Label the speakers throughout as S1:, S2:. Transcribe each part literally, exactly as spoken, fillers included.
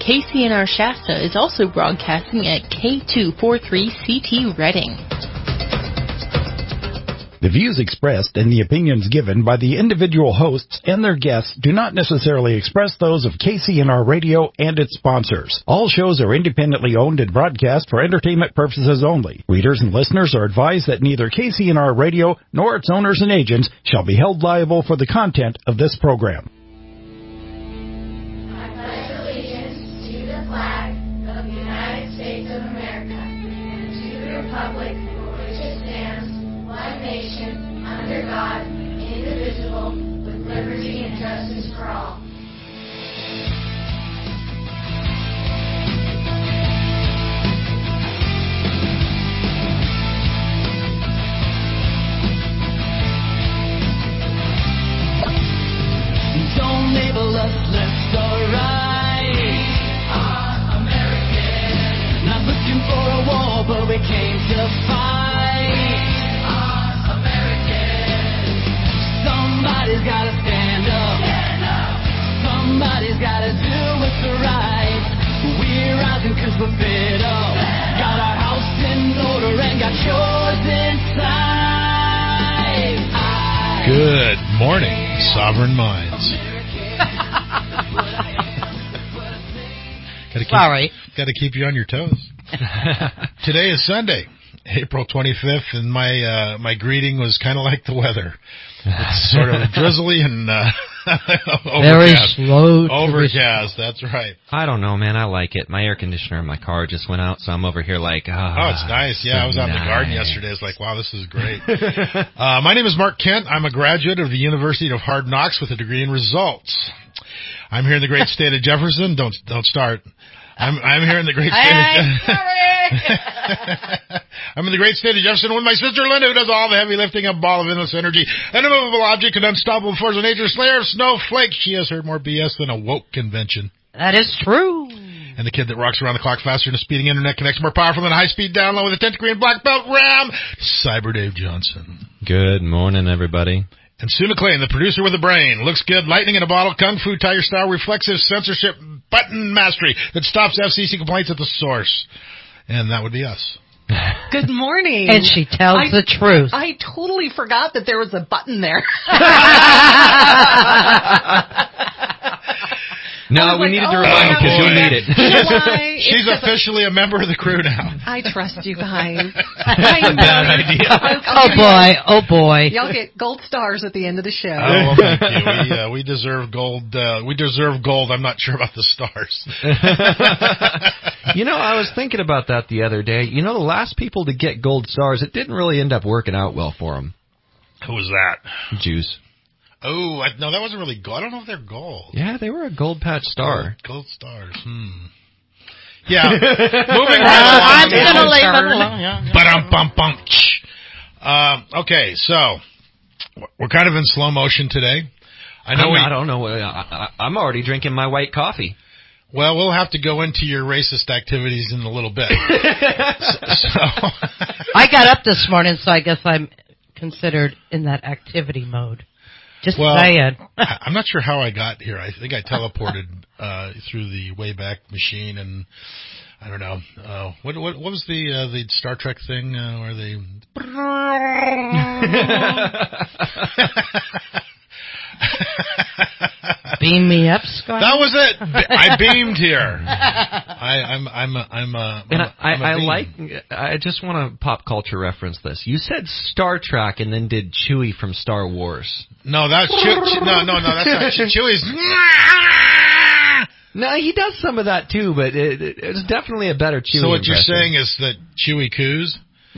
S1: K C N R Shasta is also broadcasting at K two forty-three C T Reading.
S2: The views expressed and the opinions given by the individual hosts and their guests do not necessarily express those of K C N R Radio and its sponsors. All shows are independently owned and broadcast for entertainment purposes only. Readers and listeners are advised that neither K C N R Radio nor its owners and agents shall be held liable for the content of this program.
S3: I pledge allegiance to the flag of the United States of America and to the republic for which it stands, one nation, under God, indivisible, with liberty and justice for all.
S4: Don't label us left or right. Our American. Not looking for a war, but we came to fight. Somebody's gotta stand up. stand up. Somebody's gotta do what's right. We're rising cause we're fed up. Got our house in order and got yours inside. I
S5: Good morning, Sovereign Minds. gotta keep,
S6: Sorry.
S5: Gotta keep you on your toes. Today is Sunday, April twenty-fifth, and my uh, my greeting was kind of like the weather. It's sort of drizzly and uh,
S6: very
S5: overcast.
S6: slow.
S5: Overcast, that's right.
S7: I don't know, man. I like it. My air conditioner in my car just went out, so I'm over here like, ah.
S5: Oh, it's nice. Yeah,
S7: so
S5: I was out
S7: nice.
S5: in the garden yesterday. It's like, wow, this is great. uh, my name is Mark Kent. I'm a graduate of the University of Hard Knocks with a degree in results. I'm here in the great state of Jefferson. Don't don't start. I'm I'm here in the great state
S6: Hey,
S5: of
S6: sorry.
S5: I'm in the great state of Jefferson with my sister Linda, who does all the heavy lifting, a ball of endless energy, an immovable object, an unstoppable force of nature, slayer of snowflakes. She has heard more B S than a woke convention.
S6: That is true.
S5: And the kid that rocks around the clock faster than a speeding internet connects more powerful than a high-speed download with a tenth degree and black belt RAM, Cyber Dave Johnson.
S7: Good morning, everybody.
S5: And Sue McLean, the producer with a brain. Looks good, lightning in a bottle, kung fu tiger style, reflexive censorship button mastery that stops F C C complaints at the source. And that would be us.
S8: Good morning.
S6: And she tells
S8: I,
S6: the truth.
S8: I totally forgot that there was a button there.
S7: No, we
S8: like,
S7: needed
S8: oh,
S7: to remind you because
S5: boy.
S7: you'll need it.
S8: You know why?
S5: She's
S8: It's 'cause
S5: officially a member of the crew now.
S8: I, I trust you guys. I know.
S5: Bad idea.
S8: I'll-
S6: Oh
S8: I'll give you-
S6: boy, oh boy.
S8: Y'all get gold stars at the end of the show.
S5: Oh, well, thank you. We, uh, we deserve gold. Uh, we deserve gold. I'm not sure about the stars.
S7: You know, I was thinking about that the other day. You know, the last people to get gold stars, it didn't really end up working out well for them.
S5: Who was that?
S7: Jews.
S5: Oh, I, no, that wasn't really gold. I don't know if they're gold.
S7: Yeah, they were a gold patch star.
S5: Gold, gold stars. Hmm. Yeah. Moving right
S6: I'm
S5: along.
S6: going to leave it alone. Yeah, yeah.
S5: Ba-dum-bum-bum. Um, okay, so we're kind of in slow motion today. I know
S7: I'm,
S5: we.
S7: I don't know. I, I, I'm already drinking my white coffee.
S5: Well, we'll have to go into your racist activities in a little bit. so, so
S6: I got up this morning, so I guess I'm considered in that activity mode. Just
S5: well,
S6: saying.
S5: I- I'm not sure how I got here. I think I teleported uh, through the Wayback Machine, and I don't know. Uh, what, what what was the uh, the Star Trek thing uh, where they?
S6: Beam me up, Scott.
S5: That was it. I beamed here. I, I'm I'm a, I'm a,
S7: And
S5: I'm a,
S7: I,
S5: I'm a
S7: I
S5: beam.
S7: like. I just want to pop culture reference this. You said Star Trek and then did Chewie from Star Wars.
S5: No, that's Chew- Chew- no no no that's not Chew- Chewie's.
S7: No, he does some of that too, but it, it, it's definitely a better Chewie.
S5: So what you're
S7: impression.
S5: saying is that Chewie coos?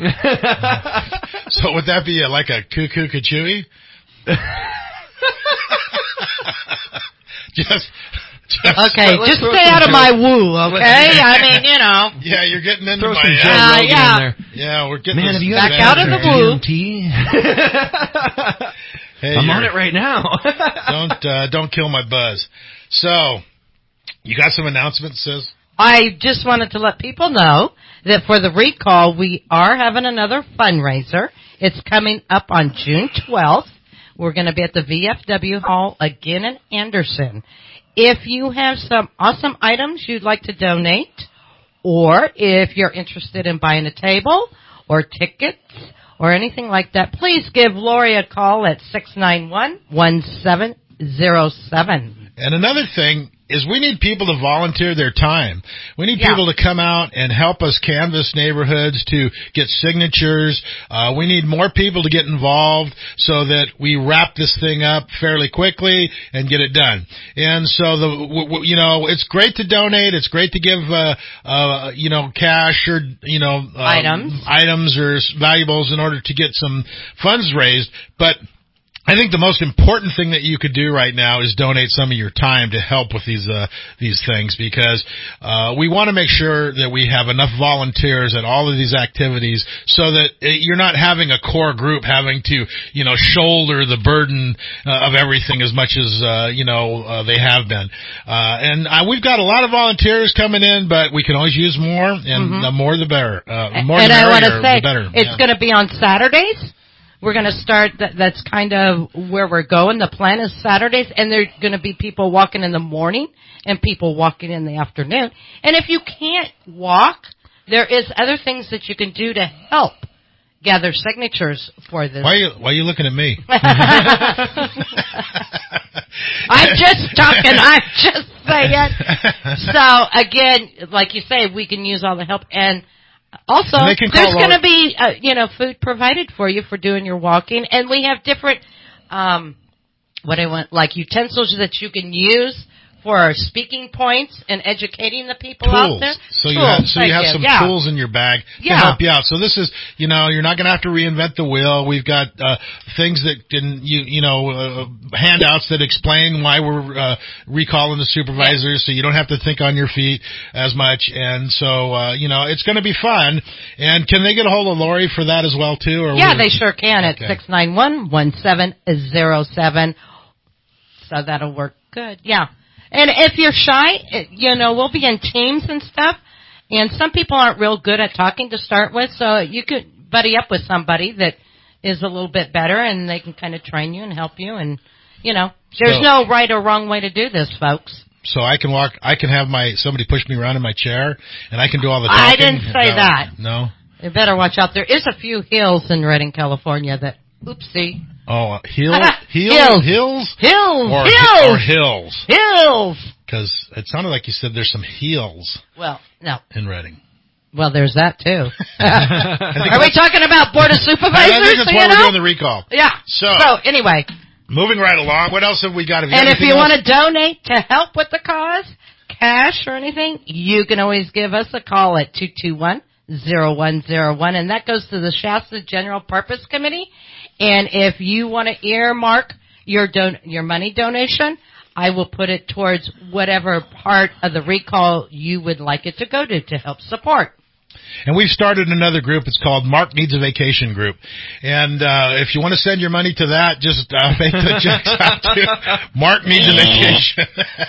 S5: So would that be a, like a coo coo Chewie? just, just
S6: Okay,
S7: let's
S6: just
S7: throw
S6: stay
S7: some
S6: out of
S7: Joe-
S6: my woo, okay? I mean, you know.
S5: yeah, you're getting into
S7: Throw
S5: my
S7: some
S5: uh,
S7: Joe
S6: Uh,
S7: Rogan
S6: yeah.
S7: in there.
S5: yeah, we're getting
S7: Man,
S5: this
S7: have you
S6: Back
S7: ever
S6: out of the woo.
S7: D M T?
S5: Hey,
S7: I'm
S5: you're-
S7: on it right now.
S5: don't uh, don't kill my buzz. So, you got some announcements, sis?
S6: I just wanted to let people know that for the recall, we are having another fundraiser. It's coming up on June twelfth. We're going to be at the V F W Hall again in Anderson. if you have some awesome items you'd like to donate, or if you're interested in buying a table or tickets or anything like that, please give Lori a call at six nine one, one seven zero seven.
S5: And another thing is we need people to volunteer their time. We need
S6: Yeah.
S5: people to come out and help us canvass neighborhoods to get signatures. Uh, we need more people to get involved so that we wrap this thing up fairly quickly and get it done. And so, the w- w- you know, it's great to donate. It's great to give, uh, uh, you know, cash or, you know, uh,
S6: Items.
S5: items or s- valuables in order to get some funds raised. But I think the most important thing that you could do right now is donate some of your time to help with these uh, these things, because uh, we want to make sure that we have enough volunteers at all of these activities so that uh, you're not having a core group having to, you know, shoulder the burden uh, of everything as much as uh, you know uh, they have been. Uh, and uh, we've got a lot of volunteers coming in, but we can always use more, and
S6: Mm-hmm.
S5: the more the better. Uh, more
S6: and
S5: the
S6: I want
S5: merrier,
S6: to say,
S5: the better.
S6: it's
S5: Yeah.
S6: going to be on Saturdays. We're going to start, that, that's kind of where we're going. The plan is Saturdays, and there are going to be people walking in the morning and people walking in the afternoon. And if you can't walk, there is other things that you can do to help gather signatures for this.
S5: Why are you, why are you looking at me?
S6: I'm just talking. I'm just saying. So, again, like you say, we can use all the help. And also,
S5: And they can call
S6: there's going
S5: Lori.
S6: to be, uh, you know, food provided for you for doing your walking. And we have different, um, what I want, like utensils that you can use for our speaking points and educating the people out
S5: Tools.
S6: there.
S5: So you
S6: Tools,
S5: have, so you
S6: thank
S5: have some
S6: yeah.
S5: tools in your bag to
S6: Yeah.
S5: help you out. So this is, you know, you're not going to have to reinvent the wheel. We've got uh, things that can, you, you know, uh, handouts that explain why we're uh, recalling the supervisors, so you don't have to think on your feet as much. And so, uh, you know, it's going to be fun. And can they get a hold of Lori for that as well too? Or
S6: Yeah,
S5: we-
S6: they sure can at
S5: Okay.
S6: six nine one, one seven zero seven. So that'll work good. Yeah. And if you're shy, it- you know, we'll be in teams and stuff. And some people aren't real good at talking to start with, so you could buddy up with somebody that is a little bit better, and they can kind of train you and help you. And, you know, there's
S5: So-
S6: no right or wrong way to do this, folks.
S5: So I can walk, I can have my, somebody push me around in my chair, and I can do all the talking.
S6: I didn't say
S5: No.
S6: that.
S5: No?
S6: You better watch out. There is a few hills in Redding, California that, oopsie.
S5: Oh, hill, hill,
S6: Hills.
S5: hills?
S6: Hills!
S5: Or,
S6: hills!
S5: or hills.
S6: Hills!
S5: Because it sounded like you said there's some heels
S6: Well, no.
S5: in Reading.
S6: Well, there's that too.
S5: I think
S6: Are we
S5: that's-
S6: talking about Board of Supervisors?
S5: I think that's
S6: so
S5: why
S6: you
S5: we're
S6: know?
S5: doing the recall.
S6: Yeah.
S5: So,
S6: So anyway,
S5: moving right along, what else have we got? Have you got
S6: and if
S5: anything
S6: you
S5: else?
S6: want to donate to help with the cause, cash or anything, you can always give us a call at two two one, zero one zero one, and that goes to the Shasta General Purpose Committee. And if you want to earmark your don- your money donation, I will put it towards whatever part of the recall you would like it to go to to help support.
S5: And we've started another group. It's called Mark Needs a Vacation Group. And uh, if you want to send your money to that, just uh, make the checks out to Mark Needs a Vacation.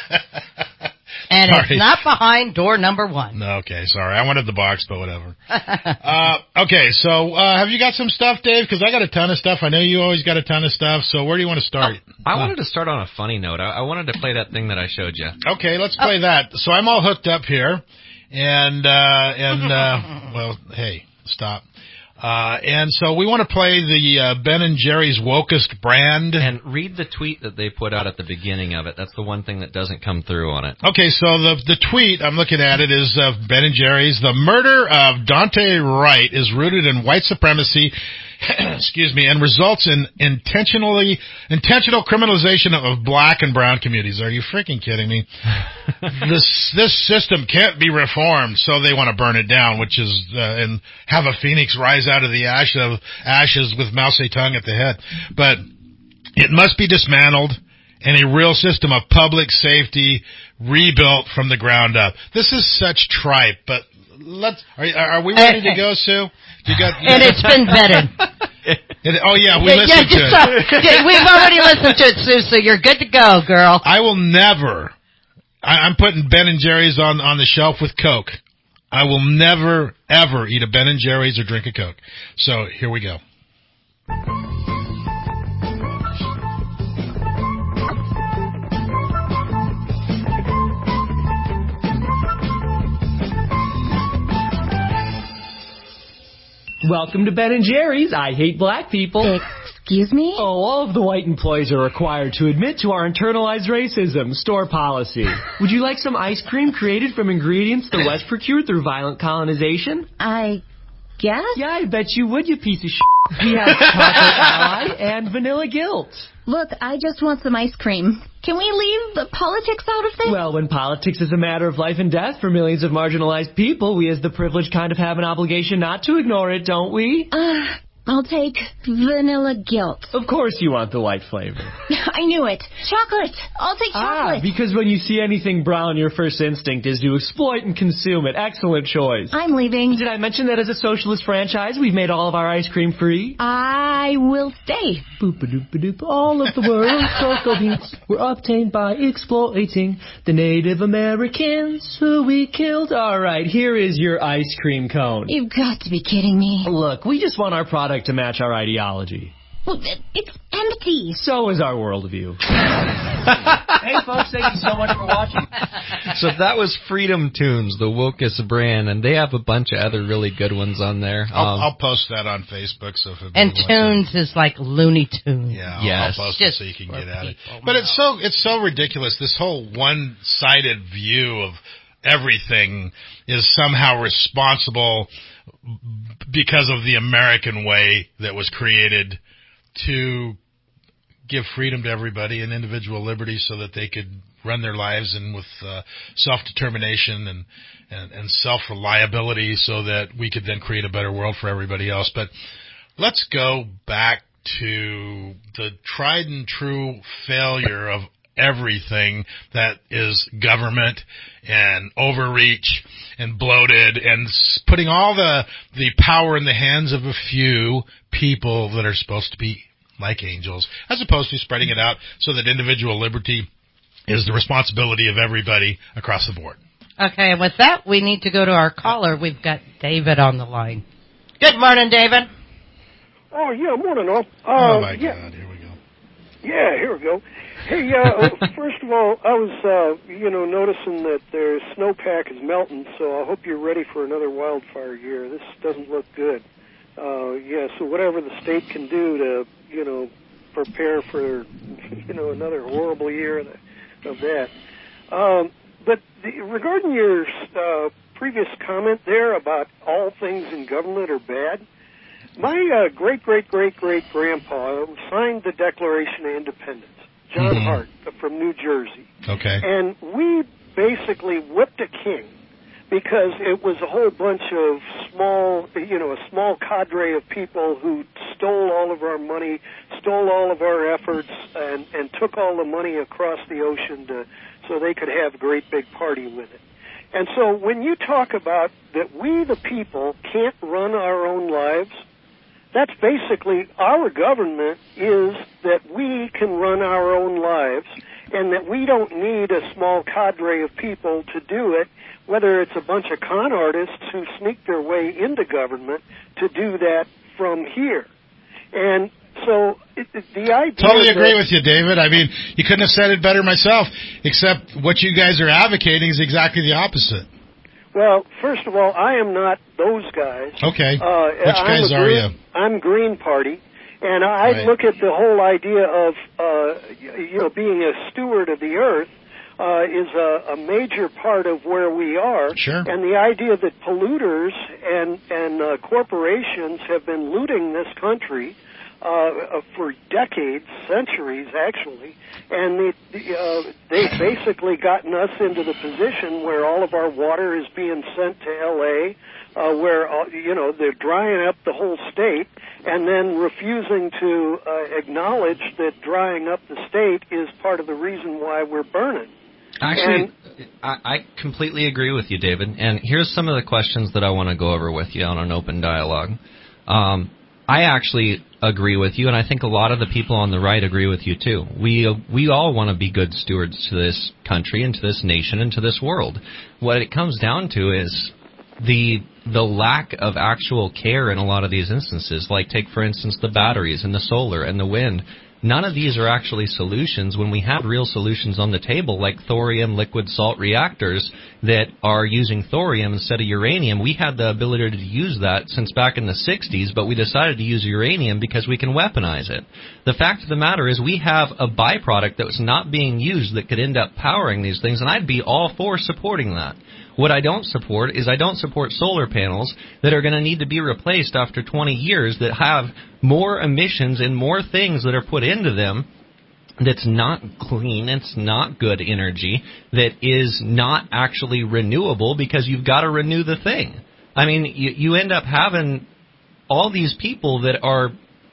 S6: And
S5: Sorry.
S6: it's not behind door number one.
S5: No, okay, sorry. I wanted the box, but whatever. uh, okay, so uh, have you got some stuff, Dave? Because I got a ton of stuff. I know you always got a ton of stuff. So where do you want to start?
S7: I wanted to start on a funny note. I, I wanted to play that thing that I showed you.
S5: Okay, let's play that. So I'm all hooked up here, and uh, and uh, well, hey, stop. Uh, and so we want to play the uh, Ben and Jerry's Wokest brand.
S7: And read the tweet that they put out at the beginning of it. That's the one thing that doesn't come through on it.
S5: Okay, so the the tweet I'm looking at it is of Ben and Jerry's. The murder of Dante Wright is rooted in white supremacy. Excuse me, and results in intentionally intentional criminalization of, of black and brown communities. Are you freaking kidding me? this this system can't be reformed, so they want to burn it down, which is uh, and have a phoenix rise out of the ash of ashes with Mao Zedong at the head. But it must be dismantled and a real system of public safety rebuilt from the ground up. This is such tripe, but let's. Are, are we ready to go, Sue? You got,
S6: And it's been vetted.
S5: It, oh yeah, we
S6: yeah,
S5: listened
S6: yeah,
S5: to
S6: just,
S5: it.
S6: uh, yeah, we've already listened to it, Sue, so you're good to go, girl.
S5: I will never. I, I'm putting Ben and Jerry's on on the shelf with Coke. I will never ever eat a Ben and Jerry's or drink a Coke. So here we go.
S9: Welcome to Ben and Jerry's. I hate black people.
S10: Excuse me?
S9: Oh, all of the white employees are required to admit to our internalized racism. Store policy. Would you like some ice cream created from ingredients the West procured through violent colonization?
S10: I guess?
S9: Yeah, I bet you would, you piece of shit. We have chocolate ally and vanilla guilt.
S10: Look, I just want some ice cream. Can we leave the politics out of things?
S9: Well, when politics is a matter of life and death for millions of marginalized people, we as the privileged kind of have an obligation not to ignore it, don't we?
S10: Uh, I'll take vanilla guilt.
S9: Of course you want the white flavor.
S10: I knew it. Chocolate. I'll take chocolate.
S9: Ah, because when you see anything brown, your first instinct is to exploit and consume it. Excellent choice.
S10: I'm leaving.
S9: Did I mention that as a socialist franchise, we've made all of our ice cream free?
S10: I will stay.
S9: Boop-a-doop-a-doop. All of the world's cocoa beans were obtained by exploiting the Native Americans who we killed. All right, here is your ice cream cone.
S10: You've got to be kidding me.
S9: Look, we just want our product to match our ideology.
S10: Well, it's empty.
S9: So is our worldview. Hey, folks, thank you so much for watching.
S7: So that was Freedom Tunes, the Wokest brand, and they have a bunch of other really good ones on there.
S5: I'll,
S7: Um,
S5: I'll post that on Facebook. So if
S6: And
S5: wants
S6: Tunes
S5: to,
S6: is like Looney Tunes.
S5: yeah, I'll,
S7: Yes.
S5: I'll post it
S6: Just
S5: so you can
S6: for
S5: get at it.
S6: people,
S5: But
S6: no.
S5: it's so it's so ridiculous. This whole one-sided view of everything is somehow responsible because of the American way that was created to give freedom to everybody and individual liberty so that they could run their lives and with uh, self-determination and, and, and self-reliability so that we could then create a better world for everybody else. But let's go back to the tried and true failure of everything that is government and overreach and bloated and putting all the the power in the hands of a few people that are supposed to be like angels, as opposed to spreading it out so that individual liberty is the responsibility of everybody across the board.
S6: Okay, and with that, we need to go to our caller. We've got David on the line. Good morning, David.
S11: Oh, yeah, morning, all. Uh,
S5: oh, my
S11: yeah.
S5: God, here we go.
S11: Yeah, here we go. Hey, uh, first of all, I was, uh, you know, noticing that their snowpack is melting, so I hope you're ready for another wildfire year. This doesn't look good. Uh, yeah, so whatever the state can do to, you know, prepare for, you know, another horrible year of, the, of that. Um, but the, regarding your uh, previous comment there about all things in government are bad, my uh, great-great-great-great-grandpa signed the Declaration of Independence, John
S5: Mm-hmm.
S11: Hart from New Jersey.
S5: Okay.
S11: And we basically whipped a king because it was a whole bunch of small, you know, a small cadre of people who stole all of our money, stole all of our efforts, and, and took all the money across the ocean to, so they could have a great big party with it. And so when you talk about that we, the people, can't run our own lives, that's basically our government is that we can run our own lives and that we don't need a small cadre of people to do it, whether it's a bunch of con artists who sneak their way into government to do that from here. And so it, it, the idea...
S5: Totally agree
S11: that,
S5: with you, David. I mean, you couldn't have said it better myself, except what you guys are advocating is exactly the opposite.
S11: Well, first of all, I am not those guys.
S5: Okay.
S11: Uh,
S5: Which
S11: I'm
S5: guys
S11: a
S5: are
S11: green,
S5: you?
S11: I'm Green Party, and I
S5: Right.
S11: look at the whole idea of, uh, you know, being a steward of the earth uh, is a, a major part of where we are.
S5: Sure.
S11: And the idea that polluters and and uh, corporations have been looting this country uh, for decades, centuries actually, and the, the, uh, they've basically gotten us into the position where all of our water is being sent to L A, uh, where, uh, you know, they're drying up the whole state and then refusing to uh, acknowledge that drying up the state is part of the reason why we're burning.
S7: Actually, I, I completely agree with you, David. And here's some of the questions that I want to go over with you on an open dialogue. Um, I actually agree with you, and I think a lot of the people on the right agree with you, too. We uh, we all want to be good stewards to this country and to this nation and to this world. What it comes down to is the the lack of actual care in a lot of these instances. Like, take, for instance, the batteries and the solar and the wind. None of these are actually solutions when we have real solutions on the table, like thorium liquid salt reactors that are using thorium instead of uranium. We had the ability to use that since back in the sixties, but we decided to use uranium because we can weaponize it. The fact of the matter is we have a byproduct that was not being used that could end up powering these things, and I'd be all for supporting that. What I don't support is I don't support solar panels that are going to need to be replaced after twenty years that have more emissions and more things that are put into them that's not clean, it's not good energy, that is not actually renewable because you've got to renew the thing. I mean, you, you end up having all these people that are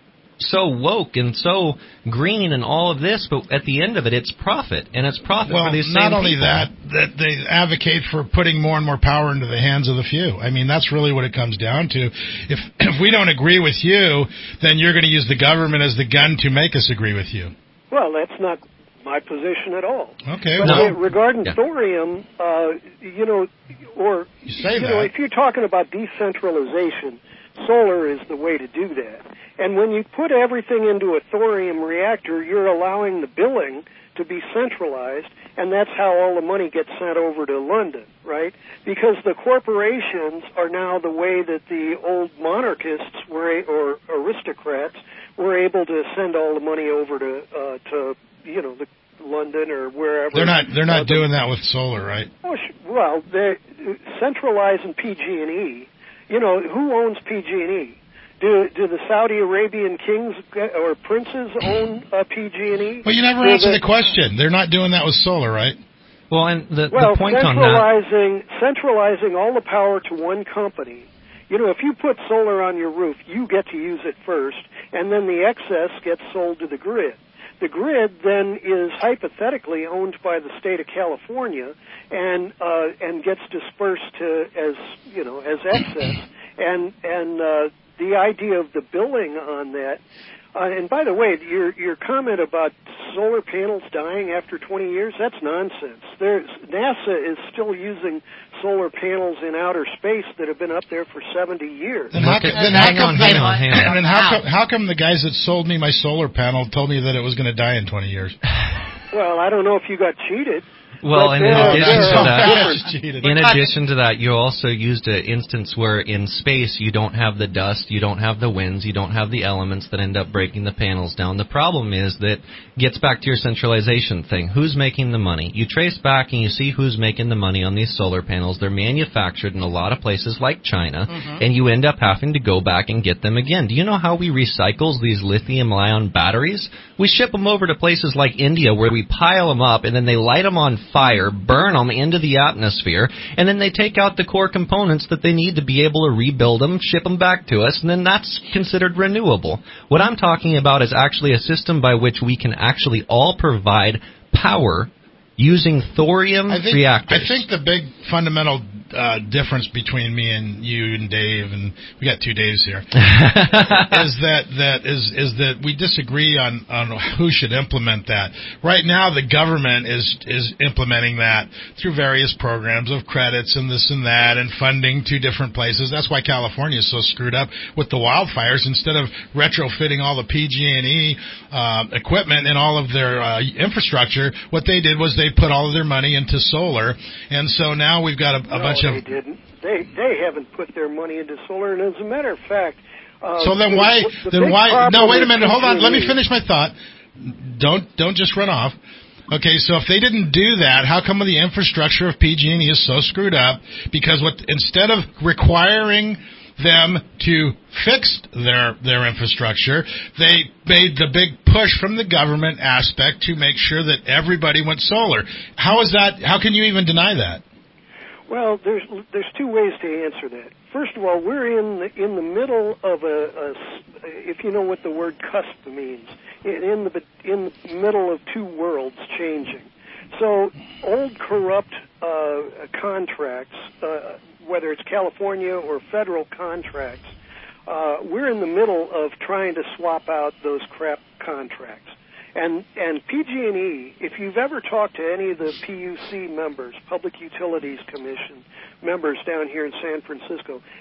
S7: so woke and so green and all of this, but at the end of it, it's profit, and it's profit
S5: well,
S7: for these same
S5: not only
S7: people.
S5: that, that they advocate for putting more and more power into the hands of the few. I mean, that's really what it comes down to. If if we don't agree with you, then you're going to use the government as the gun to make us agree with you.
S11: Well, that's not my position at all.
S5: Okay.
S11: But
S5: well,
S11: uh, regarding
S7: yeah.
S11: thorium, uh, you know, or
S5: you, say
S11: you
S5: that.
S11: know, if you're talking about decentralization, solar is the way to do that. And when you put everything into a thorium reactor, you're allowing the billing to be centralized, and that's how all the money gets sent over to London, right? Because the corporations are now the way that the old monarchists were, or aristocrats were able to send all the money over to, uh, to you know, the London or wherever.
S5: They're not. They're not
S11: uh,
S5: doing that with solar, right?
S11: Oh, well, they're centralizing P G and E. You know, who owns P G and E? Do do the Saudi Arabian kings or princes own uh, P G and E?
S5: Well, you never
S11: do
S5: answer
S11: the,
S5: the question. They're not doing that with solar, right?
S7: Well, and the,
S11: well,
S7: the point on that...
S11: centralizing centralizing all the power to one company. You know, if you put solar on your roof, you get to use it first, and then the excess gets sold to the grid. The grid then is hypothetically owned by the state of California, and uh, and gets dispersed to as you know as excess. And and uh, the idea of the billing on that. Uh, and by the way, your your comment about solar panels dying after twenty years, that's nonsense. There's, NASA is still using solar panels in outer space that have been up there for seventy years.
S5: Then how,
S7: Okay,
S5: then
S7: hang
S5: how come,
S7: on, hang on, hang on.
S5: And then how come, how come the guys that sold me my solar panel told me that it was going to die in twenty years?
S11: Well, I don't know if you got cheated.
S7: Well, and in
S11: there,
S7: addition
S11: there
S7: to
S11: are
S7: that,
S11: different-
S7: in addition to that, you also used an instance where in space you don't have the dust, you don't have the winds, you don't have the elements that end up breaking the panels down. The problem is that gets back to your centralization thing. Who's making the money? You trace back and you see who's making the money on these solar panels. They're manufactured in a lot of places like China, mm-hmm. and you end up having to go back and get them again. Do you know how we recycle these lithium-ion batteries? We ship them over to places like India where we pile them up and then they light them on fire, burn them into the atmosphere, and then they take out the core components that they need to be able to rebuild them, ship them back to us, and then that's considered renewable. What I'm talking about is actually a system by which we can actually all provide power using thorium
S5: I think,
S7: reactors.
S5: I think the big fundamental uh, difference between me and you and Dave, and we got two Daves here, is that that is is that we disagree on, on who should implement that. Right now, the government is is implementing that through various programs of credits and this and that and funding to different places. That's why California is so screwed up with the wildfires. Instead of retrofitting all the P G and E uh, equipment and all of their uh, infrastructure, what they did was they put all of their money into solar, and so now we've got a, a
S11: no,
S5: bunch
S11: they
S5: of.
S11: Didn't. They they haven't put their money into solar, and as a matter of fact. Uh,
S5: so then
S11: the,
S5: why?
S11: the
S5: Then why? No, wait a minute. Hold on.
S11: P G and E.
S5: Let me finish my thought. Don't don't just run off. Okay, so if they didn't do that, how come the infrastructure of P G and E is so screwed up? Because what instead of requiring them to fix their their infrastructure, they made the big push from the government aspect to make sure that everybody went solar. How is that? How can you even deny that?
S11: Well, there's there's two ways to answer that. First of all, we're in the in the middle of a, a if you know what the word cusp means, in the in the middle of two worlds changing. So old corrupt uh, contracts, uh, whether it's California or federal contracts, uh, we're in the middle of trying to swap out those crap contracts. And and P G and E, if you've ever talked to any of the P U C members, Public Utilities Commission members down here in San Francisco,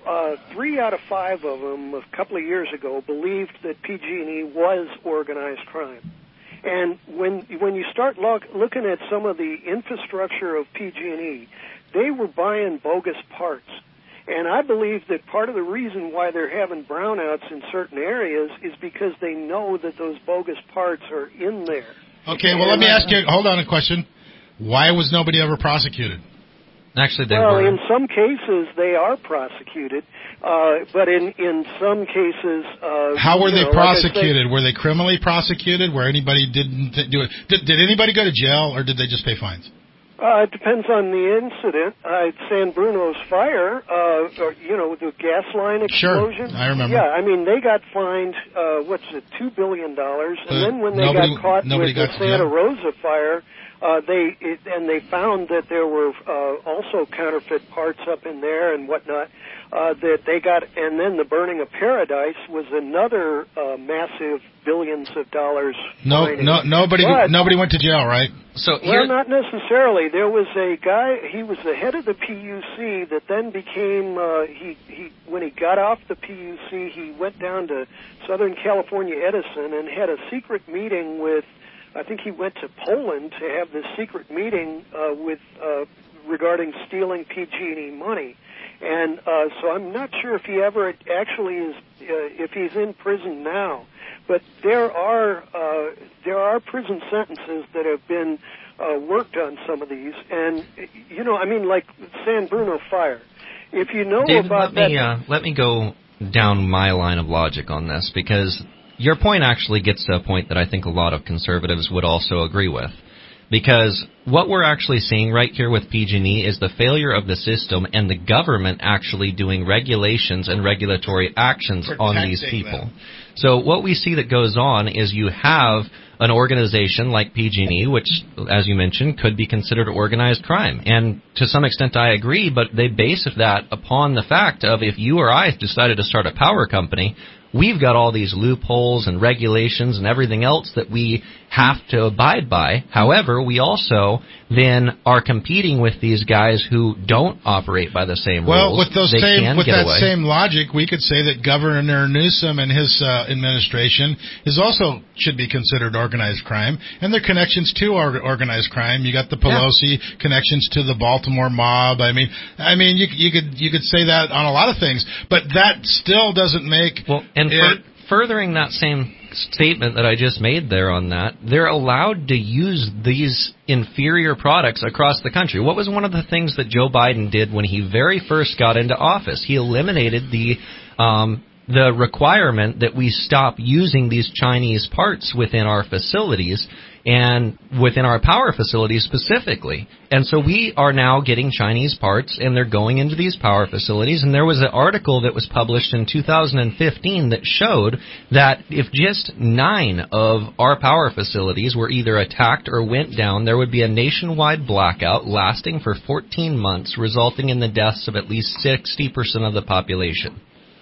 S11: uh, three out of five of them a couple of years ago believed that P G and E was organized crime. And when when you start look, looking at some of the infrastructure of P G and E, they were buying bogus parts. And I believe that part of the reason why they're having brownouts in certain areas is because they know that those bogus parts are in there.
S5: Okay, well, let me ask you, hold on a question. Why was nobody ever prosecuted?
S7: Actually, they
S11: well,
S7: were.
S11: in some cases, they are prosecuted, uh, but in, in some cases... Uh,
S5: How were they
S11: know,
S5: prosecuted?
S11: like
S5: were they criminally prosecuted where anybody didn't do it? Did, did anybody go to jail, or did they just pay fines?
S11: Uh, it depends on the incident. Uh, San Bruno's fire, uh, or, you know, the gas line explosion.
S5: Sure, I remember.
S11: Yeah, I mean, they got fined, uh, what's it, two billion dollars. And
S5: uh,
S11: then when they
S5: nobody,
S11: got caught with
S5: got
S11: the Santa Rosa fire, uh, they it, and they found that there were uh, also counterfeit parts up in there and whatnot. Uh, that they got, and then the burning of Paradise was another uh, massive billions of dollars.
S5: No,
S11: fining.
S5: no, nobody,
S11: but,
S5: nobody went to jail, right?
S7: So
S11: well, not necessarily. There was a guy. He was the head of the P U C that then became. Uh, he he when he got off the P U C, he went down to Southern California Edison and had a secret meeting with. I think he went to Poland to have this secret meeting uh, with uh, regarding stealing P G and E money. And uh, so I'm not sure if he ever actually is, uh, if he's in prison now. But there are uh, there are prison sentences that have been uh, worked on some of these. And, you know, I mean, like San Bruno fire. If you know
S7: David,
S11: about
S7: let
S11: that...
S7: Me, uh, let me go down my line of logic on this, because your point actually gets to a point that I think a lot of conservatives would also agree with. Because what we're actually seeing right here with P G and E is the failure of the system and the government actually doing regulations and regulatory actions
S5: Protecting
S7: on these people.
S5: them.
S7: So what we see that goes on is you have an organization like P G and E, which, as you mentioned, could be considered organized crime. And to some extent I agree, but they base that upon the fact of if you or I decided to start a power company, we've got all these loopholes and regulations and everything else that we have to abide by. However, we also then are competing with these guys who don't operate by the same
S5: well,
S7: rules.
S5: with those
S7: they
S5: same,
S7: can
S5: with
S7: get
S5: that
S7: away.
S5: same logic, we could say that Governor Newsom and his uh, administration is also should be considered organized crime, and their connections to or- organized crime. You got the Pelosi yeah. connections to the Baltimore mob. I mean, I mean, you, you could you could say that on a lot of things, but that still doesn't make
S7: well. And
S5: it,
S7: for, furthering that same statement that I just made there on that, they're allowed to use these inferior products across the country. What was one of the things that Joe Biden did when he very first got into office? He eliminated the um, the requirement that we stop using these Chinese parts within our facilities and within our power facilities specifically. And so we are now getting Chinese parts, and they're going into these power facilities. And there was an article that was published in two thousand fifteen that showed that if just nine of our power facilities were either attacked or went down, there would be a nationwide blackout lasting for fourteen months, resulting in the deaths of at least sixty percent of the population.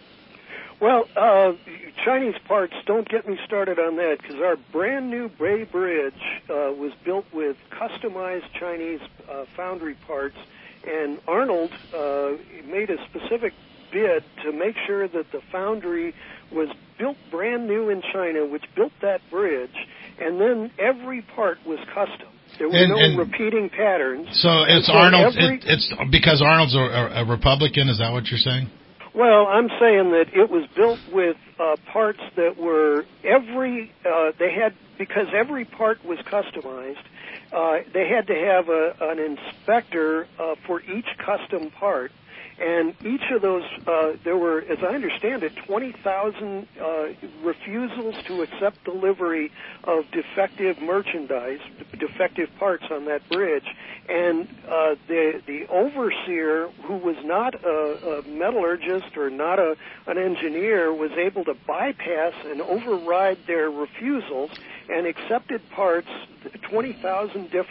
S11: Well, uh, Chinese parts, don't get me started on that, because our brand new Bay Bridge uh, was built with customized Chinese uh, foundry parts, and Arnold uh, made a specific bid to make sure that the foundry was built brand new in China, which built that bridge, and then every part was custom. There were
S5: and,
S11: no
S5: and
S11: repeating patterns.
S5: So it's
S11: so
S5: Arnold.
S11: Every,
S5: it, it's because Arnold's a, a Republican. Is that what you're saying?
S11: Well, I'm saying that it was built with uh, parts that were every, uh, they had, because every part was customized, uh, they had to have a, an inspector uh, for each custom part. And each of those, uh, there were, as I understand it, twenty thousand uh, refusals to accept delivery of defective merchandise, defective parts on that bridge. And uh, the the overseer, who was not a, a metallurgist or not a an engineer, was able to bypass and override their refusals and accepted parts, twenty thousand different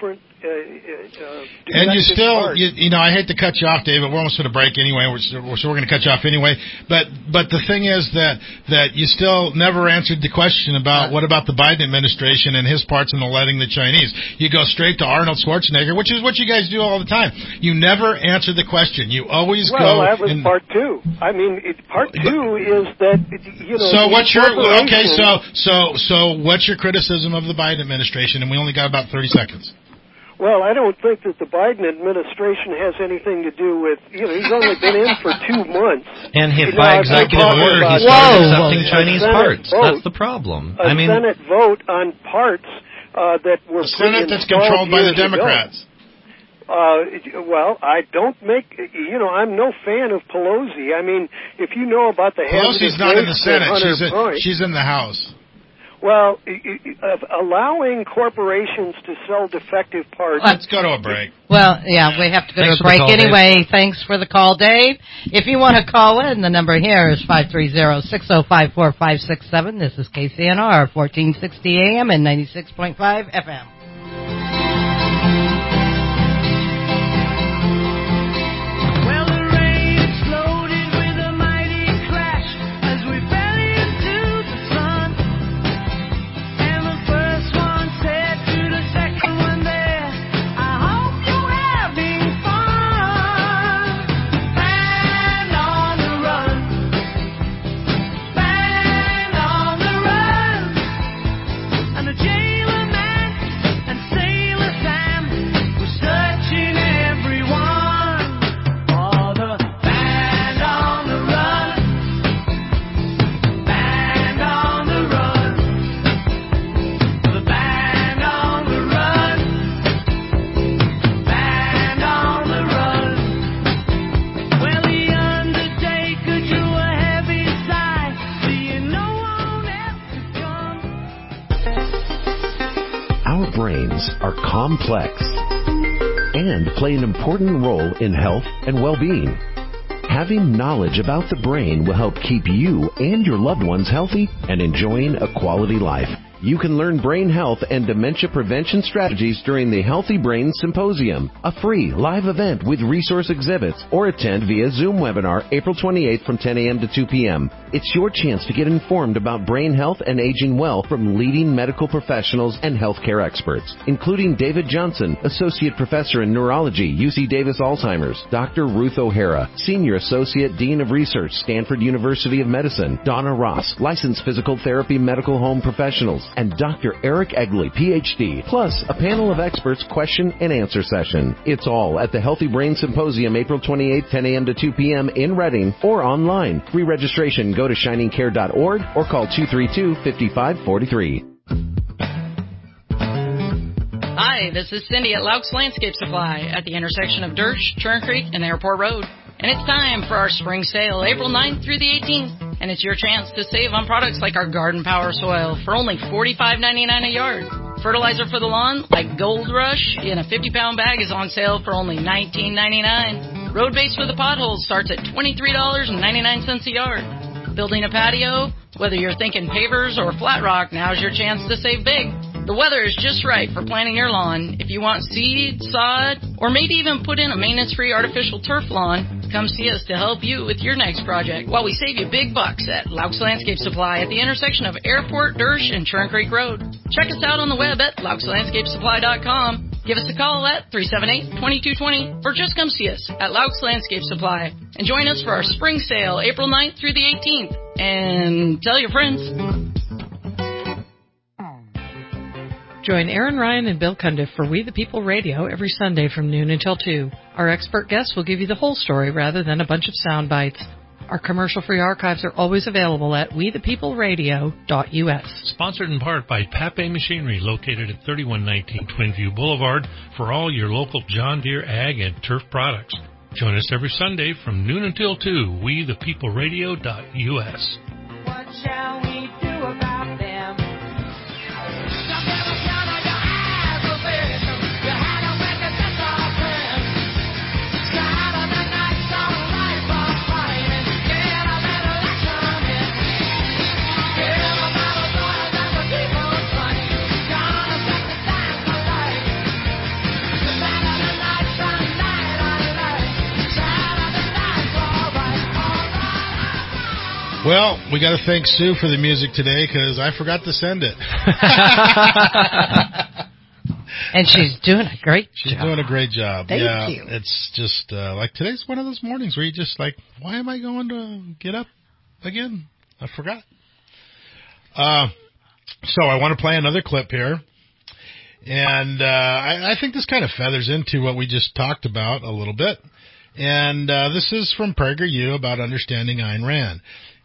S11: uh,
S5: And you
S11: defective
S5: still,
S11: parts.
S5: you, you know, I hate to cut you off, David. We're almost at a break anyway, we're, so we're going to cut you off anyway. But but the thing is that that you still never answered the question about what about the Biden administration and his parts in letting the Chinese. You go straight to Arnold Schwarzenegger, which is what you guys do all the time. You never answer the question. You always
S11: well,
S5: go.
S11: that was
S5: and,
S11: part two. I mean, it, part two is that you know.
S5: So what's your
S11: corporation-
S5: okay? So so so what's your criticism of the Biden administration? And we only got about thirty seconds.
S11: Well, I don't think that the Biden administration has anything to do with, you know, he's only been in for two months.
S7: And his,
S11: You know,
S7: by
S11: I've been
S7: executive
S11: talking
S7: order, he
S11: about
S7: started
S11: a
S7: accepting Chinese
S11: Senate
S7: parts.
S11: vote-
S7: That's the problem.
S11: A
S7: I mean,
S11: Senate vote on parts uh, that were
S5: The Senate
S11: put
S5: that's
S11: installed
S5: controlled by the
S11: years ago.
S5: Democrats.
S11: Uh, well, I don't make, you know, I'm no fan of Pelosi. I mean, if you know about the
S5: Pelosi's
S11: hazardous
S5: not in the
S11: waste at
S5: Senate.
S11: Hunter
S5: She's in,
S11: Point,
S5: she's in the House.
S11: well, i- i- of allowing corporations to sell defective parts.
S5: Let's go to a break.
S6: Well, yeah, we have to go
S7: Thanks
S6: to
S7: for
S6: a
S7: the
S6: break
S7: call, Dave.
S6: anyway. Thanks for the call, Dave. If you want to call in, the number here is five three zero, six zero five, four five six seven. This is K C N R, fourteen sixty A M and ninety-six point five F M.
S4: Well, the rain exploded with a mighty crash as we fell into the sun. And the first one said to the second one there, I hope you're having fun. Band on the run. Band on the run. And the jailer man and Sailor Sam were searching everyone for the band on the run. Band on the run. The band on the run. Band on the run. Well, the undertaker drew a heavy sigh, seeing no one else to come.
S12: Our brains are complex and play an important role in health and well-being. Having knowledge about the brain will help keep you and your loved ones healthy and enjoying a quality life. You can learn brain health and dementia prevention strategies during the Healthy Brain Symposium, a free live event with resource exhibits, or attend via Zoom webinar April twenty-eighth from ten a.m. to two p.m. It's your chance to get informed about brain health and aging well from leading medical professionals and healthcare experts, including David Johnson, Associate Professor in Neurology, U C Davis Alzheimer's, Doctor Ruth O'Hara, Senior Associate Dean of Research, Stanford University of Medicine, Donna Ross, Licensed Physical Therapy Medical Home Professionals, and Doctor Eric Egley, P H D, plus a panel of experts question and answer session. It's all at the Healthy Brain Symposium, April twenty-eighth, ten a.m. to two p.m. in Reading or online. Free registration. Go to shining care dot org or call two three two, five five four three.
S13: Hi, this is Cindy at Laux Landscape Supply at the intersection of Dersh, Churn Creek, and Airport Road. And it's time for our spring sale, April ninth through the eighteenth. And it's your chance to save on products like our Garden Power Soil for only forty-five ninety-nine a yard. Fertilizer for the lawn, like Gold Rush, in a fifty pound bag is on sale for only nineteen ninety-nine. Road base for the potholes starts at twenty-three ninety-nine a yard. Building a patio, whether you're thinking pavers or flat rock, now's your chance to save big. The weather is just right for planting your lawn. If you want seed, sod, or maybe even put in a maintenance-free artificial turf lawn, come see us to help you with your next project while we save you big bucks at Laux Landscape Supply at the intersection of Airport, Dersh, and Churn Creek Road. Check us out on the web at laux landscape supply dot com. Give us a call at three seven eight, two two two zero or just come see us at Laux Landscape Supply and join us for our spring sale April ninth through the eighteenth. And tell your friends.
S14: Join Aaron Ryan and Bill Cundiff for We the People Radio every Sunday from noon until two. Our expert guests will give you the whole story rather than a bunch of sound bites. Our commercial-free archives are always available at we the people radio dot u s.
S15: Sponsored in part by Pape Machinery, located at thirty-one nineteen Twinview Boulevard, for all your local John Deere ag and turf products. Join us every Sunday from noon until two, we the people radio dot u s.
S4: What shall we do about them?
S5: Well, we got to thank Sue for the music today because I forgot to send it.
S6: And she's doing a great
S5: she's
S6: job.
S5: She's doing a great job.
S6: Thank
S5: yeah,
S6: you.
S5: It's just uh, like today's one of those mornings where you just like, why am I going to get up again? I forgot. Uh, so I want to play another clip here. And uh, I, I think this kind of feathers into what we just talked about a little bit. And uh, this is from PragerU about understanding Ayn Rand.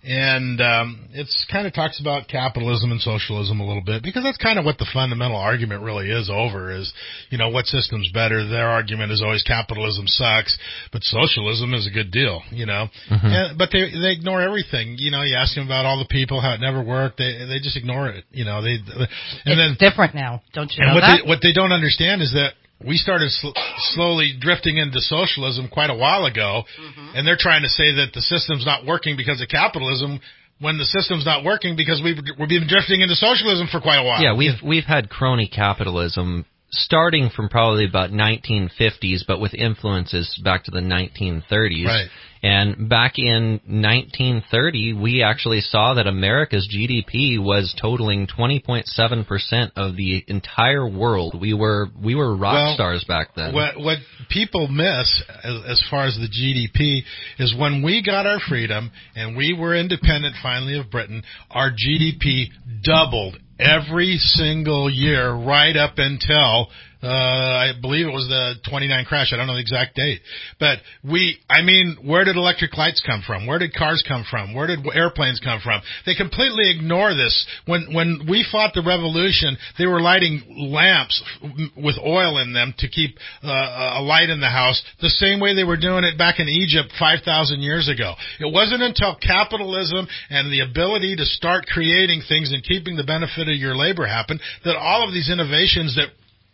S5: And um, it's kind of talks about capitalism and socialism a little bit, because that's kind of what the fundamental argument really is over is, you know, what system's better. Their argument is always capitalism sucks, but socialism is a good deal, you know. Mm-hmm. And, but they they ignore everything. You know, you ask them about all the people, how it never worked. They they just ignore it, you know. They and
S6: it's
S5: then
S6: different now, don't you know
S5: and what
S6: that?
S5: They, what they don't understand is that we started sl- slowly drifting into socialism quite a while ago, mm-hmm. and they're trying to say that the system's not working because of capitalism, when the system's not working because we've we've been drifting into socialism for quite a while.
S7: Yeah, we've we've had crony capitalism starting from probably about nineteen fifties, but with influences back to the nineteen thirties.
S5: Right.
S7: And back in nineteen thirty, we actually saw that America's G D P was totaling twenty point seven percent of the entire world. We were we were rock
S5: well,
S7: stars back then.
S5: What, what people miss as, as far as the G D P is when we got our freedom and we were independent finally of Britain, our G D P doubled every single year right up until Uh, I believe it was the twenty-nine crash. I don't know the exact date. But we, I mean, where did electric lights come from? Where did cars come from? Where did airplanes come from? They completely ignore this. When, when we fought the revolution, they were lighting lamps with oil in them to keep uh, a light in the house the same way they were doing it back in Egypt five thousand years ago. It wasn't until capitalism and the ability to start creating things and keeping the benefit of your labor happened that all of these innovations that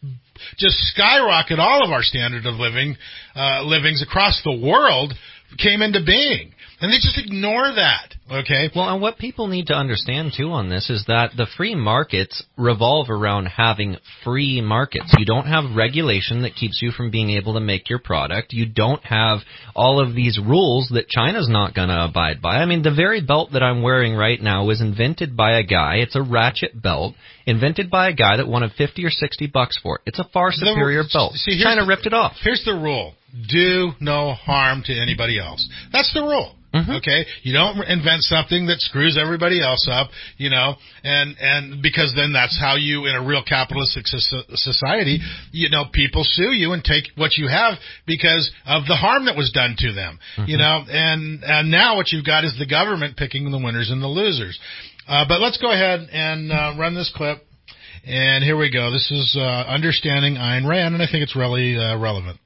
S5: just skyrocket all of our standard of living, uh, livings across the world came into being. And they just ignore that, okay?
S7: Well, and what people need to understand, too, on this is that the free markets revolve around having free markets. You don't have regulation that keeps you from being able to make your product. You don't have all of these rules that China's not going to abide by. I mean, the very belt that I'm wearing right now was invented by a guy. It's a ratchet belt, invented by a guy that wanted fifty or sixty bucks for it. It's a far superior
S5: the,
S7: belt.
S5: See,
S7: China
S5: the,
S7: ripped it off.
S5: Here's the rule. Do no harm to anybody else. That's the rule. Mm-hmm. Okay, you don't invent something that screws everybody else up, you know, and and because then that's how you, in a real capitalistic society, you know, people sue you and take what you have because of the harm that was done to them, mm-hmm. you know, and and now what you've got is the government picking the winners and the losers. Uh, but let's go ahead and uh, run this clip, and here we go. This is uh, Understanding Ayn Rand, and I think it's really uh, relevant.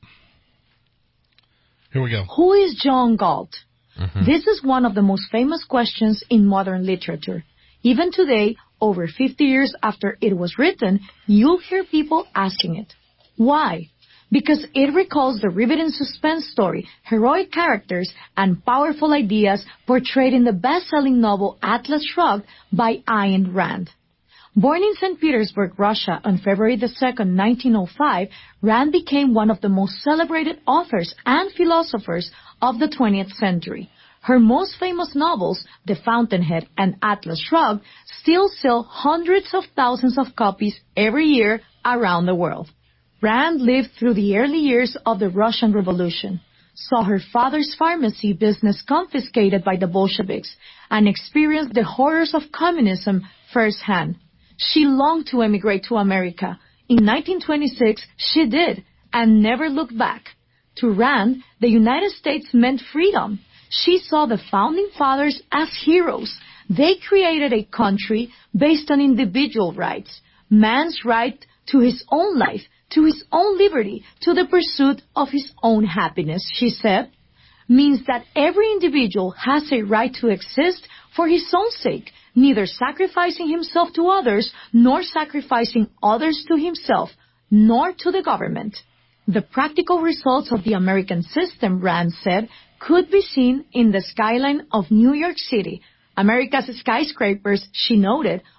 S5: Here we go.
S16: Who is John Galt?
S7: Mm-hmm.
S16: This is one of the most famous questions in modern literature. Even today, over fifty years after it was written, you'll hear people asking it. Why? Because it recalls the riveting suspense story, heroic characters, and powerful ideas portrayed in the best-selling novel Atlas Shrugged by Ayn Rand. Born in Saint Petersburg, Russia on February the second, nineteen oh five, Rand became one of the most celebrated authors and philosophers of the twentieth century. Her most famous novels, The Fountainhead and Atlas Shrugged, still sell hundreds of thousands of copies every year around the world. Rand lived through the early years of the Russian Revolution, saw her father's pharmacy business confiscated by the Bolsheviks, and experienced the horrors of communism firsthand. She longed to emigrate to America. In nineteen twenty-six, she did, and never looked back. To Rand, the United States meant freedom. She saw the Founding Fathers as heroes. They created a country based on individual rights. Man's right to his own life, to his own liberty, to the pursuit of his own happiness, she said, means that every individual has a right to exist for his own sake, neither sacrificing himself to others, nor sacrificing others to himself, nor to the government. The practical results of the American system, Rand said, could be seen in the skyline of New York City. America's skyscrapers, she noted,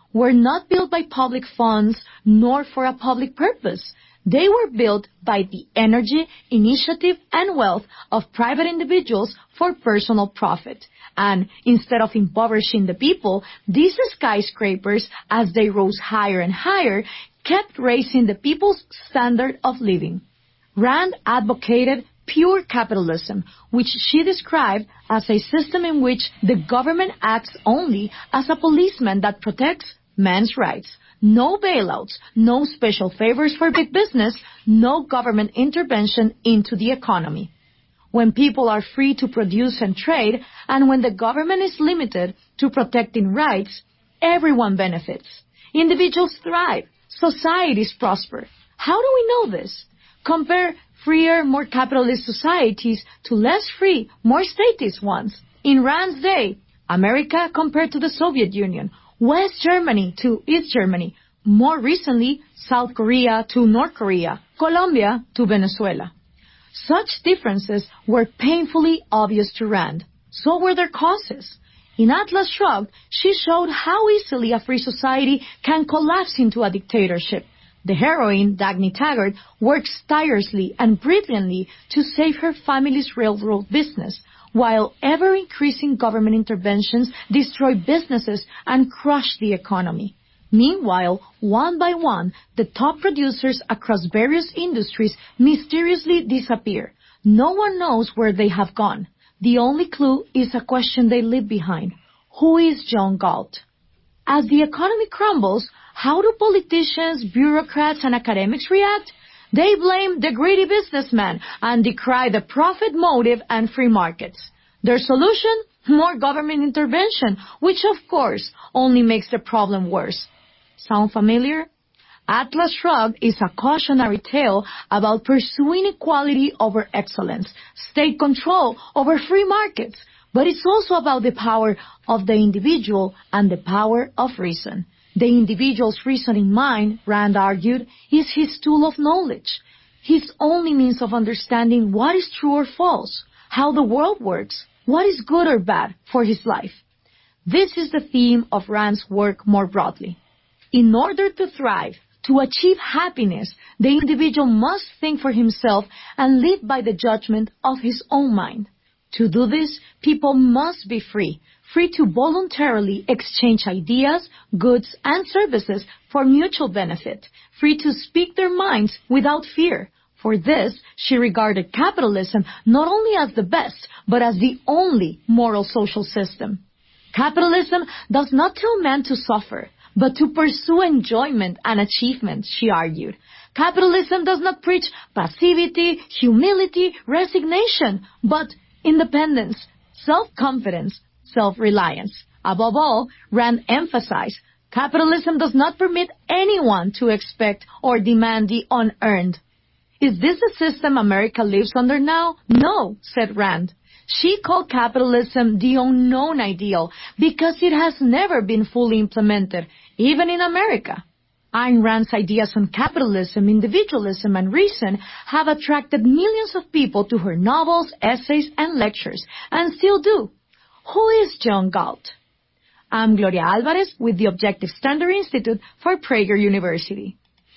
S16: were not built by public funds nor for a public purpose. They were built by the energy, initiative, and wealth of private individuals for personal profit. And instead of impoverishing the people, these skyscrapers, as they rose higher and higher, kept raising the people's standard of living. Rand advocated pure capitalism, which she described as a system in which the government acts only as a policeman that protects men's rights. No bailouts, no special favors for big business, no government intervention into the economy. When people are free to produce and trade, and when the government is limited to protecting rights, everyone benefits. Individuals thrive. Societies prosper. How do we know this? Compare freer, more capitalist societies to less free, more statist ones. In Rand's day, America compared to the Soviet Union, West Germany to East Germany, more recently, South Korea to North Korea, Colombia to Venezuela. Such differences were painfully obvious to Rand. So were their causes. In Atlas Shrugged, she showed how easily a free society can collapse into a dictatorship. The heroine, Dagny Taggart, works tirelessly and brilliantly to save her family's railroad business, while ever-increasing government interventions destroy businesses and crush the economy. Meanwhile, one by one, the top producers across various industries mysteriously disappear. No one knows where they have gone. The only clue is a question they leave behind. Who is John Galt? As the economy crumbles, how do politicians, bureaucrats, and academics react? They blame the greedy businessman and decry the profit motive and free markets. Their solution? More government intervention, which of course only makes the problem worse. Sound familiar? Atlas Shrugged is a cautionary tale about pursuing equality over excellence, state control over free markets, but it's also about the power of the individual and the power of reason. The individual's reasoning mind, Rand argued, is his tool of knowledge, his only means of understanding what is true or false, how the world works, what is good or bad for his life. This is the theme of Rand's work more broadly. In order to thrive, to achieve happiness, the individual must think for himself and live by the judgment of his own mind. To do this, people must be free, free to voluntarily exchange ideas, goods, and services for mutual benefit, free to speak their minds without fear. For this, she regarded capitalism not only as the best, but as the only moral social system. Capitalism does not tell men to suffer, but to pursue enjoyment and achievement, she argued. Capitalism does not preach passivity, humility, resignation, but independence, self-confidence, self-reliance. Above all, Rand emphasized, capitalism does not permit anyone to expect or demand the unearned. Is this the system America lives under now? No, said Rand. She called capitalism the unknown ideal because it has never been fully implemented, even in America. Ayn Rand's ideas on capitalism, individualism, and reason have attracted millions of people to her novels, essays, and lectures, and still do. Who is John Galt? I'm Gloria Alvarez with the Objective Standard Institute for Prager University.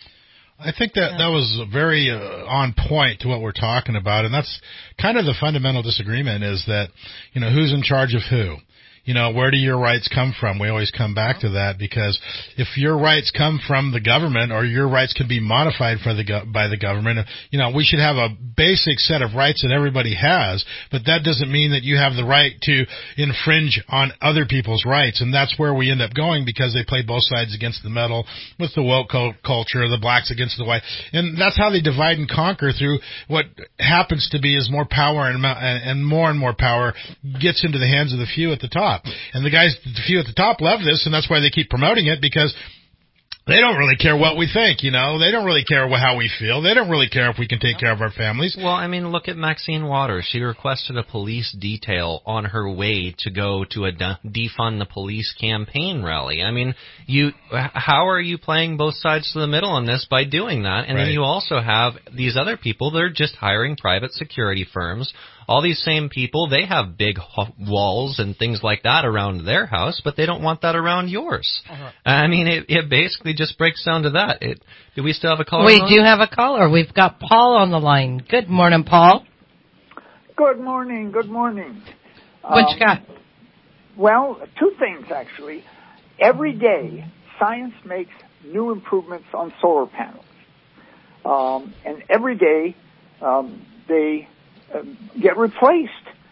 S5: I think that that was very uh, on point to what we're talking about, and that's kind of the fundamental disagreement is that, you know, who's in charge of who? You know, where do your rights come from? We always come back to that because if your rights come from the government or your rights can be modified for the go- by the government, you know, we should have a basic set of rights that everybody has, but that doesn't mean that you have the right to infringe on other people's rights, and that's where we end up going because they play both sides against the metal with the woke co- culture, the blacks against the white, and that's how they divide and conquer through what happens to be is more power and, and more and more power gets into the hands of the few at the top. And the guys, the few at the top love this, and that's why they keep promoting it, because they don't really care what we think, you know. They don't really care how we feel. They don't really care if we can take care of our families.
S7: Well, I mean, look at Maxine Waters. She requested a police detail on her way to go to a de- defund the police campaign rally. I mean, you, how are you playing both sides to the middle on this by doing that? And right. Then you also have these other people that are just hiring private security firms all these same people, they have big ho- walls and things like that around their house, but they don't want that around yours. Uh-huh. I mean, it, it basically just breaks down to that. It, do we still have a caller?
S6: We
S7: on?
S6: do have a caller. We've got Paul on the line. Good morning, Paul.
S17: Good morning. Good morning.
S6: What
S17: um,
S6: you got?
S17: Well, two things, actually. Every day, science makes new improvements on solar panels. Um, and every day, um, they uh, get replaced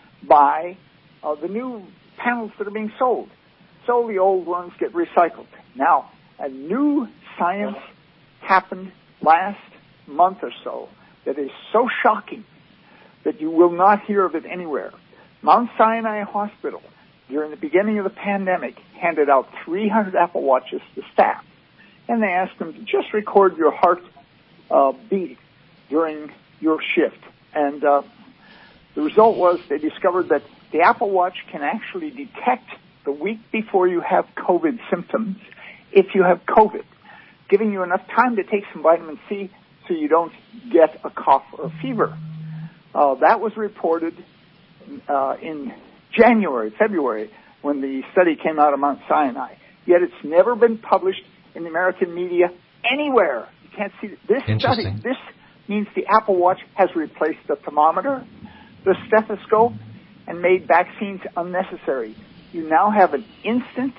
S17: by uh, the new panels that are being sold. So the old ones get recycled. Now, a new science happened last month or so that is so shocking that you will not hear of it anywhere. Mount Sinai Hospital, during the beginning of the pandemic, handed out three hundred Apple Watches to staff. And they asked them to just record your heart uh, beat during your shift. And uh, the result was they discovered that the Apple Watch can actually detect the week before you have COVID symptoms if you have COVID, giving you enough time to take some vitamin C so you don't get a cough or a fever. Uh, that was reported uh, in January, February, when the study came out of Mount Sinai. Yet it's never been published in the American media anywhere. You can't see this study. This means the Apple Watch has replaced the thermometer, the stethoscope, and made vaccines unnecessary. You now have an instant,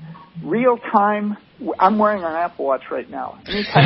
S17: real-time. I'm wearing an Apple Watch right now. Anytime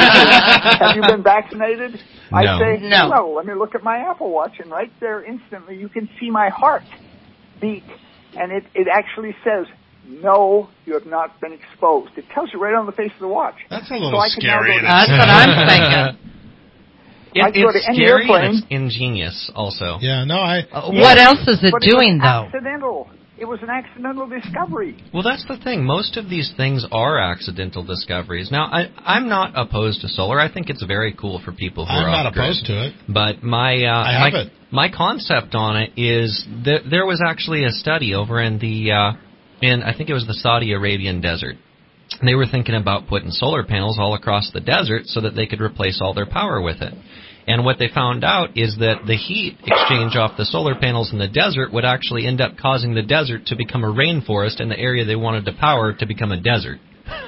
S17: have you been vaccinated?
S7: No.
S17: I say,
S6: no.
S17: no, let me look at my Apple Watch, and right there instantly you can see my heart beat. And it, it actually says, no, you have not been exposed. It tells you right on the face of the watch.
S5: That's a little
S17: so I can now
S5: scary.
S17: go to-
S6: That's what I'm thinking.
S7: It,
S17: I go
S7: it's
S17: to any
S7: scary
S17: airplane.
S7: and it's ingenious also.
S5: Yeah, no, I...
S7: Uh,
S17: Yes,
S6: what else is it
S17: but
S6: doing,
S17: it was
S6: though?
S17: accidental. It was an accidental discovery.
S7: Well, that's the thing. Most of these things are accidental discoveries. Now, I, I'm not opposed to solar. I think it's very cool for people who
S5: I'm
S7: are
S5: not
S7: off-grid.
S5: opposed to it.
S7: But my uh,
S5: I have
S7: my,
S5: it.
S7: my concept on it is that there was actually a study over in the uh, in I think it was the Saudi Arabian desert. They were thinking about putting solar panels all across the desert so that they could replace all their power with it. And what they found out is that the heat exchange off the solar panels in the desert would actually end up causing the desert to become a rainforest and the area they wanted to power to become a desert.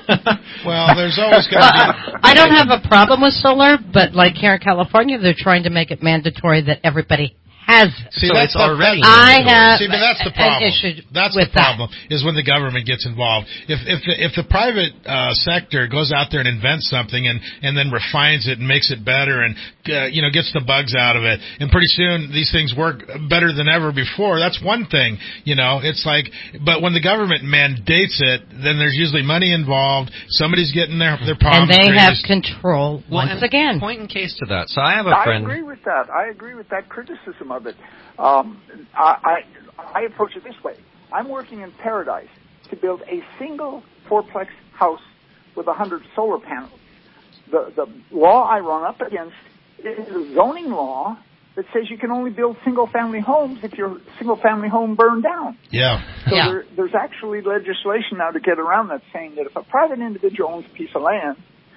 S5: Well, there's always going to be...
S6: I don't have a problem with solar, but like here in California, they're trying to make it mandatory that everybody has it.
S5: See,
S7: so
S5: that's
S7: it's
S5: the,
S7: already
S6: I have
S5: See, but that's the
S6: an
S5: problem.
S6: issue
S5: That's
S6: with
S5: the problem
S6: that.
S5: is when the government gets involved. If if the, if the private uh, sector goes out there and invents something and, and then refines it and makes it better and uh, you know gets the bugs out of it, and pretty soon these things work better than ever before. That's one thing. You know, it's like, but when the government mandates it, then there's usually money involved. Somebody's getting their their
S6: And
S5: problems.
S6: they have
S5: created.
S6: control
S7: Well,
S6: once again.
S7: Point in case to that. So I have a
S17: I
S7: friend.
S17: agree with that. I agree with that criticism of it. Um, I, I, I approach it this way. I'm working in Paradise to build a single fourplex house with one hundred solar panels. The, the law I run up against is a zoning law that says you can only build single-family homes if your single-family home burned down.
S5: Yeah.
S17: So
S6: Yeah.
S17: there, there's actually legislation now to get around that, saying that if a private individual owns a piece of land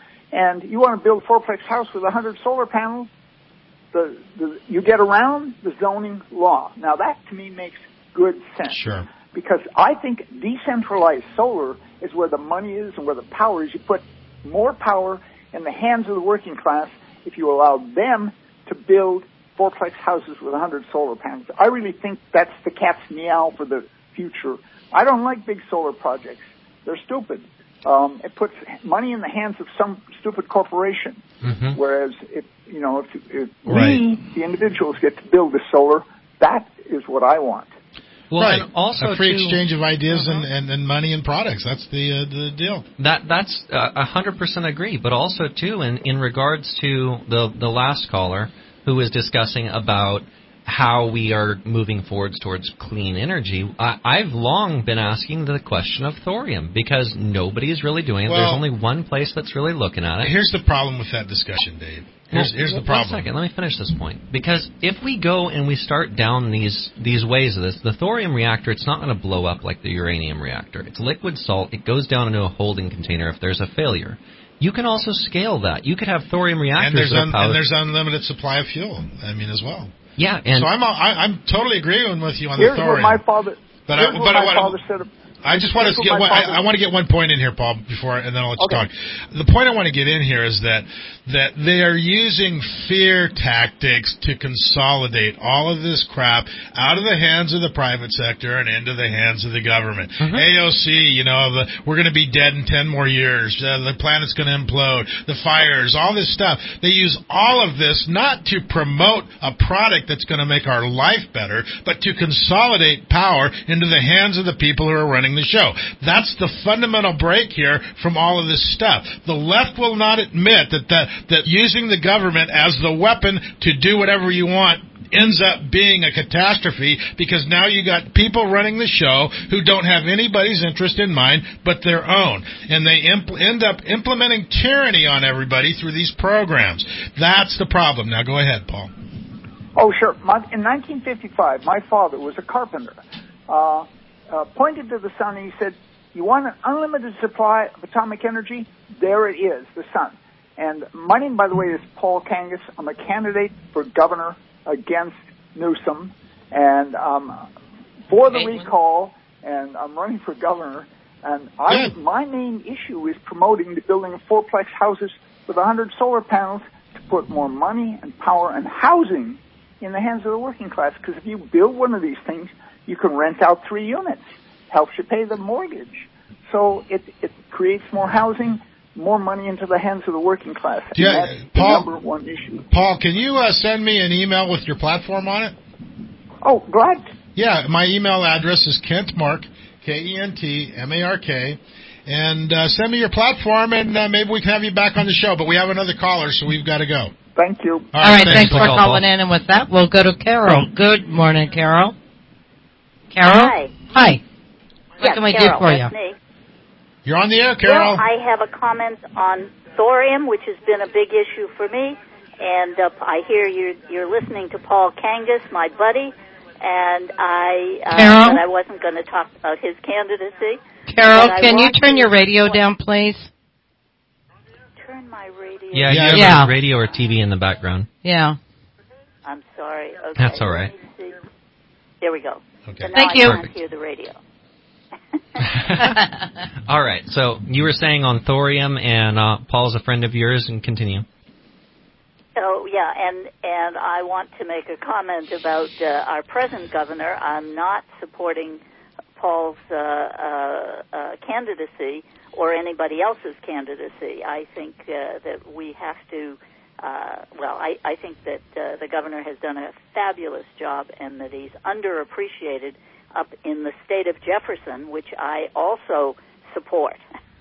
S17: and you want to build a fourplex house with one hundred solar panels, The, the, you get around the zoning law. Now, that to me makes good sense.
S5: Sure.
S17: Because I think decentralized solar is where the money is and where the power is. You put more power in the hands of the working class if you allow them to build fourplex houses with one hundred solar panels. I really think that's the cat's meow for the future. I don't like big solar projects. They're stupid. Um, it puts money in the hands of some stupid corporation.
S7: Mm-hmm.
S17: Whereas, if you know, if, if
S5: Right.
S17: we, the individuals, get to build the solar, that is what I want.
S7: Well,
S5: right.
S7: and also
S5: a free
S7: too,
S5: exchange of ideas
S7: Uh-huh.
S5: and, and, and money and products. That's the uh, the deal.
S7: That that's a hundred percent agree. But also too, in in regards to the the last caller who was discussing about how we are moving forwards towards clean energy, I, I've long been asking the question of thorium because nobody's really doing it.
S5: Well,
S7: There's only one place that's really looking at it.
S5: Here's the problem with that discussion, Dave. Here's,
S7: Well,
S5: here's the
S7: one
S5: problem.
S7: second, let me finish this point. Because if we go and we start down these these ways of this, the thorium reactor, it's not going to blow up like the uranium reactor. It's liquid salt. It goes down into a holding container if there's a failure. You can also scale that. You could have thorium reactors
S5: And there's,
S7: that are
S5: un,
S7: powered.
S5: and there's unlimited supply of fuel, I mean, as well.
S7: Yeah, and
S5: so I'm I, I'm totally agreeing with you on
S17: Here's
S5: the
S17: what
S5: thorium.
S17: my father.
S5: But
S17: here's
S5: I,
S17: what
S5: but
S17: my
S5: I,
S17: father said.
S5: I just want to
S17: here's
S5: get
S17: what
S5: one,
S17: my
S5: I,
S17: father-
S5: I want to get one point in here, Paul, before and then I'll let you
S17: Okay.
S5: talk. The point I want to get in here is that that they are using fear tactics to consolidate all of this crap out of the hands of the private sector and into the hands of the government.
S7: Mm-hmm.
S5: A O C, you know, the, we're going to be dead in ten more years. Uh, the planet's going to implode. The fires, all this stuff. They use all of this not to promote a product that's going to make our life better, but to consolidate power into the hands of the people who are running the show. That's the fundamental break here from all of this stuff. The left will not admit that that, that using the government as the weapon to do whatever you want ends up being a catastrophe, because now you got people running the show who don't have anybody's interest in mind but their own, and they impl- end up implementing tyranny on everybody through these programs. That's the problem. Now go ahead, Paul.
S17: Oh, sure. My, in nineteen fifty-five, my father was a carpenter. Uh, uh, pointed to the sun and he said, "You want an unlimited supply of atomic energy? There it is, the sun." And my name, by the way, is Paul Kangas. I'm a candidate for governor against Newsom, and um, for the recall, and I'm running for governor. And I, my main issue is promoting the building of fourplex houses with one hundred solar panels to put more money and power and housing in the hands of the working class. Because if you build one of these things, you can rent out three units. Helps you pay the mortgage. So it it creates more housing, more money into the hands of the working class. And
S5: Yeah,
S17: that's
S5: Paul-
S17: the number one issue.
S5: Paul, can you uh, send me an email with your platform on it?
S17: Oh, glad.
S5: Yeah, my email address is Kent Mark, K E N T M A R K, and uh, send me your platform, and uh, maybe we can have you back on the show. But we have another caller, so we've got to go.
S17: Thank you.
S5: All
S6: All right, thanks,
S5: for
S6: for
S5: the call,
S6: calling
S5: Paul.
S6: in, and with that, we'll go to Carol. Good morning, Carol. Carol?
S18: Hi.
S6: Hi. What
S18: Yes,
S6: can we
S18: Carol,
S6: do for you?
S18: that's me.
S5: You're on the air, Carol.
S18: Well, I have a comment on thorium, which has been a big issue for me, and uh, I hear you're, you're listening to Paul Kangas, my buddy, and I uh,
S6: Carol?
S18: but I wasn't going to talk about his candidacy.
S6: Carol,
S18: But I
S6: can you
S18: want
S6: turn
S18: to-
S6: your radio down, please?
S18: Turn my radio.
S7: yeah,
S6: Yeah,
S7: you have
S6: yeah.
S7: a radio or T V in the background.
S6: Yeah.
S18: I'm sorry. Okay.
S7: That's all right.
S18: Let me see. There we go.
S7: Okay.
S18: So now
S6: Thank
S18: I
S6: you.
S18: can't hear the radio.
S7: All right, so you were saying on thorium, and uh, Paul's a friend of yours, and continue.
S18: Oh yeah, and and I want to make a comment about uh, our present governor. I'm not supporting Paul's uh, uh, uh, candidacy or anybody else's candidacy. I think uh, that we have to. Uh, well, I, I think that uh, the governor has done a fabulous job, and that he's underappreciated up in the state of Jefferson, which I also support.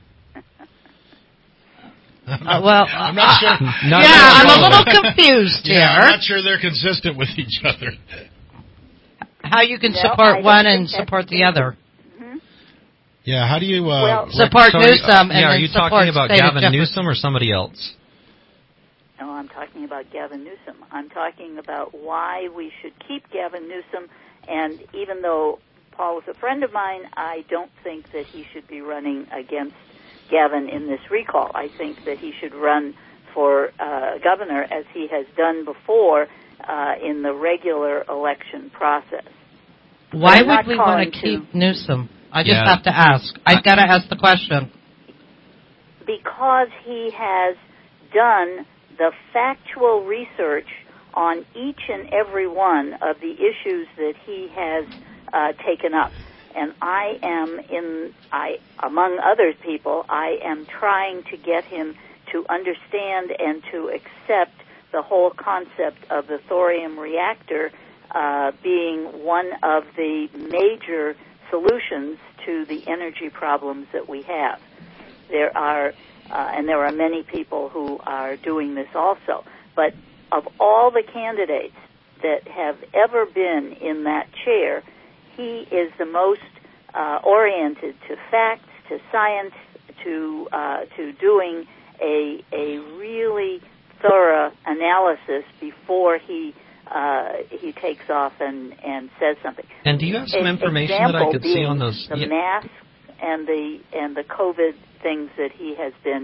S6: Uh, well,
S5: I'm not sure.
S6: Not yeah, I'm a little confused here.
S5: Yeah, I'm not sure they're consistent with each other.
S6: How you can
S18: No,
S6: support
S18: I
S6: one
S18: don't
S6: and
S18: think that's
S6: support the
S18: the
S6: other.
S5: Yeah, how do you uh,
S18: Well,
S6: support
S7: So are you-
S6: Newsom and
S7: yeah, are
S6: then
S7: you
S6: support
S7: talking about
S6: state of
S7: Gavin
S6: Jefferson.
S7: Newsom or somebody else?
S18: No, I'm talking about Gavin Newsom. I'm talking about why we should keep Gavin Newsom, and even though Paul is a friend of mine, I don't think that he should be running against Gavin in this recall. I think that he should run for uh, governor, as he has done before uh, in the regular election process.
S6: Why
S18: I'm not
S6: would we want
S18: calling
S6: to
S18: to-
S6: keep Newsom? I just
S7: Yeah.
S6: have to ask. I've got to ask the question.
S18: Because he has done the factual research on each and every one of the issues that he has uh, taken up. And I am in, I, among other people, I am trying to get him to understand and to accept the whole concept of the thorium reactor uh, being one of the major solutions to the energy problems that we have. There are, uh, and there are many people who are doing this also, but of all the candidates that have ever been in that chair, he is the most uh, oriented to facts, to science, to uh, to doing a a really thorough analysis before he uh, he takes off and, and says something.
S7: And do you have some
S18: An
S7: information that I
S18: example
S7: could see
S18: being
S7: on those?
S18: The
S7: yeah.
S18: masks and the and the COVID things that he has been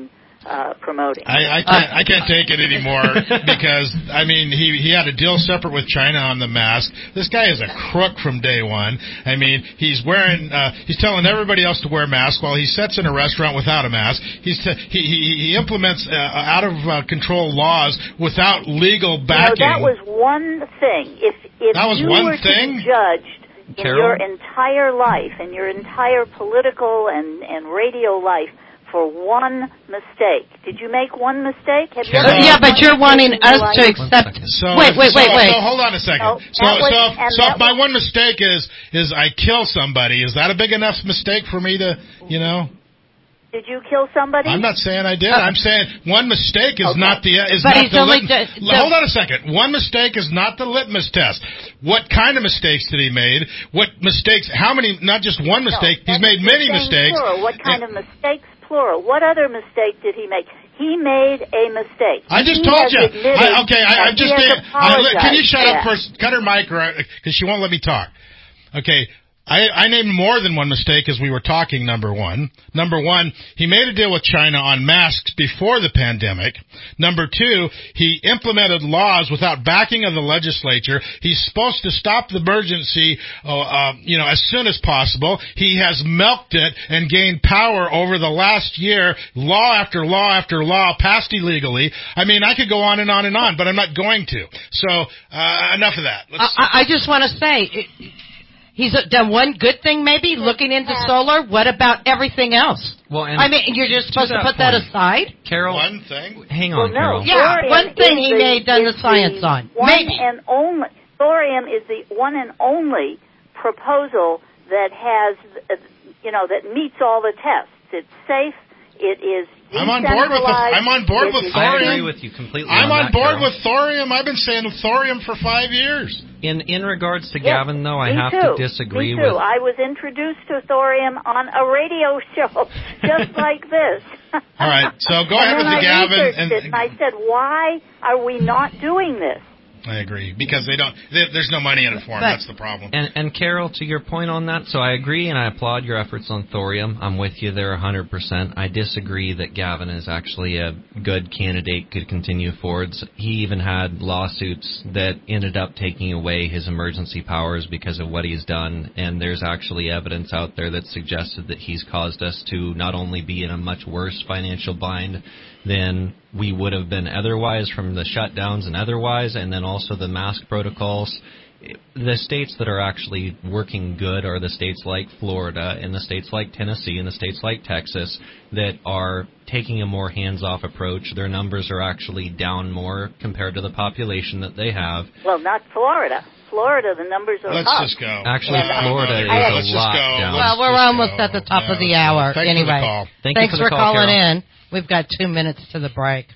S18: uh, promoting.
S5: I, I can't. I can't take it anymore because I mean he he had a deal separate with China on the mask. This guy is a crook from day one. I mean he's wearing uh, he's telling everybody else to wear masks while he sits in a restaurant without a mask. He's t- he, he he implements uh, out of uh, control laws without legal backing.
S18: You know, that was one thing. If if
S5: that was
S18: you
S5: one
S18: were
S5: thing?
S18: to be judged in
S5: Carol?
S18: your entire life, in your entire political and and radio life, for one mistake. Did you make one mistake? Have you
S6: Uh,
S18: ever
S6: yeah,
S18: made
S6: but
S18: one
S6: you're
S18: mistake
S6: wanting
S18: in your
S6: us
S18: life?
S6: to accept.
S5: So,
S6: wait, wait,
S5: so,
S6: wait, wait.
S5: So hold on a second.
S18: No,
S5: so,
S18: that was-
S5: so,
S18: and
S5: so
S18: that
S5: if my
S18: was-
S5: one mistake is is I kill somebody. Is that a big enough mistake for me to, you know?
S18: Did you kill somebody?
S5: I'm not saying I did. I'm saying one mistake is
S18: Okay.
S5: not the is
S6: But
S5: not
S6: he's
S5: the
S6: only
S5: lit-
S6: ju- the-
S5: Hold on a second. One mistake is not the litmus test. What kind of mistakes did he made? What mistakes? How many? Not just one mistake.
S18: No,
S5: he's
S18: that's
S5: made many
S18: saying
S5: mistakes.
S18: Plural. What kind of mistakes? Plural. What other mistake did he make? He made a mistake.
S5: I just
S18: He
S5: told
S18: has
S5: you.
S18: admitted
S5: I, okay, I,
S18: that
S5: I'm
S18: he
S5: just.
S18: has
S5: being- I, let- can you
S18: apologized
S5: shut
S18: for
S5: up
S18: that.
S5: first? Cut her mic, because she won't let me talk. Okay. I, I named more than one mistake as we were talking, number one. Number one, he made a deal with China on masks before the pandemic. Number two, he implemented laws without backing of the legislature. He's supposed to stop the emergency, uh, uh, you know, as soon as possible. He has milked it and gained power over the last year, law after law after law passed illegally. I mean, I could go on and on and on, but I'm not going to. So, uh, enough of that. Let's,
S6: I, I just want to say, it, he's done one good thing, maybe looking into solar. What about everything else?
S7: Well, and
S6: I mean, you're just supposed to,
S7: that
S6: put that
S7: point,
S6: aside.
S7: Carol,
S5: one thing?
S7: Hang
S18: Well,
S7: on,
S18: no,
S7: Carol.
S6: Yeah,
S18: thorium
S6: one thing
S18: is
S6: he
S18: the-
S6: may have done the
S18: is
S6: science on.
S18: One
S6: Maybe.
S18: and only thorium is the one and only proposal that has, uh, you know, that meets all the tests. It's safe. It is
S5: I'm on board with the, I'm on board
S18: It
S5: with
S18: is-
S7: I
S5: thorium.
S7: agree with you completely.
S5: I'm
S7: on
S5: on
S7: that,
S5: board
S7: Carol.
S5: with thorium. I've been saying thorium for five years.
S7: In in regards to
S18: Yes,
S7: Gavin, though, I
S18: me
S7: have
S18: too.
S7: to disagree
S18: Me too.
S7: with.
S18: I was introduced to thorium on a radio show, just like this.
S5: All right, so go
S18: and
S5: ahead
S18: then
S5: with the
S18: I
S5: Gavin.
S18: researched
S5: And,
S18: it, and I said, why are we not doing this?
S5: I agree because they don't. They, there's no money in it for them.
S7: But-
S5: That's the problem.
S7: And, and Carol, to your point on that, so I agree and I applaud your efforts on thorium. I'm with you there one hundred percent. I disagree that Gavin is actually a good candidate, could continue forwards. He even had lawsuits that ended up taking away his emergency powers because of what he's done, and there's actually evidence out there that suggested that he's caused us to not only be in a much worse financial bind than we would have been otherwise from the shutdowns and otherwise, and then also the mask protocols. The states that are actually working good are the states like Florida and the states like Tennessee and the states like Texas that are taking a more hands-off approach. Their numbers are actually down more compared to the population that they have.
S18: Well, not Florida. Florida, the numbers are
S5: Let's
S18: up.
S5: just go.
S7: Actually,
S5: Uh,
S7: Florida is
S5: uh,
S7: a
S5: let's just
S7: lot
S5: go.
S7: down.
S6: Well, we're almost at the top
S5: Yeah,
S6: of the
S5: let's go.
S6: hour.
S5: Thanks for the
S6: anyway,
S5: call.
S7: Thank you
S6: thanks
S7: for the call,
S6: calling
S7: Carol.
S6: in. We've got two minutes to the break.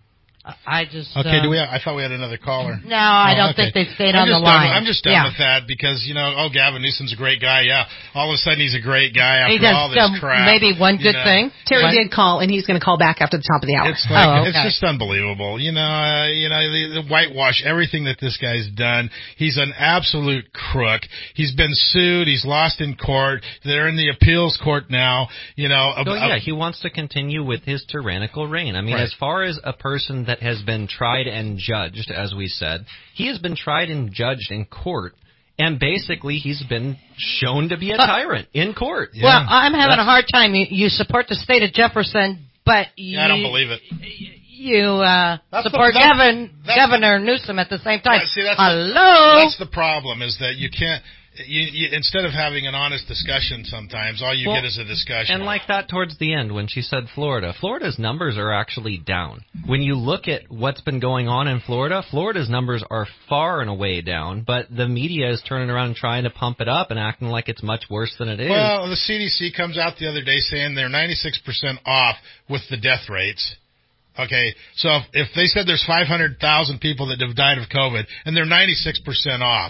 S6: I just
S5: Okay,
S6: uh,
S5: do we? Have, I thought we had another caller.
S6: No, I
S5: Oh,
S6: don't
S5: okay.
S6: think they've stayed
S5: I'm
S6: on the
S5: just done-
S6: line.
S5: I'm just done
S6: Yeah.
S5: with that because you know, oh, Gavin Newsom's a great guy. Yeah, all of a sudden he's a great guy after
S6: He does
S5: all this
S6: some-
S5: crap.
S6: maybe one
S5: you
S6: good
S5: know.
S6: thing.
S8: Terry
S6: What?
S8: did call, and he's going to call back after the top of the hour.
S5: It's like
S6: Oh, okay.
S5: it's just unbelievable. You know, uh, you know, the, the whitewash everything that this guy's done. He's an absolute crook. He's been sued. He's lost in court. They're in the appeals court now. You know.
S7: Oh,
S5: ab-
S7: yeah, he wants to continue with his tyrannical reign. I mean,
S5: Right.
S7: as far as a person that has been tried and judged, as we said, he has been tried and judged in court, and basically he's been shown to be a tyrant in court.
S6: Well, I'm having
S7: That's-
S6: a hard time. You, you support the state of Jefferson, but you,
S5: Yeah, I don't believe it.
S6: you uh,
S5: That's the-
S6: support
S5: that's-
S6: Gavin,
S5: that's-
S6: Governor Newsom at the same time.
S5: Yeah, see, that's
S6: Hello.
S5: The, that's the problem is that you can't. You, you, instead of having an honest discussion, sometimes all you
S7: Well,
S5: get is a discussion.
S7: And like that towards the end when she said Florida, Florida's numbers are actually down. When you look at what's been going on in Florida, Florida's numbers are far and away down, but the media is turning around and trying to pump it up and acting like it's much worse than it is.
S5: Well, the C D C comes out the other day saying they're ninety-six percent off with the death rates. Okay, so if, if they said there's five hundred thousand people that have died of COVID, and they're ninety-six percent off,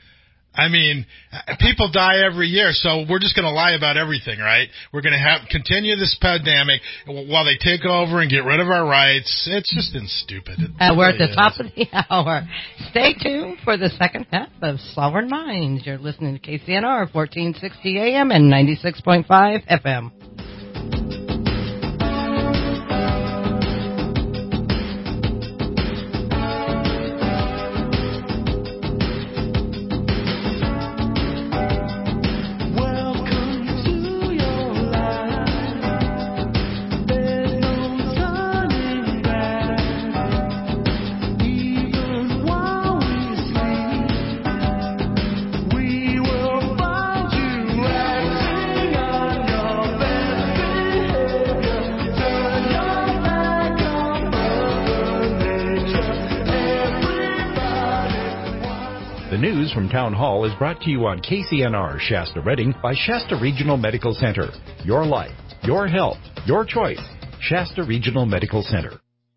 S5: I mean, people die every year, so we're just going to lie about everything, right? We're going to have continue this pandemic while they take over and get rid of our rights. It's just been stupid. It
S6: Uh, we're at
S5: really
S6: the top
S5: is.
S6: of the hour. Stay tuned for the second half of Sovereign Minds. You're listening to K C N R, fourteen sixty A M and ninety-six point five F M.
S2: The news from Town Hall is brought to you on K C N R Shasta Redding by Shasta Regional Medical Center. Your life, your health, your choice. Shasta Regional Medical Center.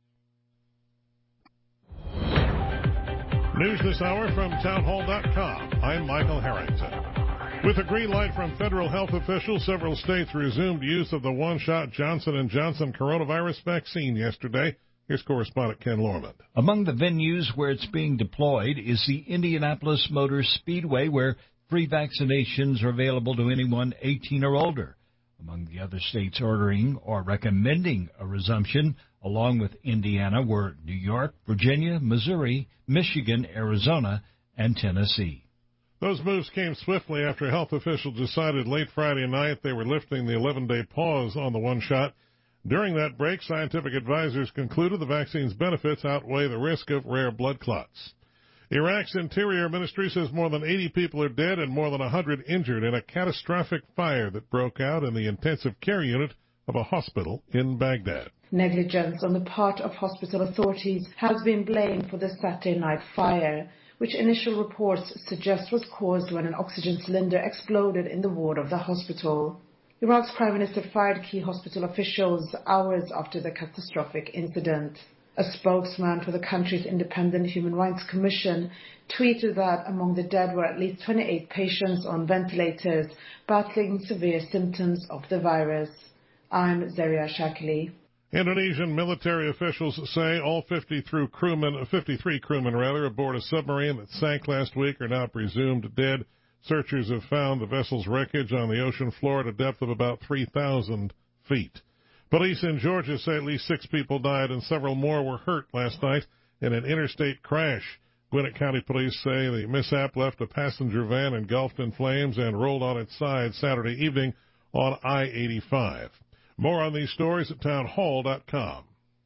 S19: News this hour from townhall dot com. I'm Michael Harrington. With a green light from federal health officials, several states resumed use of the one-shot Johnson and Johnson coronavirus vaccine yesterday. Here's correspondent Ken Lorman.
S20: Among the venues where it's being deployed is the Indianapolis Motor Speedway, where free vaccinations are available to anyone eighteen or older. Among the other states ordering or recommending a resumption, along with Indiana, were New York, Virginia, Missouri, Michigan, Arizona, and Tennessee.
S19: Those moves came swiftly after health officials decided late Friday night they were lifting the eleven-day pause on the one-shot. During that break, scientific advisors concluded the vaccine's benefits outweigh the risk of rare blood clots. Iraq's Interior Ministry says more than eighty people are dead and more than one hundred injured in a catastrophic fire that broke out in the intensive care unit of a hospital in Baghdad.
S21: Negligence on the part of hospital authorities has been blamed for the Saturday night fire, which initial reports suggest was caused when an oxygen cylinder exploded in the ward of the hospital. Iraq's Prime Minister fired key hospital officials hours after the catastrophic incident. A spokesman for the country's Independent Human Rights Commission tweeted that among the dead were at least twenty-eight patients on ventilators battling severe symptoms of the virus. I'm Zaria Shakili.
S19: Indonesian military officials say all fifty-three crewmen, fifty-three crewmen rather, aboard a submarine that sank last week are now presumed dead. Searchers have found the vessel's wreckage on the ocean floor at a depth of about three thousand feet. Police in Georgia say at least six people died and several more were hurt last night in an interstate crash. Gwinnett County Police say the mishap left a passenger van engulfed in flames and rolled on its side Saturday evening on I eighty-five. More on these stories at townhall dot com.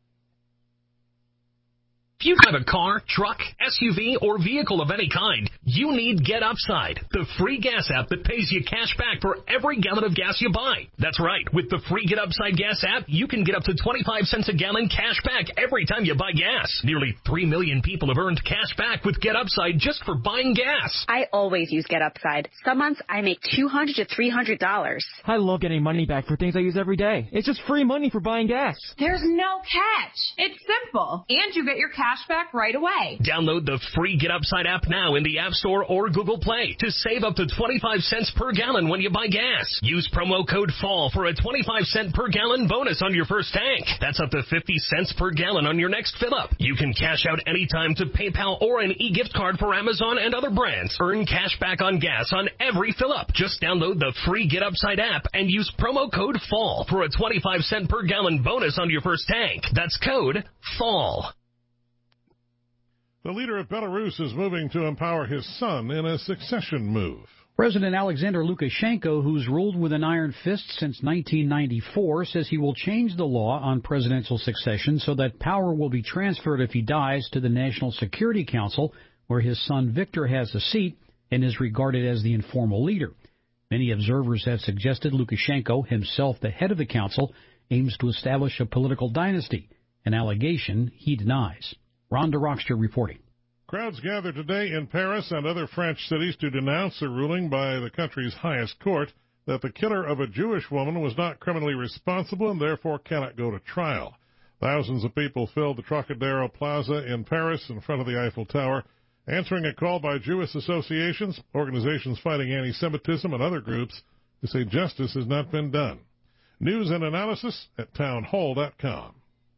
S22: If you have a car, truck, S U V, or vehicle of any kind, you need Get Upside, the free gas app that pays you cash back for every gallon of gas you buy. That's right. With the free Get Upside gas app, you can get up to twenty-five cents a gallon cash back every time you buy gas. Nearly three million people have earned cash back with Get Upside just for buying gas.
S23: I always use Get Upside. Some months I make two hundred to three hundred dollars.
S24: I love getting money back for things I use every day. It's just free money for buying gas.
S25: There's no catch. It's simple. And you get your cash back right away.
S22: Download the free Get Upside app now in the App Store or Google Play to save up to twenty-five cents per gallon when you buy gas. Use promo code FALL for a twenty-five cent per gallon bonus on your first tank. That's up to fifty cents per gallon on your next fill up. You can cash out anytime to PayPal or an e-gift card for Amazon and other brands. Earn cash back on gas on every fill up. Just download the free Get Upside app and use promo code FALL for a twenty-five cent per gallon bonus on your first tank. That's code FALL.
S19: The leader of Belarus is moving to empower his son in a succession move.
S26: President Alexander Lukashenko, who's ruled with an iron fist since nineteen ninety-four, says he will change the law on presidential succession so that power will be transferred if he dies to the National Security Council, where his son Viktor has a seat and is regarded as the informal leader. Many observers have suggested Lukashenko, himself the head of the council, aims to establish a political dynasty, an allegation he denies. Rhonda Rockster reporting.
S19: Crowds gathered today in Paris and other French cities to denounce a ruling by the country's highest court that the killer of a Jewish woman was not criminally responsible and therefore cannot go to trial. Thousands of people filled the Trocadero Plaza in Paris in front of the Eiffel Tower, answering a call by Jewish associations, organizations fighting anti-Semitism, and other groups to say justice has not been done. News and analysis at townhall dot com.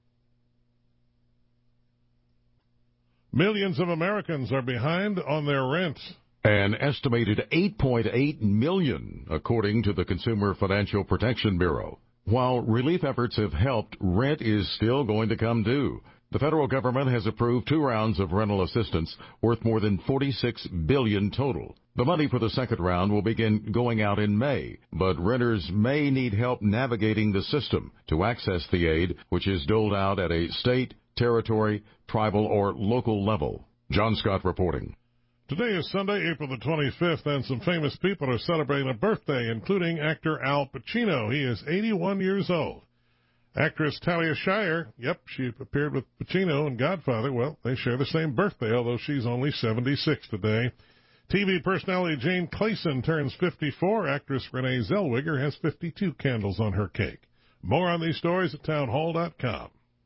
S19: Millions of Americans are behind on their rent.
S27: An estimated eight point eight million, according to the Consumer Financial Protection Bureau. While relief efforts have helped, rent is still going to come due. The federal government has approved two rounds of rental assistance worth more than forty-six billion dollars total. The money for the second round will begin going out in May, but renters may need help navigating the system to access the aid, which is doled out at a state, territory, tribal, or local level. John Scott reporting.
S19: Today is Sunday, April the twenty-fifth, and some famous people are celebrating a birthday, including actor Al Pacino. He is eighty-one years old. Actress Talia Shire, yep, she appeared with Pacino in Godfather. Well, they share the same birthday, although she's only seventy-six today. T V personality Jane Clayson turns fifty-four. Actress Renee Zellweger has fifty-two candles on her cake. More on these stories at townhall dot com.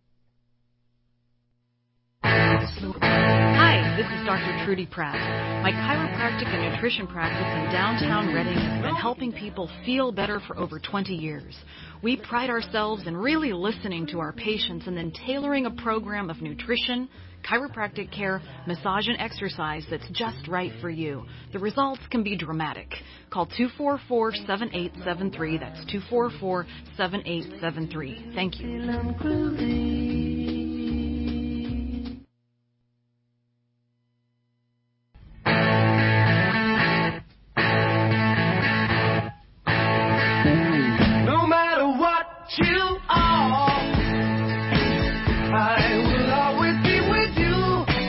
S1: Hi, this is Doctor Trudy Pratt. My chiropractic and nutrition practice in downtown Reading has been helping people feel better for over twenty years. We pride ourselves in really listening to our patients and then tailoring a program of nutrition, chiropractic care, massage, and exercise that's just right for you. The results can be dramatic. Call two four four, seven eight seven three. That's two four four, seven eight seven three. Thank you.
S4: No matter what you are, I will always be with you.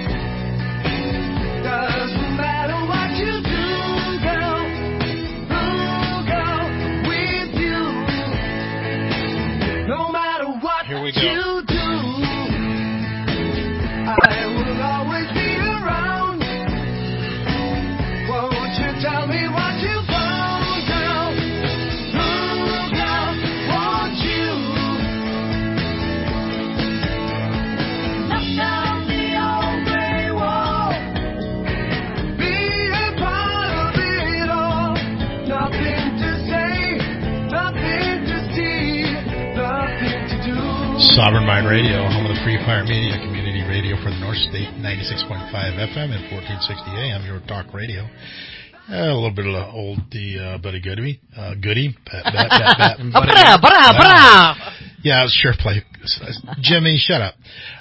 S4: Doesn't matter what you do, girl, ooh, girl, with you. No matter what
S5: Here we go.
S4: you do, I will always be around. Won't you tell me what you found, girl? Ooh, girl, won't you? Knock down the old gray wall. Be a part of it all. Nothing to say, nothing to see, nothing to do.
S5: Sovereign Mind Radio, home of the Free Fire Media, community radio for the North State, ninety-six point five F M and fourteen sixty A M, your talk radio. Uh, a little bit of the old, the uh, buddy goody, uh, goody. Bat, bat, bat, bat.
S6: Bra, bra, bra.
S5: Yeah, sure. Play, Jimmy. Shut up.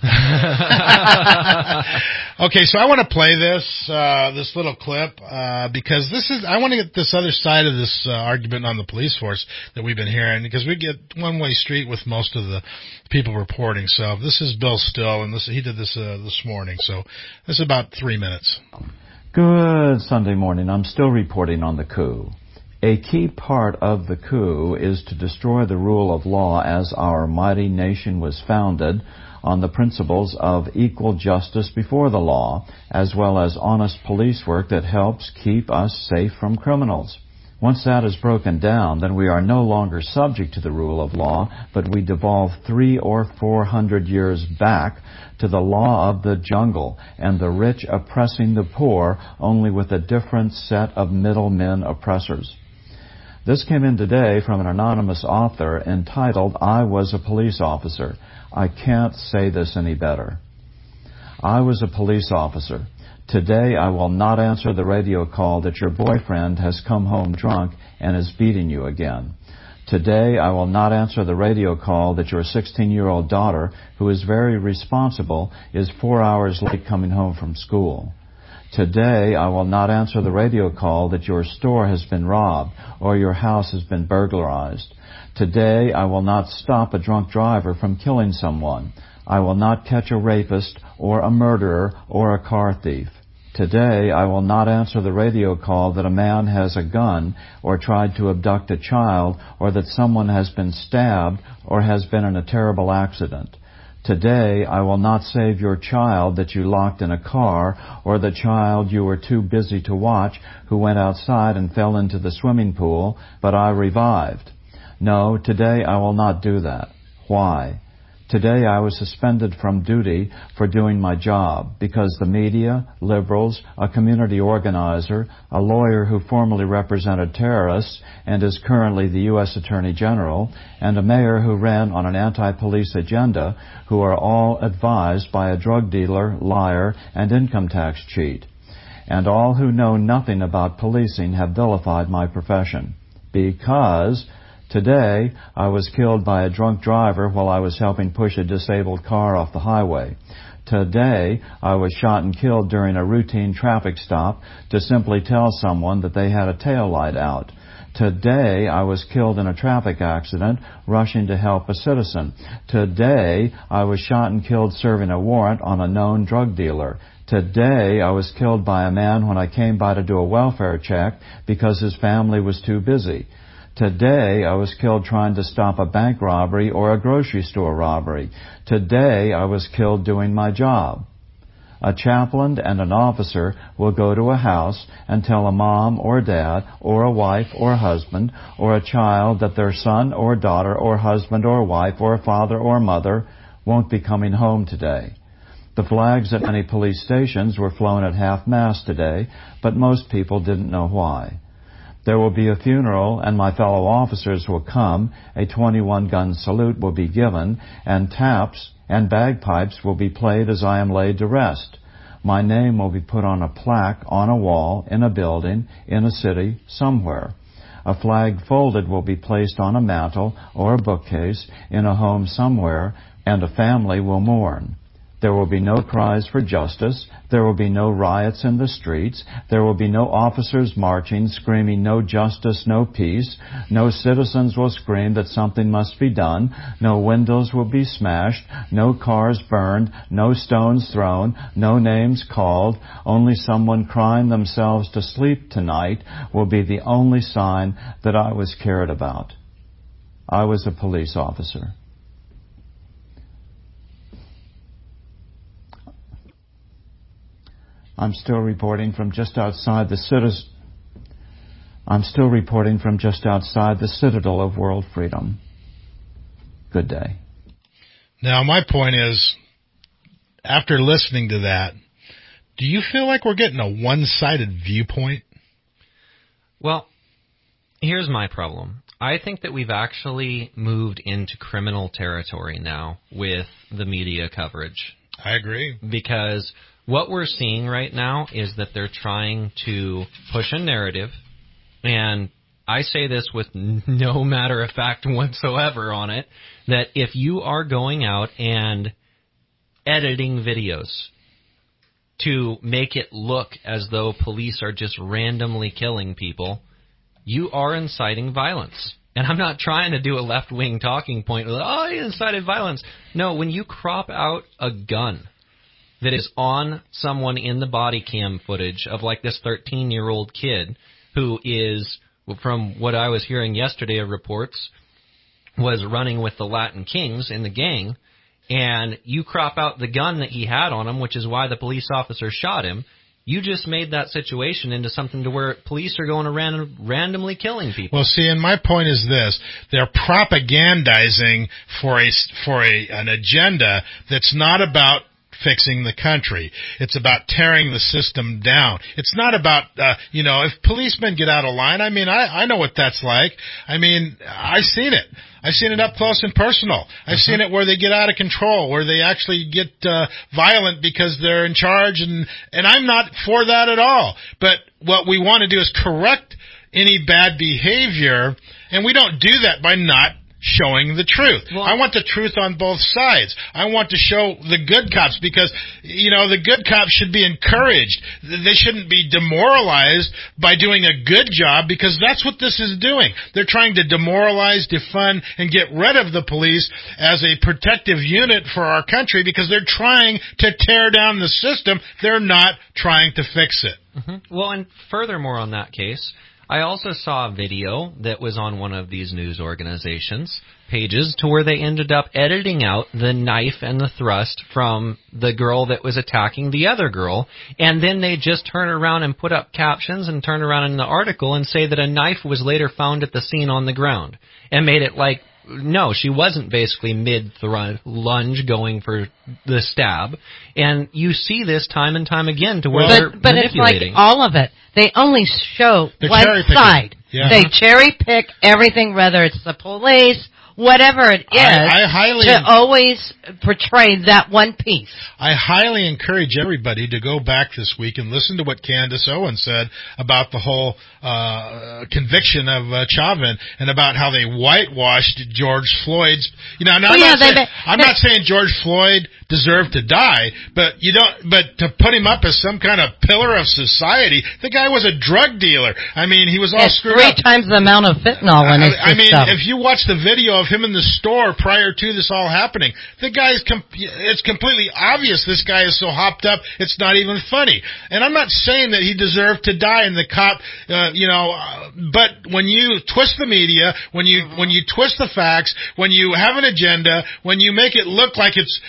S5: Okay, so I want to play this uh, this little clip uh, because this is I want to get this other side of this uh, argument on the police force that we've been hearing, because we get one way street with most of the people reporting. So this is Bill Still, and this he did this uh, this morning. So this is about three minutes.
S3: Good Sunday morning. I'm still reporting on the coup. A key part of the coup is to destroy the rule of law as our mighty nation was founded on the principles of equal justice before the law, as well as honest police work that helps keep us safe from criminals. Once that is broken down, then we are no longer subject to the rule of law, but we devolve three or four hundred years back to the law of the jungle and the rich oppressing the poor, only with a different set of middlemen oppressors. This came in today from an anonymous author entitled, "I Was a Police Officer." I can't say this any better. I was a police officer. Today I will not answer the radio call that your boyfriend has come home drunk and is beating you again. Today I will not answer the radio call that your sixteen-year-old daughter, who is very responsible, is four hours late coming home from school. Today I will not answer the radio call that your store has been robbed or your house has been burglarized. Today I will not stop a drunk driver from killing someone. I will not catch a rapist or a murderer or a car thief. Today I will not answer the radio call that a man has a gun or tried to abduct a child, or that someone has been stabbed or has been in a terrible accident. Today I will not save your child that you locked in a car, or the child you were too busy to watch who went outside and fell into the swimming pool, but I revived. No, today I will not do that. Why? Today I was suspended from duty for doing my job because the media, liberals, a community organizer, a lawyer who formerly represented terrorists and is currently the U S Attorney General, and a mayor who ran on an anti-police agenda, who are all advised by a drug dealer, liar, and income tax cheat. And all who know nothing about policing have vilified my profession. Because today, I was killed by a drunk driver while I was helping push a disabled car off the highway. Today, I was shot and killed during a routine traffic stop to simply tell someone that they had a tail light out. Today, I was killed in a traffic accident rushing to help a citizen. Today, I was shot and killed serving a warrant on a known drug dealer. Today, I was killed by a man when I came by to do a welfare check because his family was too busy. Today, I was killed trying to stop a bank robbery or a grocery store robbery. Today, I was killed doing my job. A chaplain and an officer will go to a house and tell a mom or dad or a wife or husband or a child that their son or daughter or husband or wife or father or mother won't be coming home today. The flags at many police stations were flown at half-mast today, but most people didn't know why. There will be a funeral, and my fellow officers will come, a twenty-one gun salute will be given, and taps and bagpipes will be played as I am laid to rest. My name will be put on a plaque on a wall, in a building, in a city, somewhere. A flag folded will be placed on a mantel or a bookcase in a home somewhere, and a family will mourn. There will be no cries for justice. There will be no riots in the streets. There will be no officers marching, screaming no justice, no peace. No citizens will scream that something must be done. No windows will be smashed. No cars burned. No stones thrown. No names called. Only someone crying themselves to sleep tonight will be the only sign that I was cared about. I was a police officer. I'm still reporting from just outside the citi- I'm still reporting from just outside the citadel of world freedom. Good day.
S5: Now, my point is, after listening to that, do you feel like we're getting a one-sided viewpoint?
S7: Well, here's my problem. I think that we've actually moved into criminal territory now with the media coverage.
S5: I agree.
S7: Because what we're seeing right now is that they're trying to push a narrative, and I say this with no matter of fact whatsoever on it, that if you are going out and editing videos to make it look as though police are just randomly killing people, you are inciting violence. And I'm not trying to do a left-wing talking point, oh, he incited violence. No, when you crop out a gun that is on someone in the body cam footage of like this thirteen-year-old kid who is, from what I was hearing yesterday of reports, was running with the Latin Kings in the gang, and you crop out the gun that he had on him, which is why the police officer shot him, you just made that situation into something to where police are going around randomly killing people.
S5: Well, see, and my point is this. They're propagandizing for a, for a, an agenda that's not about fixing the country. It's about tearing the system down. It's not about, uh, you know, if policemen get out of line, I mean, I, I know what that's like. I mean, I've seen it. I've seen it up close and personal. I've uh-huh. seen it where they get out of control, where they actually get uh, violent because they're in charge, and, and I'm not for that at all. But what we want to do is correct any bad behavior, and we don't do that by not showing the truth. Well, I want the truth on both sides. I want to show the good cops because, you know, the good cops should be encouraged. They shouldn't be demoralized by doing a good job, because that's what this is doing. They're trying to demoralize, defund, and get rid of the police as a protective unit for our country because they're trying to tear down the system. They're not trying to fix it.
S7: Mm-hmm. Well, and furthermore on that case, I also saw a video that was on one of these news organizations' pages to where they ended up editing out the knife and the thrust from the girl that was attacking the other girl, and then they just turn around and put up captions and turn around in the article and say that a knife was later found at the scene on the ground, and made it like, no, she wasn't basically mid-lunge going for the stab. And you see this time and time again to where
S6: but,
S7: they're
S6: but
S7: manipulating.
S6: It's like all of it. They only show
S7: They're
S6: one side.
S5: Yeah.
S6: They cherry pick everything, whether it's the police, whatever it is,
S5: I, I highly,
S6: to always portray that one piece.
S5: I highly encourage everybody to go back this week and listen to what Candace Owen said about the whole uh conviction of uh, Chauvin, and about how they whitewashed George Floyd's. You know, now,
S6: well,
S5: I'm,
S6: yeah,
S5: not
S6: they,
S5: saying,
S6: they,
S5: I'm not saying George Floyd deserved to die, but you don't. But to put him up as some kind of pillar of society, the guy was a drug dealer. I mean, he was all
S6: it's
S5: screwed
S6: three
S5: up.
S6: times the amount of fentanyl in his
S5: I, I mean,
S6: system.
S5: if you watch the video of him in the store prior to this all happening, the guy's com- it's completely obvious this guy is so hopped up it's not even funny. And I'm not saying that he deserved to die, and the cop, uh, you know, uh, but when you twist the media, when you mm-hmm. when you twist the facts, when you have an agenda, when you make it look like it's uh, the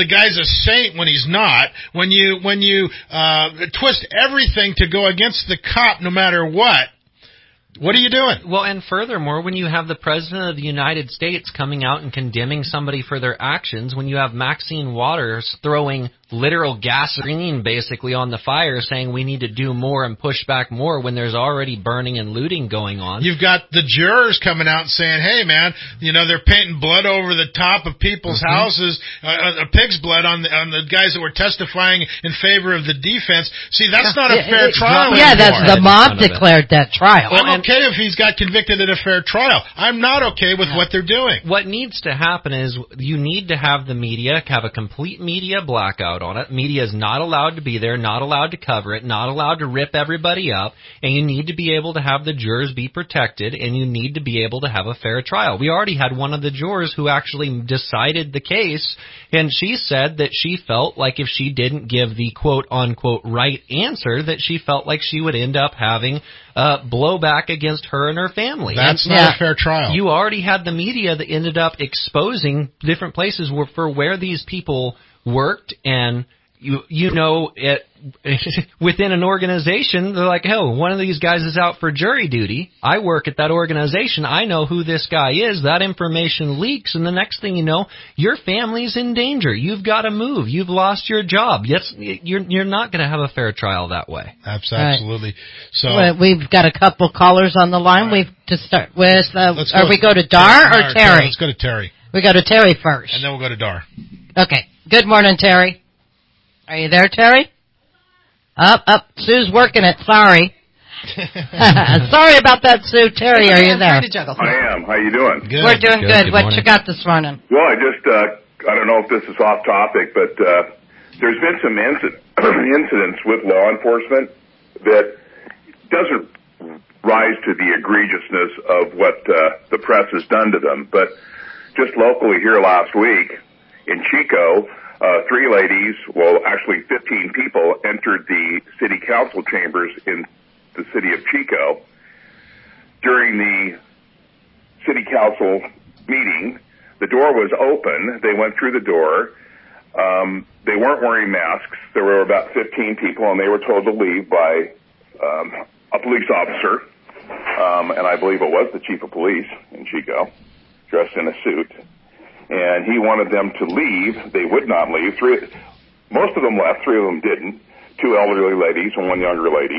S5: the guy's a saint when he's not, when you when you uh, twist everything to go against the cop no matter what, what are you doing?
S7: Well, and furthermore, when you have the President of the United States coming out and condemning somebody for their actions, when you have Maxine Waters throwing literal gasoline basically on the fire saying we need to do more and push back more when there's already burning and looting going on.
S5: You've got the jurors coming out and saying, hey, man, you know, they're painting blood over the top of people's mm-hmm. houses, uh, a pig's blood on the, on the guys that were testifying in favor of the defense. See, that's not a
S6: yeah,
S5: fair
S6: it,
S5: trial
S6: Yeah,
S5: anymore.
S6: that's the mob declared that trial.
S5: Well, I'm okay if he's got convicted at a fair trial. I'm not okay with yeah. what they're doing.
S7: What needs to happen is you need to have the media, have a complete media blackout on it. Media is not allowed to be there, not allowed to cover it, not allowed to rip everybody up, and you need to be able to have the jurors be protected, and you need to be able to have a fair trial. We already had one of the jurors who actually decided the case, and she said that she felt like if she didn't give the quote-unquote right answer, that she felt like she would end up having uh, blowback against her and her family.
S5: That's
S7: and,
S5: not
S7: yeah,
S5: a fair trial.
S7: You already had the media that ended up exposing different places where, for where these people worked, and You you know, it, within an organization, they're like, hell, one of these guys is out for jury duty. I work at that organization. I know who this guy is. That information leaks, and the next thing you know, your family's in danger. You've got to move. You've lost your job. Yes, you're you're not going to have a fair trial that way.
S5: Absolutely.
S6: Right.
S5: So
S6: well, we've got a couple callers on the line. Right. We've to start with. Uh,
S5: Let's
S6: or
S5: go
S6: we go to Dar
S5: Dar,
S6: or
S5: Dar,
S6: Terry?
S5: Let's go to Terry.
S6: We go to Terry first,
S5: and then we'll go to Dar.
S6: Okay. Good morning, Terry. Are you there, Terry? Up, up. Sue's working it. Sorry. Sorry about that, Sue. Terry, are you there?
S9: I am. How you doing?
S6: Good. We're doing good. good. good what you got this morning?
S9: Well, I just, uh, I don't know if this is off topic, but uh, there's been some inc- incidents with law enforcement that doesn't rise to the egregiousness of what uh, the press has done to them. But just locally here last week in Chico, Uh, three ladies, well, actually fifteen people, entered the city council chambers in the city of Chico. During the city council meeting, the door was open. They went through the door. Um, they weren't wearing masks. There were about fifteen people, and they were told to leave by um, a police officer, um, and I believe it was the chief of police in Chico, dressed in a suit. And he wanted them to leave. They would not leave. Three, most of them left. Three of them didn't. Two elderly ladies and one younger lady.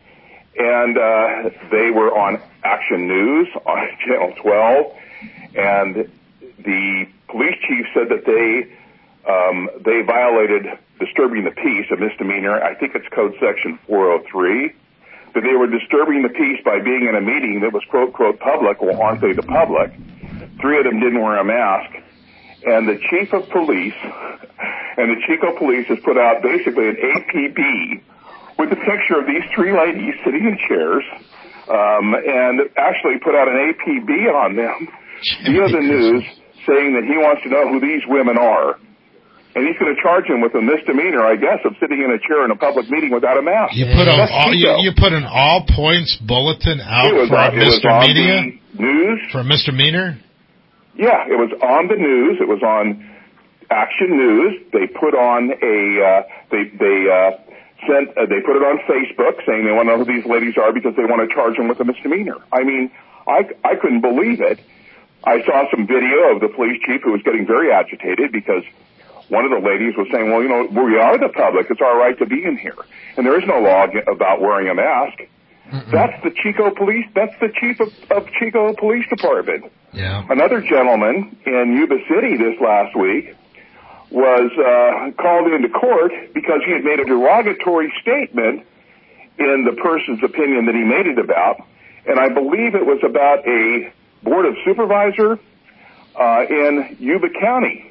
S9: And uh, they were on Action News on Channel twelve. And the police chief said that they um, they violated disturbing the peace, a misdemeanor. I think it's code section four oh three. That they were disturbing the peace by being in a meeting that was quote, quote, public. Well, aren't they the public? Three of them didn't wear a mask. And the chief of police and the Chico police has put out basically an A P B with a picture of these three ladies sitting in chairs, um, and actually put out an A P B on them via the news saying that he wants to know who these women are. And he's going to charge him with a misdemeanor, I guess, of sitting in a chair in a public meeting without a mask.
S5: You put, a, all, you, you put an all-points bulletin out
S9: was,
S5: for
S9: uh,
S5: Mister Media?
S9: News.
S5: For misdemeanor?
S9: Yeah, it was on the news. It was on Action News. They put on a, uh, they, they, uh, sent, uh, they put it on Facebook saying they want to know who these ladies are because they want to charge them with a misdemeanor. I mean, I, I couldn't believe it. I saw some video of the police chief who was getting very agitated because one of the ladies was saying, well, you know, we are the public. It's our right to be in here. And there is no law about wearing a mask. Mm-mm. That's the Chico police. That's the chief of, of Chico Police Department.
S5: Yeah.
S9: Another gentleman in Yuba City this last week was uh, called into court because he had made a derogatory statement in the person's opinion that he made it about, and I believe it was about a board of supervisor uh, in Yuba County,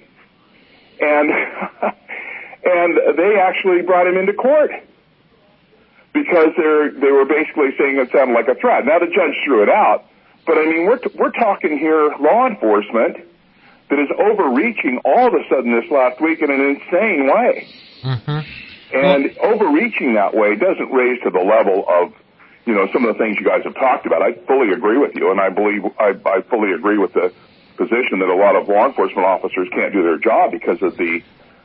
S9: and and they actually brought him into court. Because they're, they were basically saying it sounded like a threat. Now the judge threw it out, but I mean we're t- we're talking here law enforcement that is overreaching all of a sudden this last week in an insane way,
S7: mm-hmm.
S9: and well, overreaching that way doesn't raise to the level of you know some of the things you guys have talked about. I fully agree with you, and I believe I, I fully agree with the position that a lot of law enforcement officers can't do their job because of the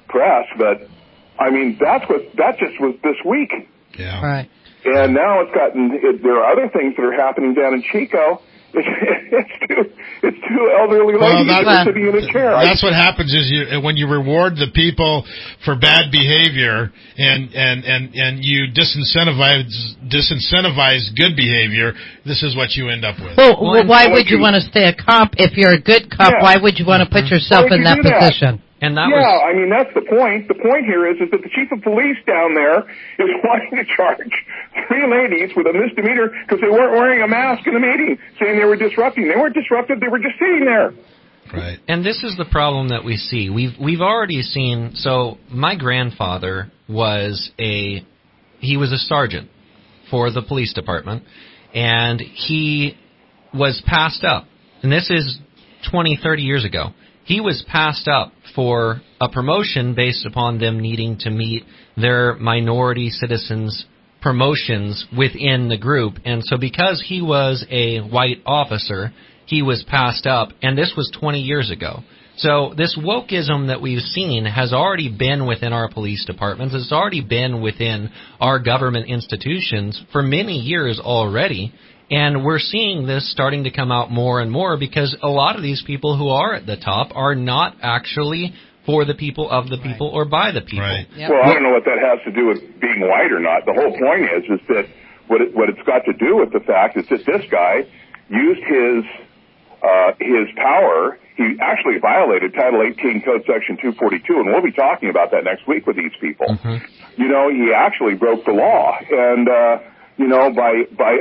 S9: press, but I mean, that's what, that just was this week.
S5: Yeah.
S6: Right.
S9: And now it's gotten, it, there are other things that are happening down in Chico. It's, it's two, it's two elderly
S5: Well,
S9: ladies that are sitting in a chair.
S5: That's what happens is you, when you reward the people for bad behavior and, and, and, and you disincentivize, disincentivize good behavior, this is what you end up with.
S6: Well, well why would you want to stay a cop? If you're a good cop,
S9: Yeah.
S6: why would you want to put yourself
S9: Why would
S6: in
S9: you
S6: that
S9: do that?
S6: position?
S7: And that
S9: yeah,
S7: was
S9: I mean, that's the point. The point here is, is that the chief of police down there is wanting to charge three ladies with a misdemeanor because they weren't wearing a mask in the meeting, saying they were disrupting. They weren't disruptive. They were just sitting there.
S5: Right.
S7: And this is the problem that we see. We've we've already seen. So my grandfather was a he was a sergeant for the police department, and he was passed up. And this is twenty, thirty years ago. He was passed up for a promotion based upon them needing to meet their minority citizens' promotions within the group. And so because he was a white officer, he was passed up, and this was twenty years ago. So this wokeism that we've seen has already been within our police departments. It's already been within our government institutions for many years already. And we're seeing this starting to come out more and more because a lot of these people who are at the top are not actually for the people, of the people, or by the people.
S5: Right.
S6: Yep.
S9: Well, I don't know what that has to do with being white or not. The whole point is, is that what it, what it's got to do with the fact is that this guy used his uh, his power. He actually violated Title eighteen Code Section two forty-two, and we'll be talking about that next week with these people.
S7: Mm-hmm.
S9: You know, he actually broke the law, and uh, you know, by by.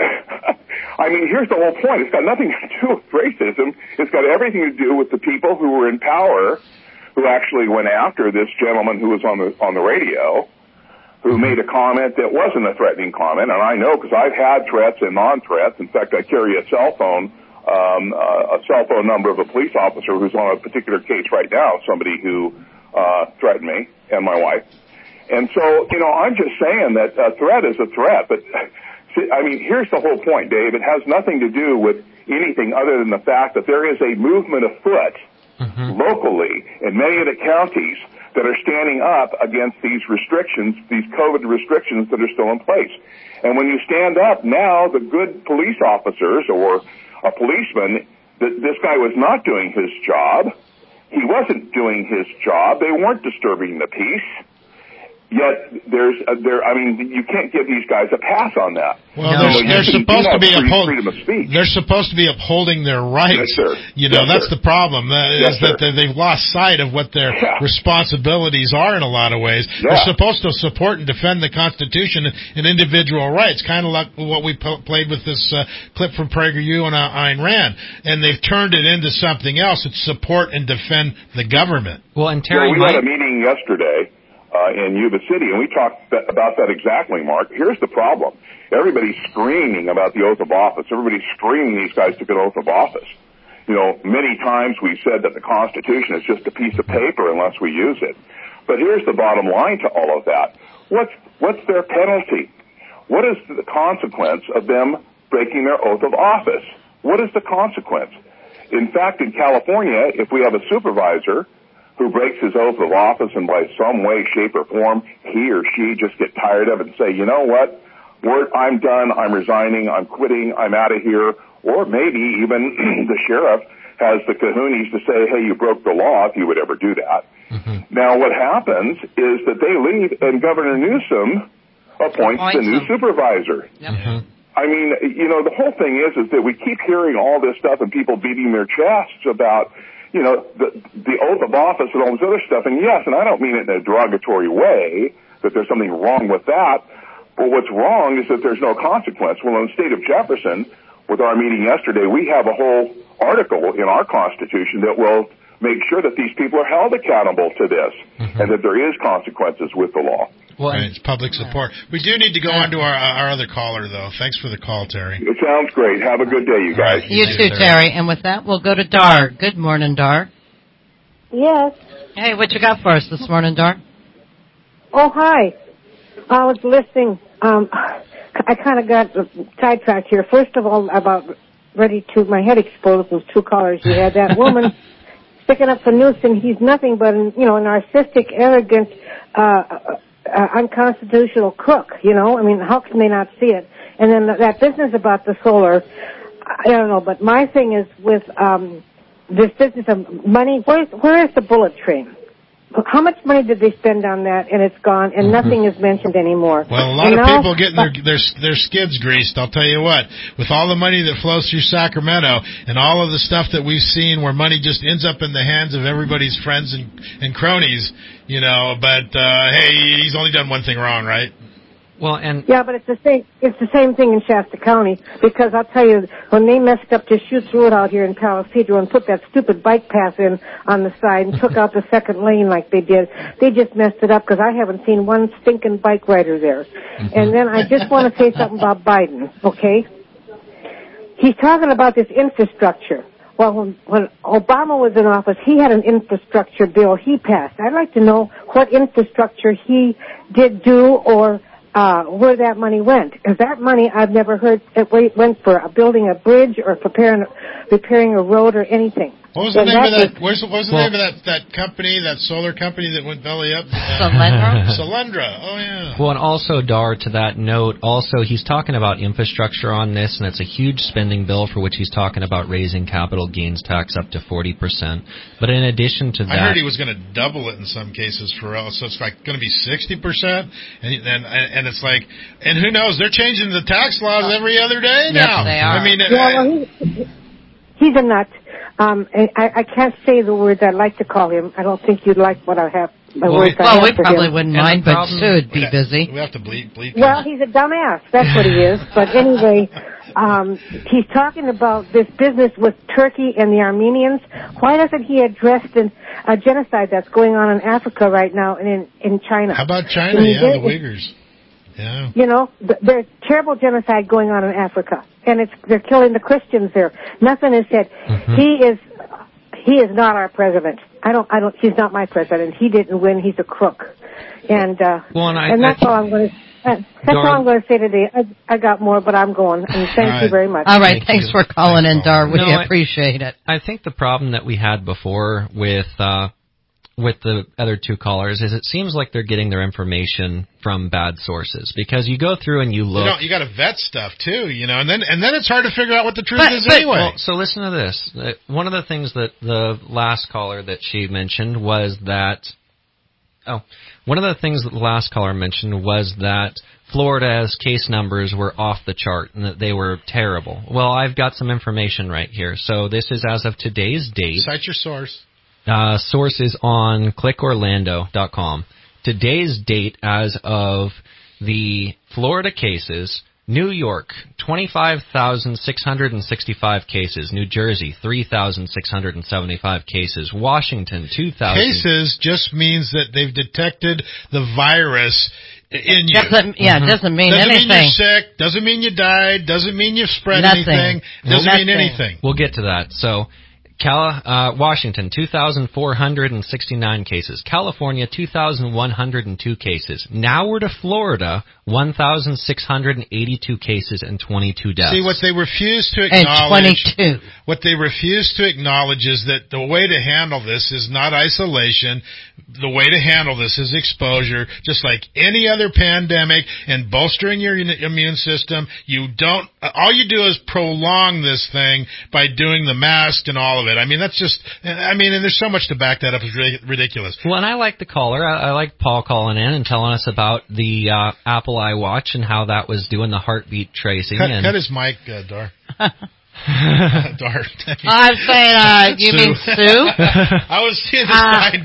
S9: I mean, here's the whole point. It's got nothing to do with racism. It's got everything to do with the people who were in power, who actually went after this gentleman who was on the on the radio, who made a comment that wasn't a threatening comment. And I know because I've had threats and non-threats. In fact, I carry a cell phone, um, uh, a cell phone number of a police officer who's on a particular case right now, somebody who uh, threatened me and my wife. And so, you know, I'm just saying that a threat is a threat, but I mean, here's the whole point, Dave. It has nothing to do with anything other than the fact that there is a movement afoot mm-hmm. locally in many of the counties that are standing up against these restrictions, these COVID restrictions that are still in place. And when you stand up, now the good police officers or a policeman, th- this guy was not doing his job. He wasn't doing his job. They weren't disturbing the peace. Yet there's a, there. I mean, you can't give these guys a pass on that.
S5: Well,
S9: no.
S5: they're, they're
S9: you,
S5: supposed
S9: you
S5: to be
S9: free,
S5: uphold,
S9: freedom of speech.
S5: They're supposed to be upholding their rights.
S9: Yes, sir.
S5: You know,
S9: yes,
S5: that's
S9: sir.
S5: the problem. Uh,
S9: Yes,
S5: is that
S9: sir.
S5: they, they've lost sight of what their
S9: Yeah.
S5: responsibilities are in a lot of ways.
S9: Yeah.
S5: They're supposed to support and defend the Constitution and individual rights, kind of like what we po- played with this uh, clip from PragerU and uh, Ayn Rand. And they've turned it into something else. It's support and defend the government.
S7: Well, and Terry,
S9: well, we
S7: might...
S9: had a meeting yesterday uh, in Yuba City, and we talked th- about that exactly, Mark. Here's the problem. Everybody's screaming about the oath of office. Everybody's screaming these guys took an oath of office. You know, many times we've said that the Constitution is just a piece of paper unless we use it. But here's the bottom line to all of that. What's, what's their penalty? What is the consequence of them breaking their oath of office? What is the consequence? In fact, in California, if we have a supervisor who breaks his oath of office and by some way, shape, or form, he or she just get tired of it and say, you know what, We're, I'm done, I'm resigning, I'm quitting, I'm out of here, or maybe even the sheriff has the kahunas to say, hey, you broke the law, if you would ever do that. Mm-hmm. Now, what happens is that they leave and Governor Newsom appoints the new supervisor.
S6: Yep. Mm-hmm.
S9: I mean, you know, the whole thing is, is that we keep hearing all this stuff and people beating their chests about, you know, the, the oath of office and all this other stuff. And yes, and I don't mean it in a derogatory way, that there's something wrong with that. But what's wrong is that there's no consequence. Well, in the state of Jefferson, with our meeting yesterday, we have a whole article in our Constitution that will make sure that these people are held accountable to this mm-hmm. and that there is consequences with the law.
S5: Well, right, it's public support. We do need to go on to our, our other caller, though. Thanks for the call, Terry.
S9: It sounds great. Have a good day, you guys.
S6: You
S5: Thanks,
S6: too, Terry. And with that, we'll go to Dar. Good morning, Dar.
S10: Yes.
S6: Hey, what you got for us this morning, Dar?
S10: Oh, hi. I was listening. Um, I kind of got sidetracked here. First of all, about ready to, my head exploded with those two callers you had. That woman sticking up for Newsom. He's nothing but, an, you know, a narcissistic, arrogant, uh, uh, unconstitutional crook, you know? I mean, how can they not see it? And then that business about the solar, I don't know, but my thing is with um, this business of money, where's, where is the bullet train? How much money did they spend on that, and it's gone, and nothing is mentioned anymore?
S5: Well, a lot
S10: and
S5: of
S10: now,
S5: people getting their, their their skids greased. I'll tell you what, with all the money that flows through Sacramento and all of the stuff that we've seen, where money just ends up in the hands of everybody's friends and and cronies, you know. But uh, hey, he's only done one thing wrong, right?
S7: Well, and
S10: yeah, but it's the same. It's the same thing in Shasta County, because I'll tell you, when they messed up to shoot through it out here in Palisadro and put that stupid bike path in on the side and took out the second lane like they did, they just messed it up, because I haven't seen one stinking bike rider there. Mm-hmm. And then I just want to say something about Biden. Okay, he's talking about this infrastructure. Well, when, when Obama was in office, he had an infrastructure bill he passed. I'd like to know what infrastructure he did do, or Uh, where that money went. Because that money, I've never heard it went for building a bridge or preparing, repairing a road or anything.
S5: What was the
S10: and
S5: name of that?
S10: Was,
S5: Where's, what was the
S7: well,
S5: name of that, that company, that solar company that went belly up?
S6: Solyndra.
S5: Solyndra. Oh yeah.
S7: Well, and also, Dar, to that note, also he's talking about infrastructure on this, and it's a huge spending bill for which he's talking about raising capital gains tax up to forty percent. But in addition to that,
S5: I heard he was going to double it in some cases for else, so it's like going to be sixty percent, and and and it's like, and who knows? They're changing the tax laws every other day now.
S6: Yes, they are.
S5: I mean,
S10: yeah, well, he, he's a nut. Um, I, I can't say the words I'd like to call him. I don't think you'd like what I have. The
S6: well,
S10: words
S6: we,
S10: I
S6: well,
S10: have
S6: we
S10: for
S6: probably
S10: him.
S6: wouldn't mind, but Sue would be busy.
S5: We have to bleep, bleep.
S10: Well, he's a dumbass. That's what he is. But anyway, um, he's talking about this business with Turkey and the Armenians. Why doesn't he address the uh, genocide that's going on in Africa right now and in, in China?
S5: How about China? Yeah, the Uyghurs. Yeah.
S10: You know, there's terrible genocide going on in Africa, and it's they're killing the Christians there. Nothing is said. Mm-hmm. He is he is not our president. I don't I don't. He's not my president. He didn't win. He's a crook, and uh,
S7: well, and, I,
S10: and that's
S7: I,
S10: all I'm going to. Uh, that's
S7: Dar,
S10: all I'm going to say today. I, I got more, but I'm going. And thank
S5: right.
S10: you very much.
S6: All right,
S7: thank
S6: thanks
S7: you.
S6: for calling
S5: thanks
S6: in, Dar. We
S7: no,
S6: appreciate it.
S7: I think the problem that we had before with uh, with the other two callers is it seems like they're getting their information from bad sources, because you go through and you look.
S5: You, know, you got to vet stuff too, you know, and then and then it's hard to figure out what the truth
S6: but,
S5: is
S6: but,
S5: anyway.
S7: Well, so listen to this. Uh, One of the things that the last caller that she mentioned was that. Oh, one of the things that the last caller mentioned was that Florida's case numbers were off the chart and that they were terrible. Well, I've got some information right here. So this is as of today's date.
S5: Cite your source.
S7: Uh, source is on click orlando dot com. Today's date as of the Florida cases: New York, twenty-five thousand six hundred sixty-five cases. New Jersey, three thousand six hundred seventy-five cases. Washington, two thousand.
S5: Cases just means that they've detected the virus in you.
S6: Doesn't, yeah,
S7: mm-hmm.
S6: doesn't mean
S5: doesn't
S6: anything.
S5: mean you're sick. Doesn't mean you died. Doesn't mean you've spread
S6: Nothing.
S5: anything. Doesn't
S6: Nothing.
S5: mean anything.
S7: We'll get to that. So, Cal- uh, Washington, two thousand four hundred sixty-nine cases. California, two thousand one hundred two cases. Now we're to Florida, one thousand six hundred eighty-two cases and twenty-two deaths.
S5: See, what they refuse to
S6: And
S5: acknowledge,
S6: twenty-two.
S5: what they refuse to acknowledge is that the way to handle this is not isolation. The way to handle this is exposure, just like any other pandemic, and bolstering your immune system. You don't, all you do is prolong this thing by doing the mask and all of it. I mean, that's just, I mean, and there's so much to back that up. It's ridiculous.
S7: Well, and I like the caller. I, I like Paul calling in and telling us about the uh, Apple iWatch and how that was doing the heartbeat tracing.
S5: Cut,
S7: and
S5: cut his mic, uh, Dar. Dar.
S6: I'm saying, uh, you
S5: Sue.
S6: mean Sue?
S5: I was seeing this
S6: Uh,
S5: guy,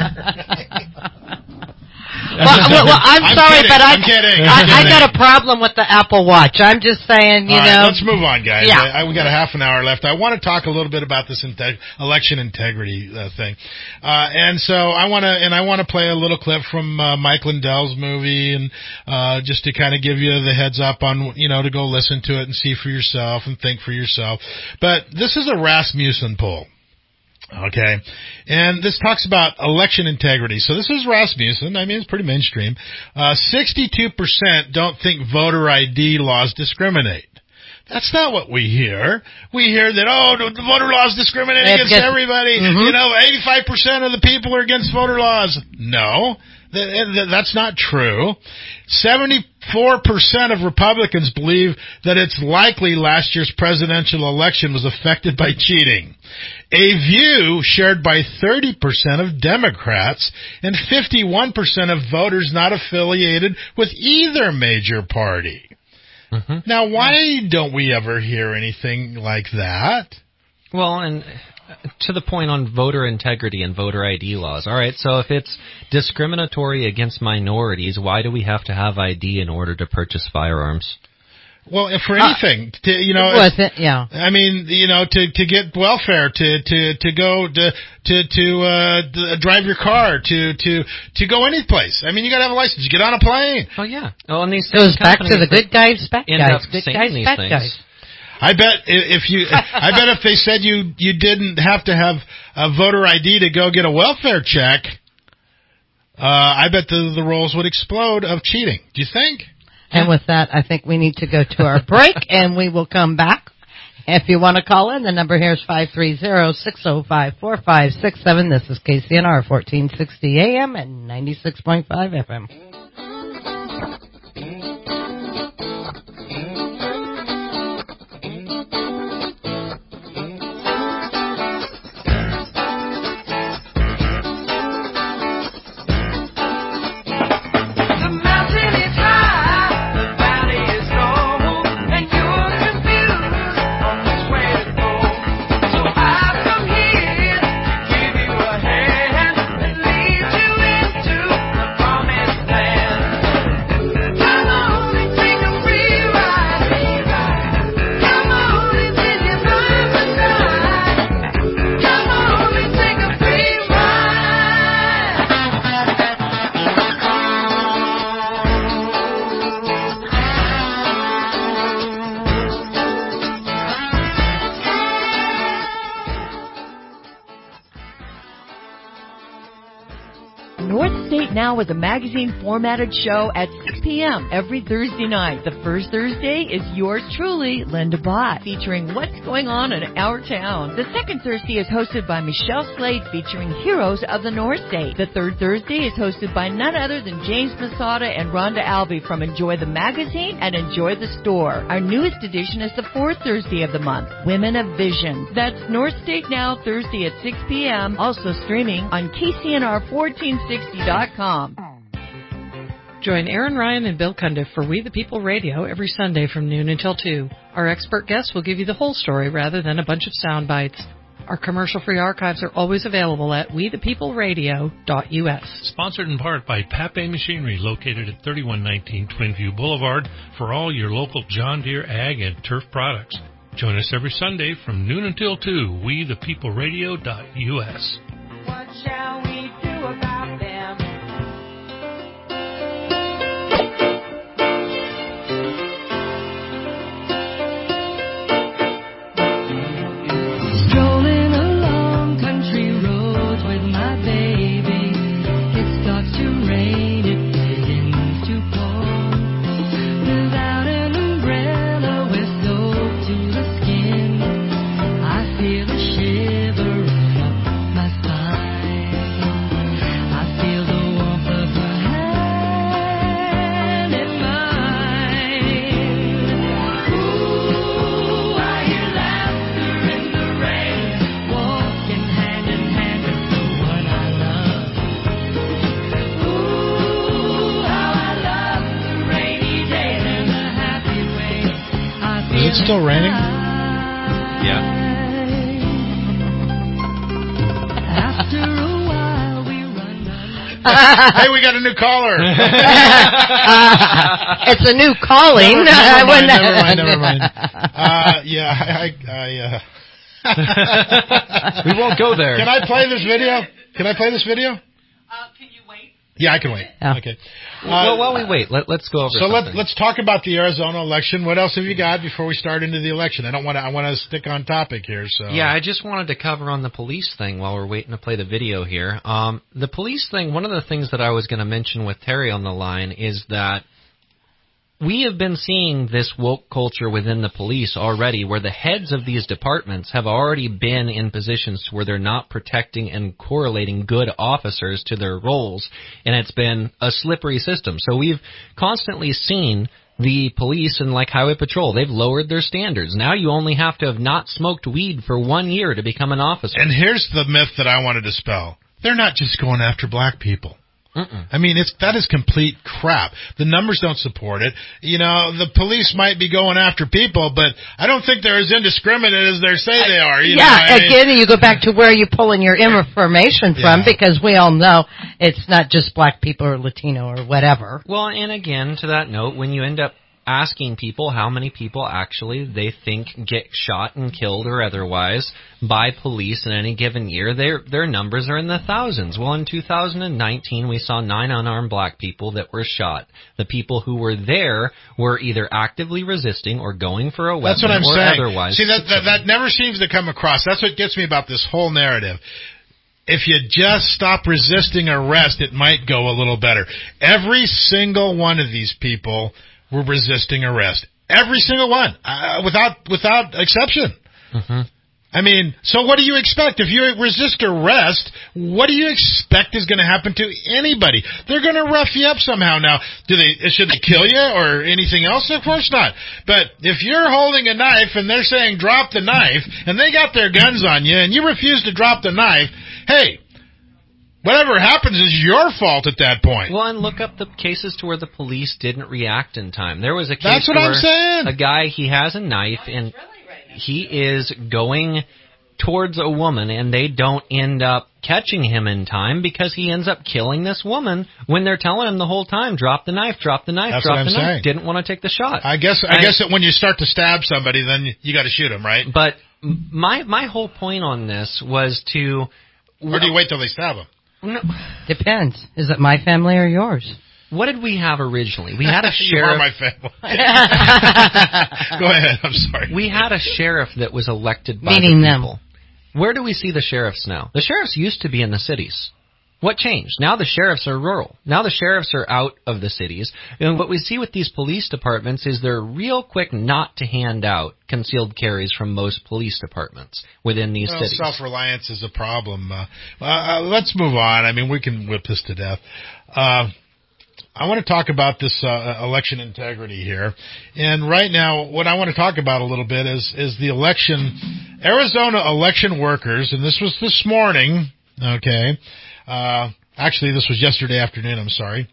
S5: Dar.
S6: Well, well, well, I'm,
S5: I'm
S6: sorry,
S5: kidding.
S6: but I,
S5: I'm kidding.
S6: I,
S5: I'm
S6: I
S5: kidding.
S6: got a problem with the Apple Watch. I'm just saying, you
S5: All right,
S6: know.
S5: let's move on, guys.
S6: Yeah.
S5: I, I, we got a half an hour left. I want to talk a little bit about this inte- election integrity uh, thing, uh, and so I want to and I want to play a little clip from uh, Mike Lindell's movie, and uh, just to kind of give you the heads up on, you know, to go listen to it and see for yourself and think for yourself. But this is a Rasmussen poll. Okay, and this talks about election integrity. So this is Rasmussen. I mean, it's pretty mainstream. Uh, sixty-two percent don't think voter I D laws discriminate. That's not what we hear. We hear that, oh, the voter law is discriminating
S6: It's
S5: against
S6: just-
S5: everybody.
S6: Mhm.
S5: You know, eighty-five percent of the people are against voter laws. No, th- th- that's not true. seventy-four percent of Republicans believe that it's likely last year's presidential election was affected by cheating. A view shared by thirty percent of Democrats and fifty-one percent of voters not affiliated with either major party.
S7: Mm-hmm.
S5: Now, why don't we ever hear anything like that?
S7: Well, and to the point on voter integrity and voter I D laws. All right, so if it's discriminatory against minorities, why do we have to have I D in order to purchase firearms?
S5: Well, if for anything, to, you know,
S6: Was it? Yeah.
S5: I mean, you know, to to get welfare, to to to go to to to uh, d- drive your car, to to to go any place. I mean, you got to have a license. You get on a plane.
S7: Oh yeah. Oh, and these
S6: Goes back to
S7: companies
S6: the good
S7: that
S6: guys, bad
S7: end
S6: guys,
S7: up
S6: good
S7: saying
S6: guys,
S7: these
S6: bad
S7: things.
S6: guys.
S5: I bet i- if you, I bet if they said you you didn't have to have a voter I D to go get a welfare check, uh, I bet the the rolls would explode of cheating. Do you think?
S6: And with that, I think we need to go to our break, and we will come back. If you want to call in, the number here is five three zero, six zero five, four five six seven. This is K C N R, fourteen sixty A M and ninety-six point five F M.
S4: The mountain is high, the valley is low, and you're confused on which way to go. So I've come here to give you a hand and lead you into the promised land. Come on and take a free ride. Come on and take your driver's side. Come on and take a free ride.
S11: North State Now is a magazine formatted show at six p.m. every Thursday night. The first Thursday is yours truly, Linda Bott, featuring what's going on in our town. The second Thursday is hosted by Michelle Slade, featuring heroes of the North State. The third Thursday is hosted by none other than James Masada and Rhonda Albee from Enjoy the Magazine and Enjoy the Store. Our newest edition is the fourth Thursday of the month, Women of Vision. That's North State Now, Thursday at six p.m., also streaming on K C N R fourteen sixty dot com.
S12: Join Aaron Ryan and Bill Cundiff for We the People Radio every Sunday from noon until two. Our expert guests will give you the whole story rather than a bunch of sound bites. Our commercial-free archives are always available at we the people radio dot U S.
S13: Sponsored in part by Pape Machinery, located at thirty-one nineteen Twinview Boulevard, for all your local John Deere ag and turf products. Join us every Sunday from noon until two, we the people radio dot U S.
S4: What shall we do about them? Strolling along country roads with my baby. It starts to rain, it begins to pour. Without an umbrella, we're soaked to the skin. I feel a shiver run up my spine. I feel the warmth of her hand in mine. Ooh, I hear laughter in the rain, walking hand in hand with the one I love. Ooh, how I love the rainy days and the happy way. I
S5: Is it still raining?
S7: Yeah.
S4: After a while we run
S5: Hey, we got a new caller.
S6: It's a new calling.
S5: Never,
S6: I
S5: never mind,
S6: wouldn't-
S5: never mind, never mind. Uh, yeah, I, I, I uh...
S7: We won't go there.
S5: Can I play this video? Can I play this video? Yeah, I can wait. Okay.
S7: well, while we wait, let, let's go over
S5: So
S7: something.
S5: let, let's talk about the Arizona election. What else have you got before we start into the election? I don't want to. I want to stick on topic here. So
S7: Yeah, I just wanted to cover on the police thing while we're waiting to play the video here. Um, the police thing, one of the things that I was going to mention with Terry on the line is that we have been seeing this woke culture within the police already, where the heads of these departments have already been in positions where they're not protecting and correlating good officers to their roles, and it's been a slippery system. So we've constantly seen the police and like Highway Patrol, they've lowered their standards. Now you only have to have not smoked weed for one year to become an officer.
S5: And here's the myth that I want to dispel. They're not just going after black people. Mm-mm. I mean, it's that is complete crap. The numbers don't support it. You know, the police might be going after people, but I don't think they're as indiscriminate as they say they are. You
S6: yeah,
S5: know,
S6: again,
S5: mean,
S6: you go back to where you're pulling your information from,
S5: yeah.
S6: because we all know it's not just black people or Latino or whatever.
S7: Well, and again, to that note, when you end up asking people how many people actually they think get shot and killed or otherwise by police in any given year, their their numbers are in the thousands. Well, in two thousand nineteen, we saw nine unarmed black people that were shot. The people who were there were either actively resisting or going for a weapon.
S5: That's what I'm
S7: or
S5: saying.
S7: Otherwise,
S5: See, that, that that never seems to come across. That's what gets me about this whole narrative. If you just stop resisting arrest, it might go a little better. Every single one of these people were resisting arrest. Every single one, uh, without without exception.
S7: Mm-hmm.
S5: I mean, so what do you expect? If you resist arrest, what do you expect is going to happen to anybody? They're going to rough you up somehow. Now, do they? Should they kill you or anything else? Of course not. But if you're holding a knife and they're saying drop the knife, and they got their guns on you, and you refuse to drop the knife, hey, whatever happens is your fault at that point.
S7: Well, and look up the cases to where the police didn't react in time. There was a case
S5: That's what
S7: where
S5: I'm saying.
S7: a guy, he has a knife, and he is going towards a woman, and they don't end up catching him in time because he ends up killing this woman when they're telling him the whole time, drop the knife, drop the knife,
S5: That's
S7: drop
S5: what
S7: the
S5: I'm
S7: knife.
S5: saying.
S7: Didn't want to take the shot.
S5: I guess I
S7: And-
S5: guess that when you start to stab somebody, then you got to shoot them, right?
S7: But my my whole point on this was to...
S5: Or do you wait till they stab them?
S7: No.
S6: Depends. Is it my family or yours?
S7: What did we have originally? We had a
S5: You
S7: sheriff.
S5: are my family. Go ahead. I'm sorry.
S7: We had a sheriff that was elected by
S6: Meaning
S7: the
S6: them.
S7: people. Where do we see the sheriffs now? The sheriffs used to be in the cities. What changed? Now the sheriffs are rural. Now the sheriffs are out of the cities. And what we see with these police departments is they're real quick not to hand out concealed carries from most police departments within these
S5: well,
S7: cities.
S5: Self-reliance is a problem. Uh, uh, let's move on. I mean, we can whip this to death. Uh, I want to talk about this uh, election integrity here. And right now, what I want to talk about a little bit is, is the election, Arizona election workers, and this was this morning, okay, uh, actually this was yesterday afternoon, I'm sorry.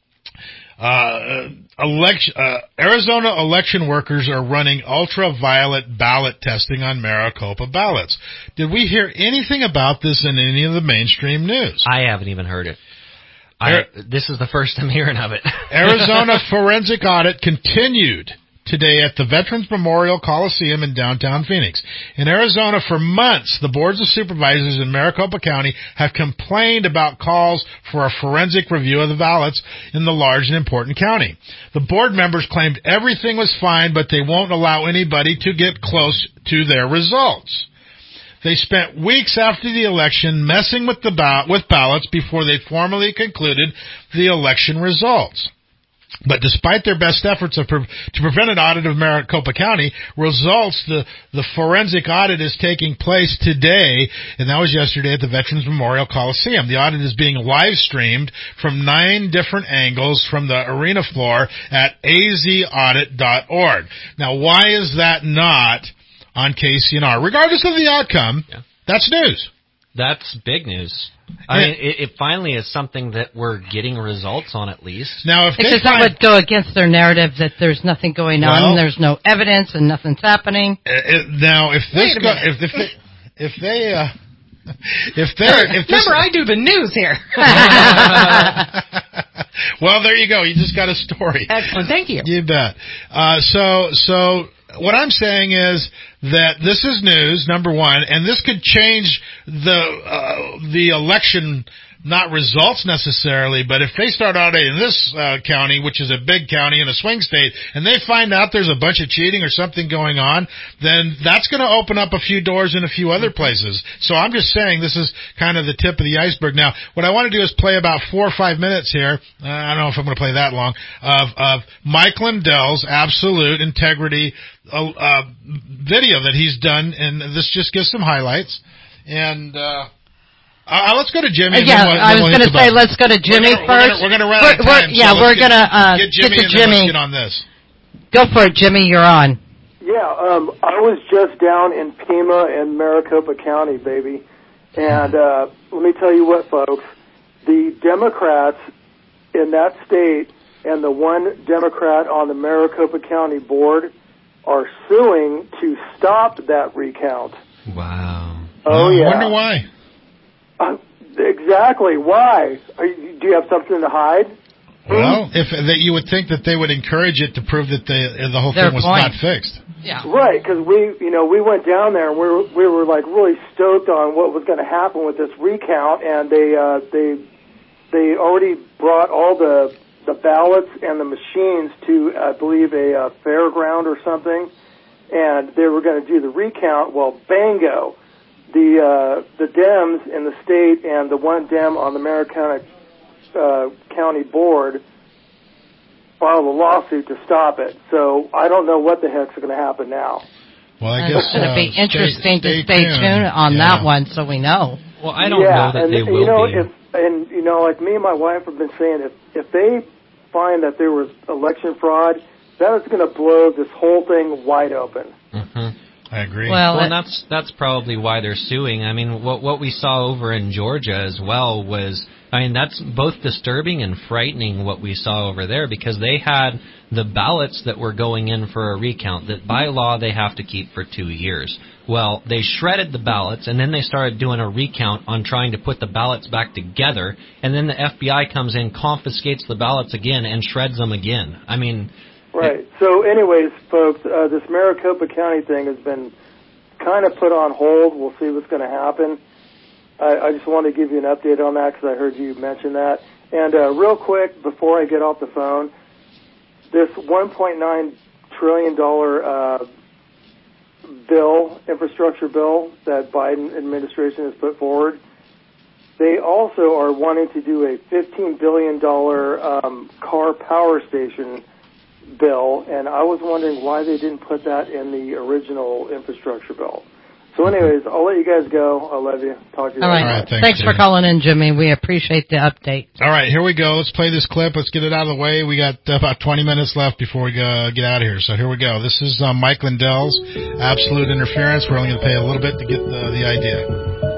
S5: Uh, election, uh, Arizona election workers are running ultraviolet ballot testing on Maricopa ballots. Did we hear anything about this in any of the mainstream news?
S7: I haven't even heard it. I, this is the first I'm hearing of it.
S5: Arizona forensic audit continued today at the Veterans Memorial Coliseum in downtown Phoenix. In Arizona, for months, the boards of supervisors in Maricopa County have complained about calls for a forensic review of the ballots in the large and important county. The board members claimed everything was fine, but they won't allow anybody to get close to their results. They spent weeks after the election messing with the ball- with ballots before they formally concluded the election results. But despite their best efforts of pre- to prevent an audit of Maricopa County results, the, the forensic audit is taking place today, and that was yesterday at the Veterans Memorial Coliseum. The audit is being live streamed from nine different angles from the arena floor at a z audit dot org. Now, why is that not on K C N R? Regardless of the outcome, yeah. That's news.
S7: That's big news. I
S5: Yeah.
S7: mean, it, it finally is something that we're getting results on at least.
S5: Now, if
S6: Because
S5: they
S6: that
S5: find,
S6: would go against their narrative that there's nothing going on,
S5: Well-
S6: and there's no evidence, and nothing's happening.
S5: Uh, uh, now, if this
S6: Wait a
S5: go,
S6: minute.
S5: if if they, if they, uh, if they, if this,
S12: Remember, I do the news here.
S5: well, there you go. You just got a story.
S12: Excellent. Thank you.
S5: You bet. Uh, so, so what I'm saying is that this is news, number one, and this could change the uh, the election not results necessarily, but if they start auditing this uh, county, which is a big county in a swing state, and they find out there's a bunch of cheating or something going on, then that's going to open up a few doors in a few other places. So I'm just saying this is kind of the tip of the iceberg. Now, what I want to do is play about four or five minutes here. Uh, I don't know if I'm going to play that long, of, of Mike Lindell's Absolute Integrity uh, uh, video that he's done, and this just gives some highlights. And uh, uh, let's go to Jimmy.
S6: Uh, yeah,
S5: we'll,
S6: I was
S5: we'll
S6: going to say let's go to Jimmy
S5: we're gonna,
S6: first.
S5: We're going to run out of time.
S6: Yeah,
S5: so
S6: we're
S5: get,
S6: going to uh,
S5: get Jimmy
S6: get to
S5: and
S6: Jimmy.
S5: Then let's get on this.
S6: Go for it, Jimmy. You're on.
S2: Yeah, um, I was just down in Pima and Maricopa County, baby. And uh, let me tell you what, folks. The Democrats in that state and the one Democrat on the Maricopa County board are suing to stop that recount.
S7: Wow.
S2: Oh,
S5: I
S2: yeah.
S5: wonder why.
S2: Uh, exactly. Why? Are you, do you have something to hide?
S5: Well, if that you would think that they would encourage it to prove that they, the whole
S2: Their
S5: thing was
S2: point.
S5: not fixed.
S6: Yeah.
S2: Right, because we, you know, we went down there and we were, we were like really stoked on what was going to happen with this recount, and they, uh, they, they already brought all the the ballots and the machines to, I believe, a uh, fairground or something, and they were going to do the recount. Well, bango, the uh, the Dems in the state and the one Dem on the Maricopa uh, County board filed a lawsuit to stop it. So I don't know what the heck's going to happen now.
S5: Well, I
S6: It's
S5: guess
S6: going to
S5: uh,
S6: be
S5: stay-
S6: interesting
S5: stay
S6: to stay
S5: tuned.
S6: tuned on
S5: Yeah.
S6: that one, so we know.
S7: Well, I don't
S2: yeah,
S7: know that
S2: and,
S7: they will
S2: you know,
S7: be.
S2: If, and, you know, like me and my wife have been saying, if, if they find that there was election fraud, that is going to blow this whole thing wide open.
S7: Mm-hmm.
S5: I agree.
S7: Well, and that's that's probably why they're suing. I mean, what what we saw over in Georgia as well was, I mean, that's both disturbing and frightening what we saw over there, because they had the ballots that were going in for a recount that by law they have to keep for two years. Well, they shredded the ballots, and then they started doing a recount on trying to put the ballots back together, and then the F B I comes in, confiscates the ballots again, and shreds them again. I mean...
S2: Right. So anyways, folks, uh, this Maricopa County thing has been kind of put on hold. We'll see what's going to happen. I, I just wanted to give you an update on that because I heard you mention that. And uh, real quick, before I get off the phone, this one point nine trillion dollars uh, bill, infrastructure bill that Biden administration has put forward, they also are wanting to do a fifteen billion dollars um, car power station bill, and I was wondering why they didn't put that in the original infrastructure bill. So anyways, I'll let you guys go. I love you. Talk to you
S6: All right.
S2: later.
S5: All right, thanks,
S6: Thanks for
S5: Jimmy.
S6: calling in, Jimmy. We appreciate the update.
S5: All right, here we go. Let's play this clip. Let's get it out of the way. We got uh, about twenty minutes left before we go, get out of here. So here we go. This is uh, Mike Lindell's Absolute Interference. We're only going to pay a little bit to get the, the idea.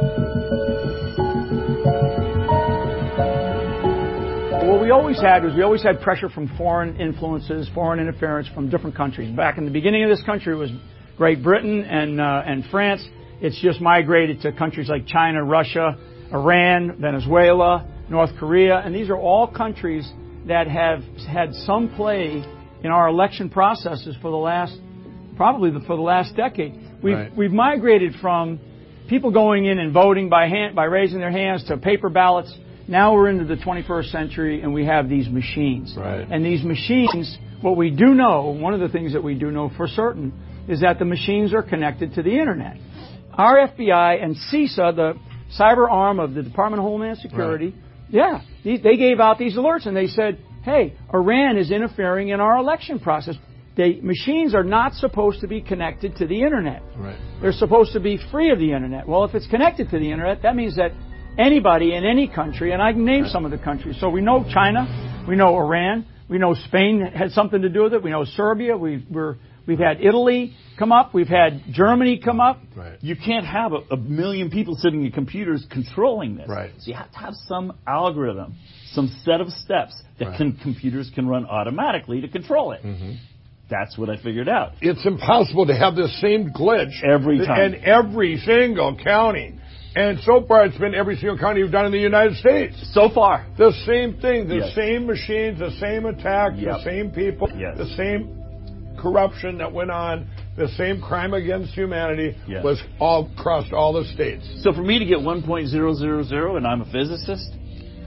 S8: What we always had was we always had pressure from foreign influences, foreign interference from different countries. Back in the beginning of this country, it was Great Britain and uh, and France. It's just migrated to countries like China, Russia, Iran, Venezuela, North Korea, and these are all countries that have had some play in our election processes for the last, probably the, for the last decade. We've
S14: Right.
S8: we've migrated from people going in and voting by hand, by raising their hands, to paper ballots. Now we're into the twenty-first century, and we have these machines.
S14: Right.
S8: And these machines, what we do know, one of the things that we do know for certain, is that the machines are connected to the Internet. Our F B I and CISA, the cyber arm of the Department of Homeland Security,
S14: Right.
S8: yeah, these, they gave out these alerts, and they said, hey, Iran is interfering in our election process. The machines are not supposed to be connected to the Internet.
S14: Right.
S8: They're supposed to be free of the Internet. Well, if it's connected to the Internet, that means that anybody in any country, and I can name some of the countries. So we know China, we know Iran, we know Spain had something to do with it, we know Serbia, we've, we're, we've had Italy come up, we've had Germany come up.
S14: Right.
S15: You can't have a, a million people sitting at computers controlling this.
S14: Right.
S15: So you have to have some algorithm, some set of steps that
S14: Right.
S15: can, computers can run automatically to control it.
S14: Mm-hmm.
S15: That's what I figured out.
S16: It's impossible to have the same glitch
S15: Every time.
S16: in every single county. And so far, it's been every single county you've done in the United States.
S15: So far.
S16: The same thing, the
S15: Yes.
S16: same machines, the same attacks,
S15: Yep.
S16: the same people,
S15: Yes.
S16: the same corruption that went on, the same crime against humanity
S15: Yes.
S16: was all across all the states.
S15: So for me to get one point zero zero zero, and I'm a physicist,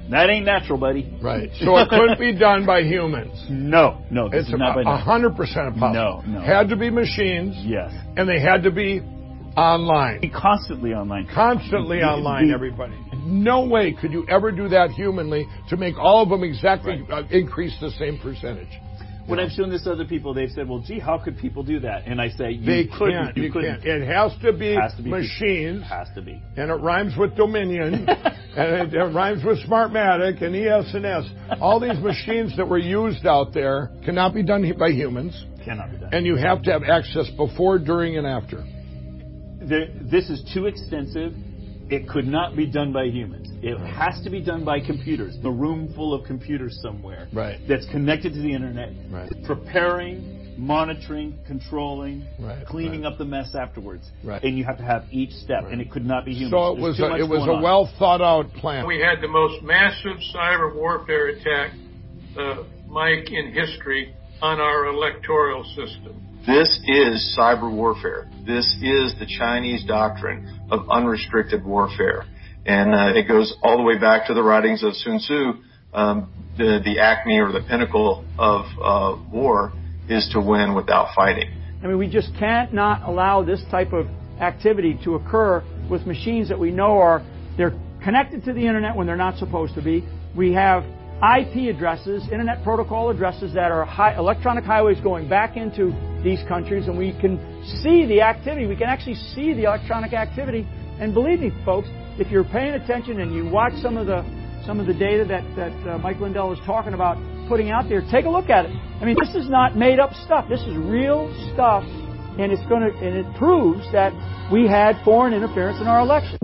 S15: That ain't natural, buddy.
S16: Right. So it couldn't be done by humans.
S15: No, no, this
S16: It's
S15: is not by
S16: a hundred percent impossible.
S15: No, no.
S16: Had to be machines.
S15: Yes.
S16: And they had to be online.
S15: Constantly online.
S16: Constantly
S15: The-
S16: online,
S15: the-
S16: everybody. No way could you ever do that humanly to make all of them exactly uh, increase the same percentage.
S15: When I've shown this to other people, they've said, well, gee, how could people do that? And I say, you
S16: They
S15: couldn't.
S16: can't.
S15: You,
S16: You
S15: couldn't.
S16: can't. It has to be,
S15: Has to be
S16: machines.
S15: Has to be.
S16: And it rhymes with Dominion. And it, it rhymes with Smartmatic and E S and S. All these machines that were used out there cannot be done by humans.
S15: Cannot be done.
S16: And you have to have access before, during, and after.
S15: There, this is too extensive. It could not be done by humans. It has to be done by computers. A room full of computers somewhere.
S16: Right.
S15: That's connected to the internet.
S16: Right.
S15: Preparing, monitoring, controlling,
S16: Right.
S15: cleaning
S16: Right.
S15: up the mess afterwards.
S16: Right.
S15: And you have to have each step.
S16: Right.
S15: And it could not be humans.
S16: So it
S15: There's
S16: was
S15: too
S16: a,
S15: much
S16: it was
S15: going
S16: a
S15: on.
S16: well thought out plan.
S14: We had the most massive cyber warfare attack, uh, Mike, in history on our electoral system.
S17: This is cyber warfare. This is the Chinese doctrine of unrestricted warfare. And uh, it goes all the way back to the writings of Sun Tzu. Um, the, the acme or the pinnacle of uh, war is to win without fighting.
S8: I mean, we just can't not allow this type of activity to occur with machines that we know are, they're connected to the internet when they're not supposed to be. We have I P addresses, Internet Protocol addresses that are high, electronic highways going back into these countries, and we can see the activity. We can actually see the electronic activity. And believe me, folks, if you're paying attention and you watch some of the some of the data that that uh, Mike Lindell is talking about putting out there, take a look at it. I mean, this is not made up stuff. This is real stuff, and it's going to and it proves that we had foreign interference in our election.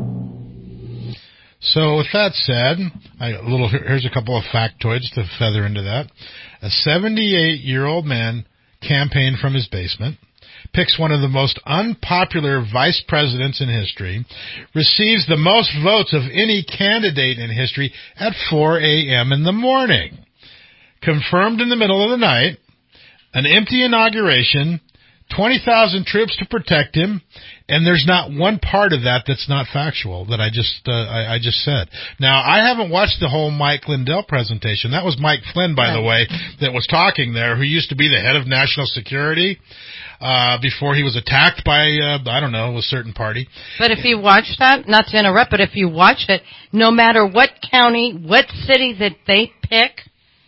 S5: So with that said, I, a little here's a couple of factoids to feather into that. A seventy-eight-year-old man campaigned from his basement, picks one of the most unpopular vice presidents in history, receives the most votes of any candidate in history at four a.m. in the morning, confirmed in the middle of the night, an empty inauguration, twenty thousand troops to protect him, and there's not one part of that that's not factual that I just uh, I, I just said. Now, I haven't watched the whole Mike Lindell presentation. That was Mike Flynn, by the way, that was talking there, who used to be the head of national security uh, before he was attacked by, uh, I don't know, a certain party.
S6: But if you watch that, not to interrupt, but if you watch it, no matter what county, what city that they pick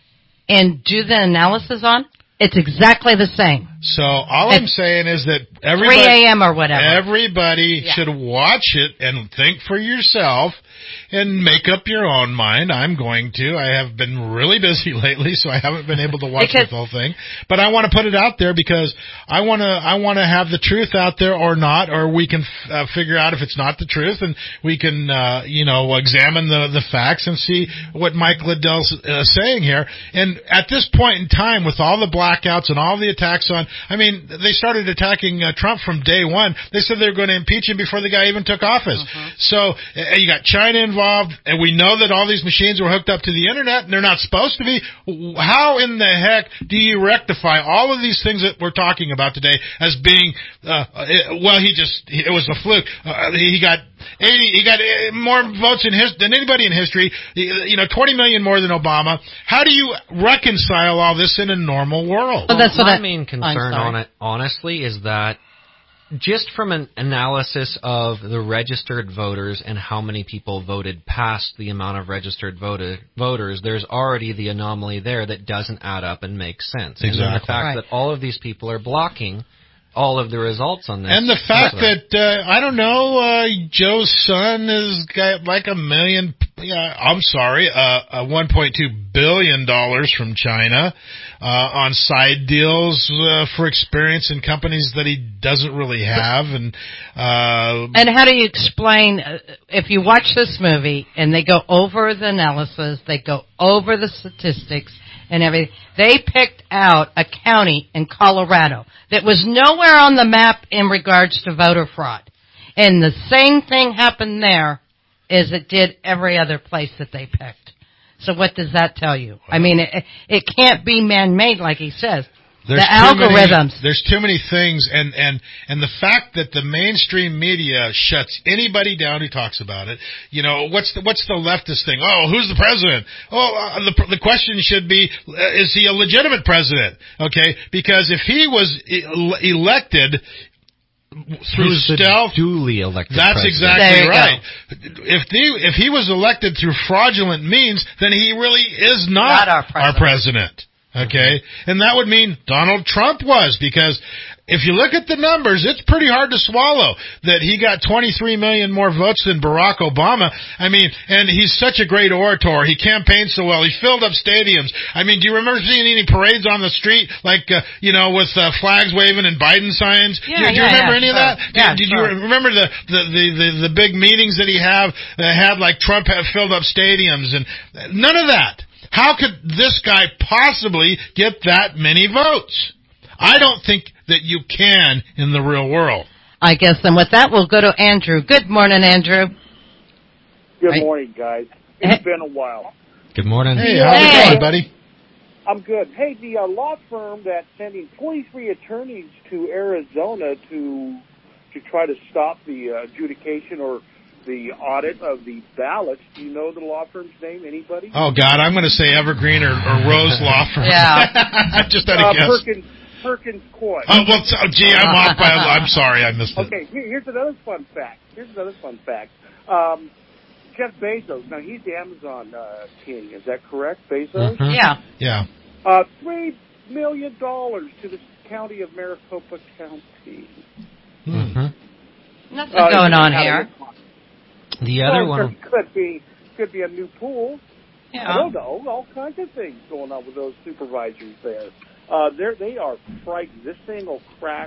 S6: and do the analysis on, it's exactly the same.
S5: So all I'm saying is that everybody,
S6: three a.m. or whatever.
S5: Everybody
S6: Yeah.
S5: should watch it and think for yourself and make up your own mind. I'm going to. I have been really busy lately, so I haven't been able to watch
S6: Because-
S5: the whole thing. But I want to put it out there because I want to. I want to have the truth out there or not, or we can f- uh, figure out if it's not the truth, and we can, uh, you know, examine the the facts and see what Mike Liddell's uh, saying here. And at this point in time, with all the blackouts and all the attacks on, I mean, they started attacking uh, Trump from day one. They said they were going to impeach him before the guy even took office.
S6: Uh-huh.
S5: So uh, you got China involved, and we know that all these machines were hooked up to the internet, and they're not supposed to be. How in the heck do you rectify all of these things that we're talking about today as being, uh, it, well, he just, it was a fluke. Uh, he got eighty, he got uh, more votes in his, than anybody in history, you know, twenty million more than Obama. How do you reconcile all this in a normal world?
S7: Well, that's my main concern on it, honestly, is that just from an analysis of the registered voters and how many people voted past the amount of registered voted voters, there's already the anomaly there that doesn't add up and make sense. And then the
S5: Exactly.
S7: fact
S5: Right.
S7: that all of these people are blocking all of the results on this.
S5: And the fact that, uh, I don't know, uh, Joe's son has got like a million, yeah, I'm sorry, uh, uh one point two billion dollars from China, uh, on side deals, uh, for experience in companies that he doesn't really have. And, uh,
S6: And how do you explain, uh, if you watch this movie and they go over the analysis, they go over the statistics and everything, they picked out a county in Colorado that was nowhere on the map in regards to voter fraud. And the same thing happened there as it did every other place that they picked. So what does that tell you? I mean, it, it can't be man-made like he says.
S5: There's
S6: the
S5: too
S6: algorithms.
S5: Many, there's too many things, and, and, and the fact that the mainstream media shuts anybody down who talks about it. You know, what's the, what's the leftist thing? Oh, who's the president? Oh, uh, the, the question should be, uh, is he a legitimate president? Okay, because if he was e- elected through
S7: Who's the
S5: stealth,
S7: duly elected
S5: that's
S7: president?
S5: exactly right. Go. If the if he was elected through fraudulent means, then he really is not,
S6: Not our president.
S5: Our president. Okay? Mm-hmm. And that would mean Donald Trump was, because if you look at the numbers, it's pretty hard to swallow that he got twenty-three million more votes than Barack Obama. I mean, and he's such a great orator. He campaigned so well. He filled up stadiums. I mean, do you remember seeing any parades on the street, like, uh, you know, with uh, flags waving and Biden signs?
S6: Yeah,
S5: do, do you
S6: yeah,
S5: remember
S6: yeah,
S5: any
S6: sure.
S5: of that?
S6: Yeah,
S5: did did
S6: sure.
S5: you remember the, the, the, the, the big meetings that he have, uh, had, like Trump had filled up stadiums? And none of that. How could this guy possibly get that many votes? I don't think that you can in the real world.
S6: I guess, and with that, we'll go to Andrew. Good morning, Andrew.
S18: Good
S6: Right.
S18: morning, guys. It's been a while.
S7: Good morning.
S5: Hey, how's
S6: Hey.
S5: it going, buddy?
S18: I'm good. Hey, the uh, law firm that's sending twenty-three attorneys to Arizona to to try to stop the uh, adjudication or the audit of the ballots. Do you know the law firm's name? Anybody?
S5: Oh, God, I'm going to say Evergreen or, or Rose Law Firm.
S6: Yeah.
S5: Just out of
S18: uh,
S5: guess.
S18: Perkins, Perkins Coy.
S5: Oh, well, so, gee, I'm off by a lot. I'm sorry, I missed it.
S18: Okay, here, here's another fun fact. Here's another fun fact. Um, Jeff Bezos, now he's the Amazon uh, king, is that correct, Bezos?
S5: Mhm.
S6: Yeah.
S5: Yeah.
S18: Uh, three million dollars to the county of Maricopa County.
S7: Mm-hmm.
S6: Nothing
S18: Uh,
S6: going on
S18: out of
S6: here.
S7: The other
S18: well,
S7: one.
S18: could be could be a new pool.
S6: Yeah.
S18: I don't know. All kinds of things going on with those supervisors there. Uh, they're they are frightened. This thing will crack,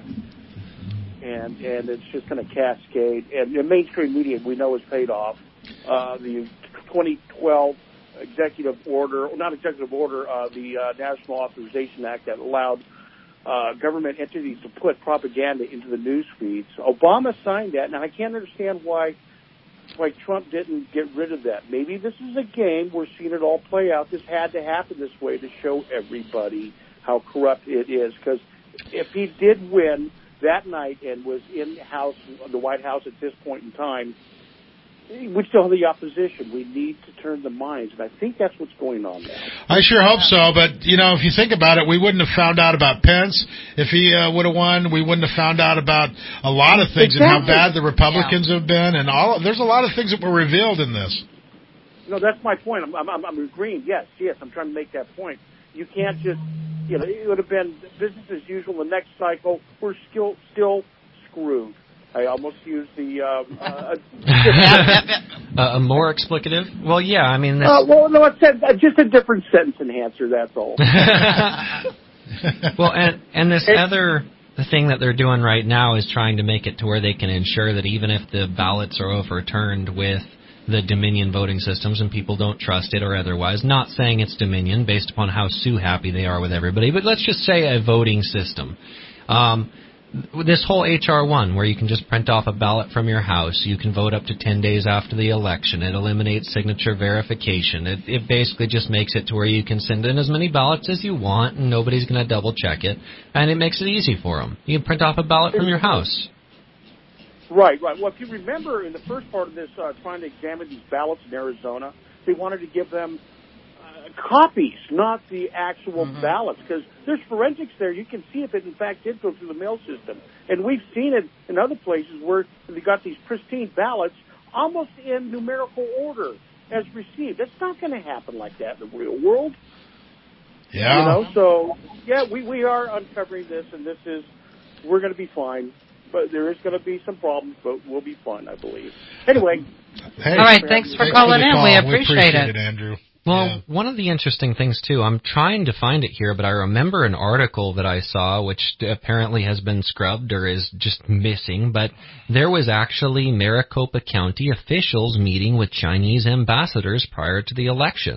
S18: and and it's just going to cascade. And the mainstream media we know is paid off. Uh, the twenty twelve executive order, not executive order, uh, the uh, National Authorization Act that allowed uh, government entities to put propaganda into the news feeds. Obama signed that, and I can't understand why why Trump didn't get rid of that. Maybe this is a game. We're seeing it all play out. This had to happen this way to show everybody how corrupt it is. Because if he did win that night and was in house, the White House at this point in time, we still have the opposition. We need to turn the minds, and I think that's what's going on now.
S5: I sure hope so, but, you know, if you think about it, we wouldn't have found out about Pence if he uh, would have won. We wouldn't have found out about a lot of things
S18: Exactly.
S5: and how bad the Republicans have been, and all. There's a lot of things that were revealed in this.
S18: No, that's my point. I'm, I'm, I'm agreeing. Yes, yes, I'm trying to make that point. You can't just, you know, it would have been business as usual. The next cycle, we're still still screwed. I almost used the uh, uh,
S7: uh, a more explicative. Well, yeah, I mean. This...
S18: uh, well, no, it's a, just a different sentence enhancer. That's all.
S7: Well, and and this other thing that they're doing right now is trying to make it to where they can ensure that even if the ballots are overturned with the Dominion voting systems and people don't trust it or otherwise, not saying it's Dominion based upon how Sue happy they are with everybody, but let's just say a voting system. Um, this whole H R one, where you can just print off a ballot from your house, you can vote up to ten days after the election. It eliminates signature verification. It, it basically just makes it to where you can send in as many ballots as you want, and nobody's going to double check it, and it makes it easy for them. You can print off a ballot from your house.
S18: Right, right. Well, if you remember in the first part of this, uh, trying to examine these ballots in Arizona, they wanted to give them uh, copies, not the actual mm-hmm. ballots, because there's forensics there. You can see if it, in fact, did go through the mail system. And we've seen it in other places where they got these pristine ballots almost in numerical order as received. That's not going to happen like that in the real world.
S5: Yeah.
S18: You know, so, yeah, we, we are uncovering this, and this is, we're going to be fine. But there is going to be some problems, but we'll be fine, I believe. Anyway.
S5: Hey,
S6: all right, thanks for
S5: thanks
S6: calling
S5: for
S6: in.
S5: call.
S6: We appreciate,
S5: we appreciate
S6: it.
S5: it, Andrew.
S7: Well,
S5: yeah.
S7: One of the interesting things, too, I'm trying to find it here, but I remember an article that I saw, which apparently has been scrubbed or is just missing, but there was actually Maricopa County officials meeting with Chinese ambassadors prior to the election.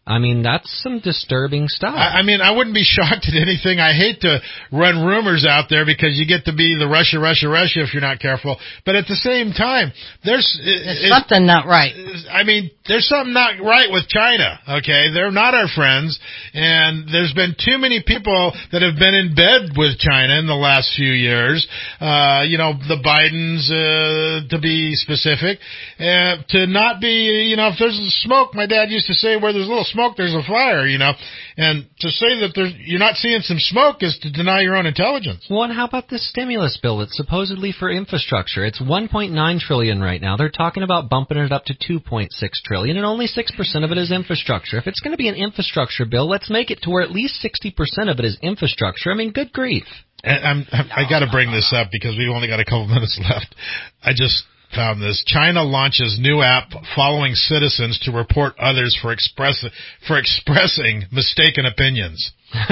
S7: I mean, that's some disturbing stuff.
S5: I, I mean, I wouldn't be shocked at anything. I hate to run rumors out there because you get to be the Russia, Russia, Russia if you're not careful. But at the same time, there's
S6: There's something not right.
S5: I mean, there's something not right with China, okay? They're not our friends, and there's been too many people that have been in bed with China in the last few years. Uh, you know, the Bidens, uh, to be specific, uh, to not be, you know, if there's smoke, my dad used to say, where there's a little smoke, there's a fire, you know. And to say that there's, you're not seeing some smoke is to deny your own intelligence.
S7: Well, and how about this stimulus bill that's supposedly for infrastructure? It's one point nine trillion dollars right now. They're talking about bumping it up to two point six trillion dollars, and only six percent of it is infrastructure. If it's going to be an infrastructure bill, let's make it to where at least sixty percent of it is infrastructure. I mean, good grief.
S5: And I'm, I'm, I got to bring this up because we've only got a couple minutes left. I just found this. China launches new app following citizens to report others for express for expressing mistaken opinions. as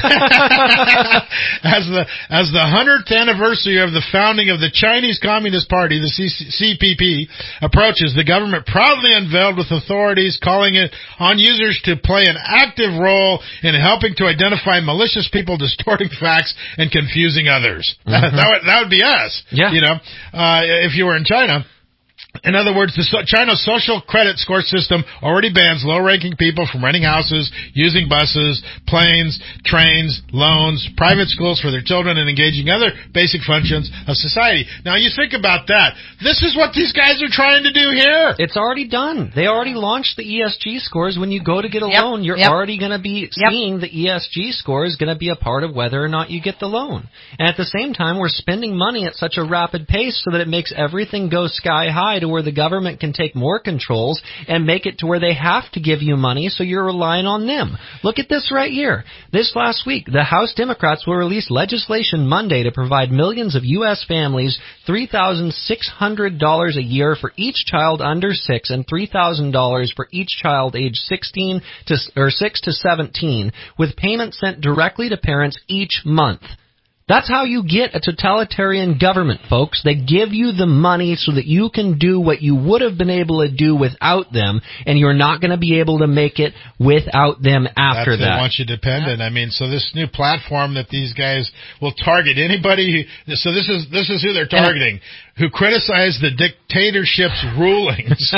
S5: the as the hundredth anniversary of the founding of the Chinese Communist Party, the C P P, approaches, the government proudly unveiled with authorities calling it on users to play an active role in helping to identify malicious people distorting facts and confusing others. Mm-hmm. that, would, that would be us.
S7: Yeah.
S5: You know, uh, if you were in China. In other words, the so- China's social credit score system already bans low-ranking people from renting houses, using buses, planes, trains, loans, private schools for their children, and engaging other basic functions of society. Now, you think about that. This is what these guys are trying to do here.
S7: It's already done. They already launched the E S G scores. When you go to get a
S6: Yep.
S7: loan, you're
S6: Yep.
S7: already going to be
S6: Yep.
S7: seeing the E S G score is going to be a part of whether or not you get the loan. And at the same time, we're spending money at such a rapid pace so that it makes everything go sky high to where the government can take more controls and make it to where they have to give you money, so you're relying on them. Look at this right here. This last week, the House Democrats will release legislation Monday to provide millions of U S families three thousand six hundred dollars a year for each child under six and three thousand dollars for each child age sixteen to or six to seventeen, with payments sent directly to parents each month. That's how you get a totalitarian government, folks. They give you the money so that you can do what you would have been able to do without them, and you're not going to be able to make it without them after
S5: That's,
S7: that.
S5: They want you dependent. I mean, so this new platform that these guys will target anybody who, so this is, this is who they're targeting, who criticize the dictatorship's rulings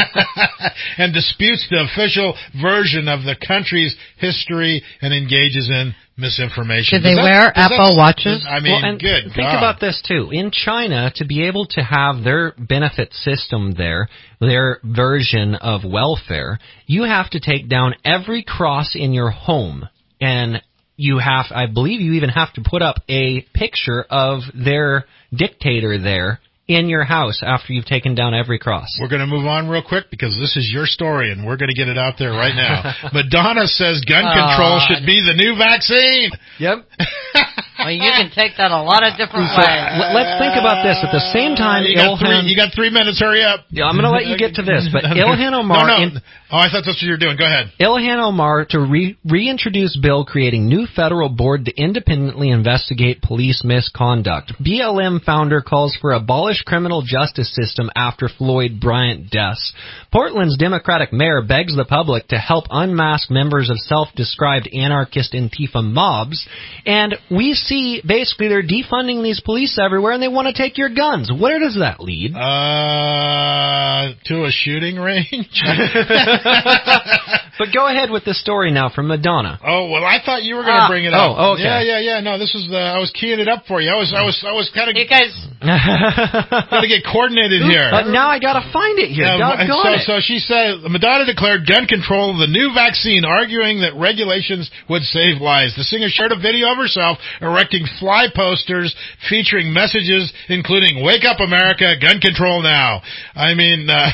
S5: and disputes the official version of the country's history and engages in misinformation.
S6: Should they
S5: Does that-
S6: wear
S5: does
S6: Apple
S5: that-
S6: watches?
S5: I mean,
S7: well, and
S5: good
S7: think
S5: God.
S7: about this too. In China, to be able to have their benefit system there, their version of welfare, you have to take down every cross in your home, and you have, I believe, you even have to put up a picture of their dictator there in your house after you've taken down every cross.
S5: We're going to move on real quick because this is your story, and we're going to get it out there right now. Madonna says gun control
S6: Uh,
S5: should be the new vaccine.
S7: Yep.
S6: Well, you can take that a lot of different
S7: So,
S6: ways.
S7: l- let's think about this. At the same time,
S5: you got, three,
S7: Ilhan...
S5: you got three minutes. Hurry up.
S7: Yeah, I'm going to let you get to this, but Ilhan Omar...
S5: No, no.
S7: in-
S5: oh, I thought that's what you were doing. Go ahead.
S7: Ilhan Omar to re- reintroduce bill creating new federal board to independently investigate police misconduct. B L M founder calls for abolish criminal justice system after Floyd Bryant deaths. Portland's Democratic mayor begs the public to help unmask members of self-described anarchist Antifa mobs. And we see basically they're defunding these police everywhere and they want to take your guns. Where does that lead?
S5: Uh, to a shooting range?
S7: But go ahead with the story now from Madonna.
S5: Oh, well, I thought you were going to
S7: Ah.
S5: bring it up.
S7: Oh, okay.
S5: Yeah, yeah, yeah. No, this was the, I was keying it up for you. I was, I was, I was kind of,
S6: You guys,
S5: got to get coordinated here.
S7: But now I gotta find it here.
S5: Yeah,
S7: Doggone
S5: so,
S7: it.
S5: so she said, Madonna declared gun control of the new vaccine, arguing that regulations would save lives. The singer shared a video of herself erecting fly posters featuring messages including "Wake up, America! Gun control now." I mean, uh,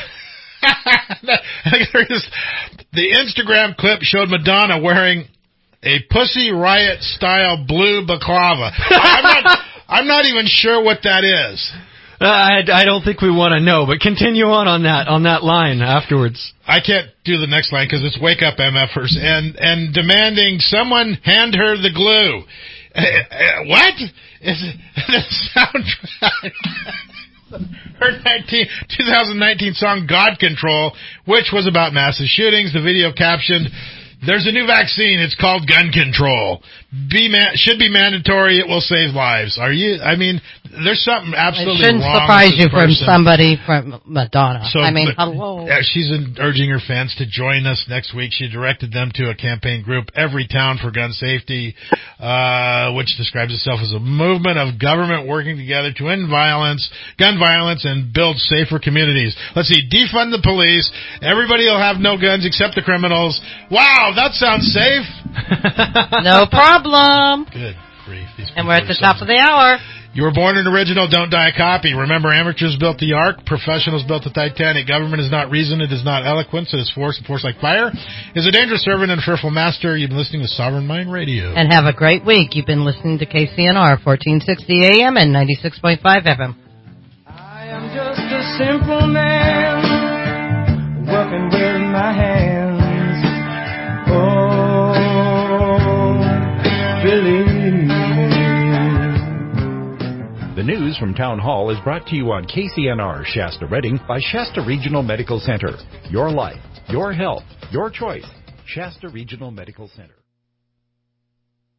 S5: the Instagram clip showed Madonna wearing a Pussy Riot style blue baklava. I'm not, I'm not even sure what that is.
S7: Uh, I, I don't think we want to know, but continue on on that on that line afterwards.
S5: I can't do the next line because it's "Wake up, MFers," and and demanding someone hand her the glue. Uh, uh, what is the soundtrack? her nineteen, twenty nineteen song God Control, which was about massive shootings. The video captioned, "There's a new vaccine. It's called gun control. Be ma- should be mandatory. It will save lives." Are you? I mean, there's something absolutely
S6: It shouldn't
S5: wrong
S6: surprise
S5: with this
S6: you from
S5: person.
S6: somebody from Madonna.
S5: So,
S6: I mean,
S5: but,
S6: hello.
S5: uh, she's in, urging her fans to join us next week. She directed them to a campaign group, Every Town for Gun Safety, uh, which describes itself as a movement of government working together to end violence, gun violence, and build safer communities. Let's see, defund the police. Everybody will have no guns except the criminals. Wow, that sounds safe.
S6: No problem.
S5: Good grief. These
S6: And we're at the top of the hour.
S5: You were born an original, don't die a copy. Remember, amateurs built the Ark, professionals built the Titanic. Government is not reason, it is not eloquence, it is force, and force like fire is a dangerous servant and a fearful master. You've been listening to Sovereign Mind Radio.
S6: And have a great week. You've been listening to K C N R, fourteen sixty A M and ninety-six point five F M.
S4: I am just a simple man, working with my hands. Oh, believe.
S20: The news from Town Hall is brought to you on K C N R Shasta Redding by Shasta Regional Medical Center. Your life, your health, your choice. Shasta Regional Medical Center.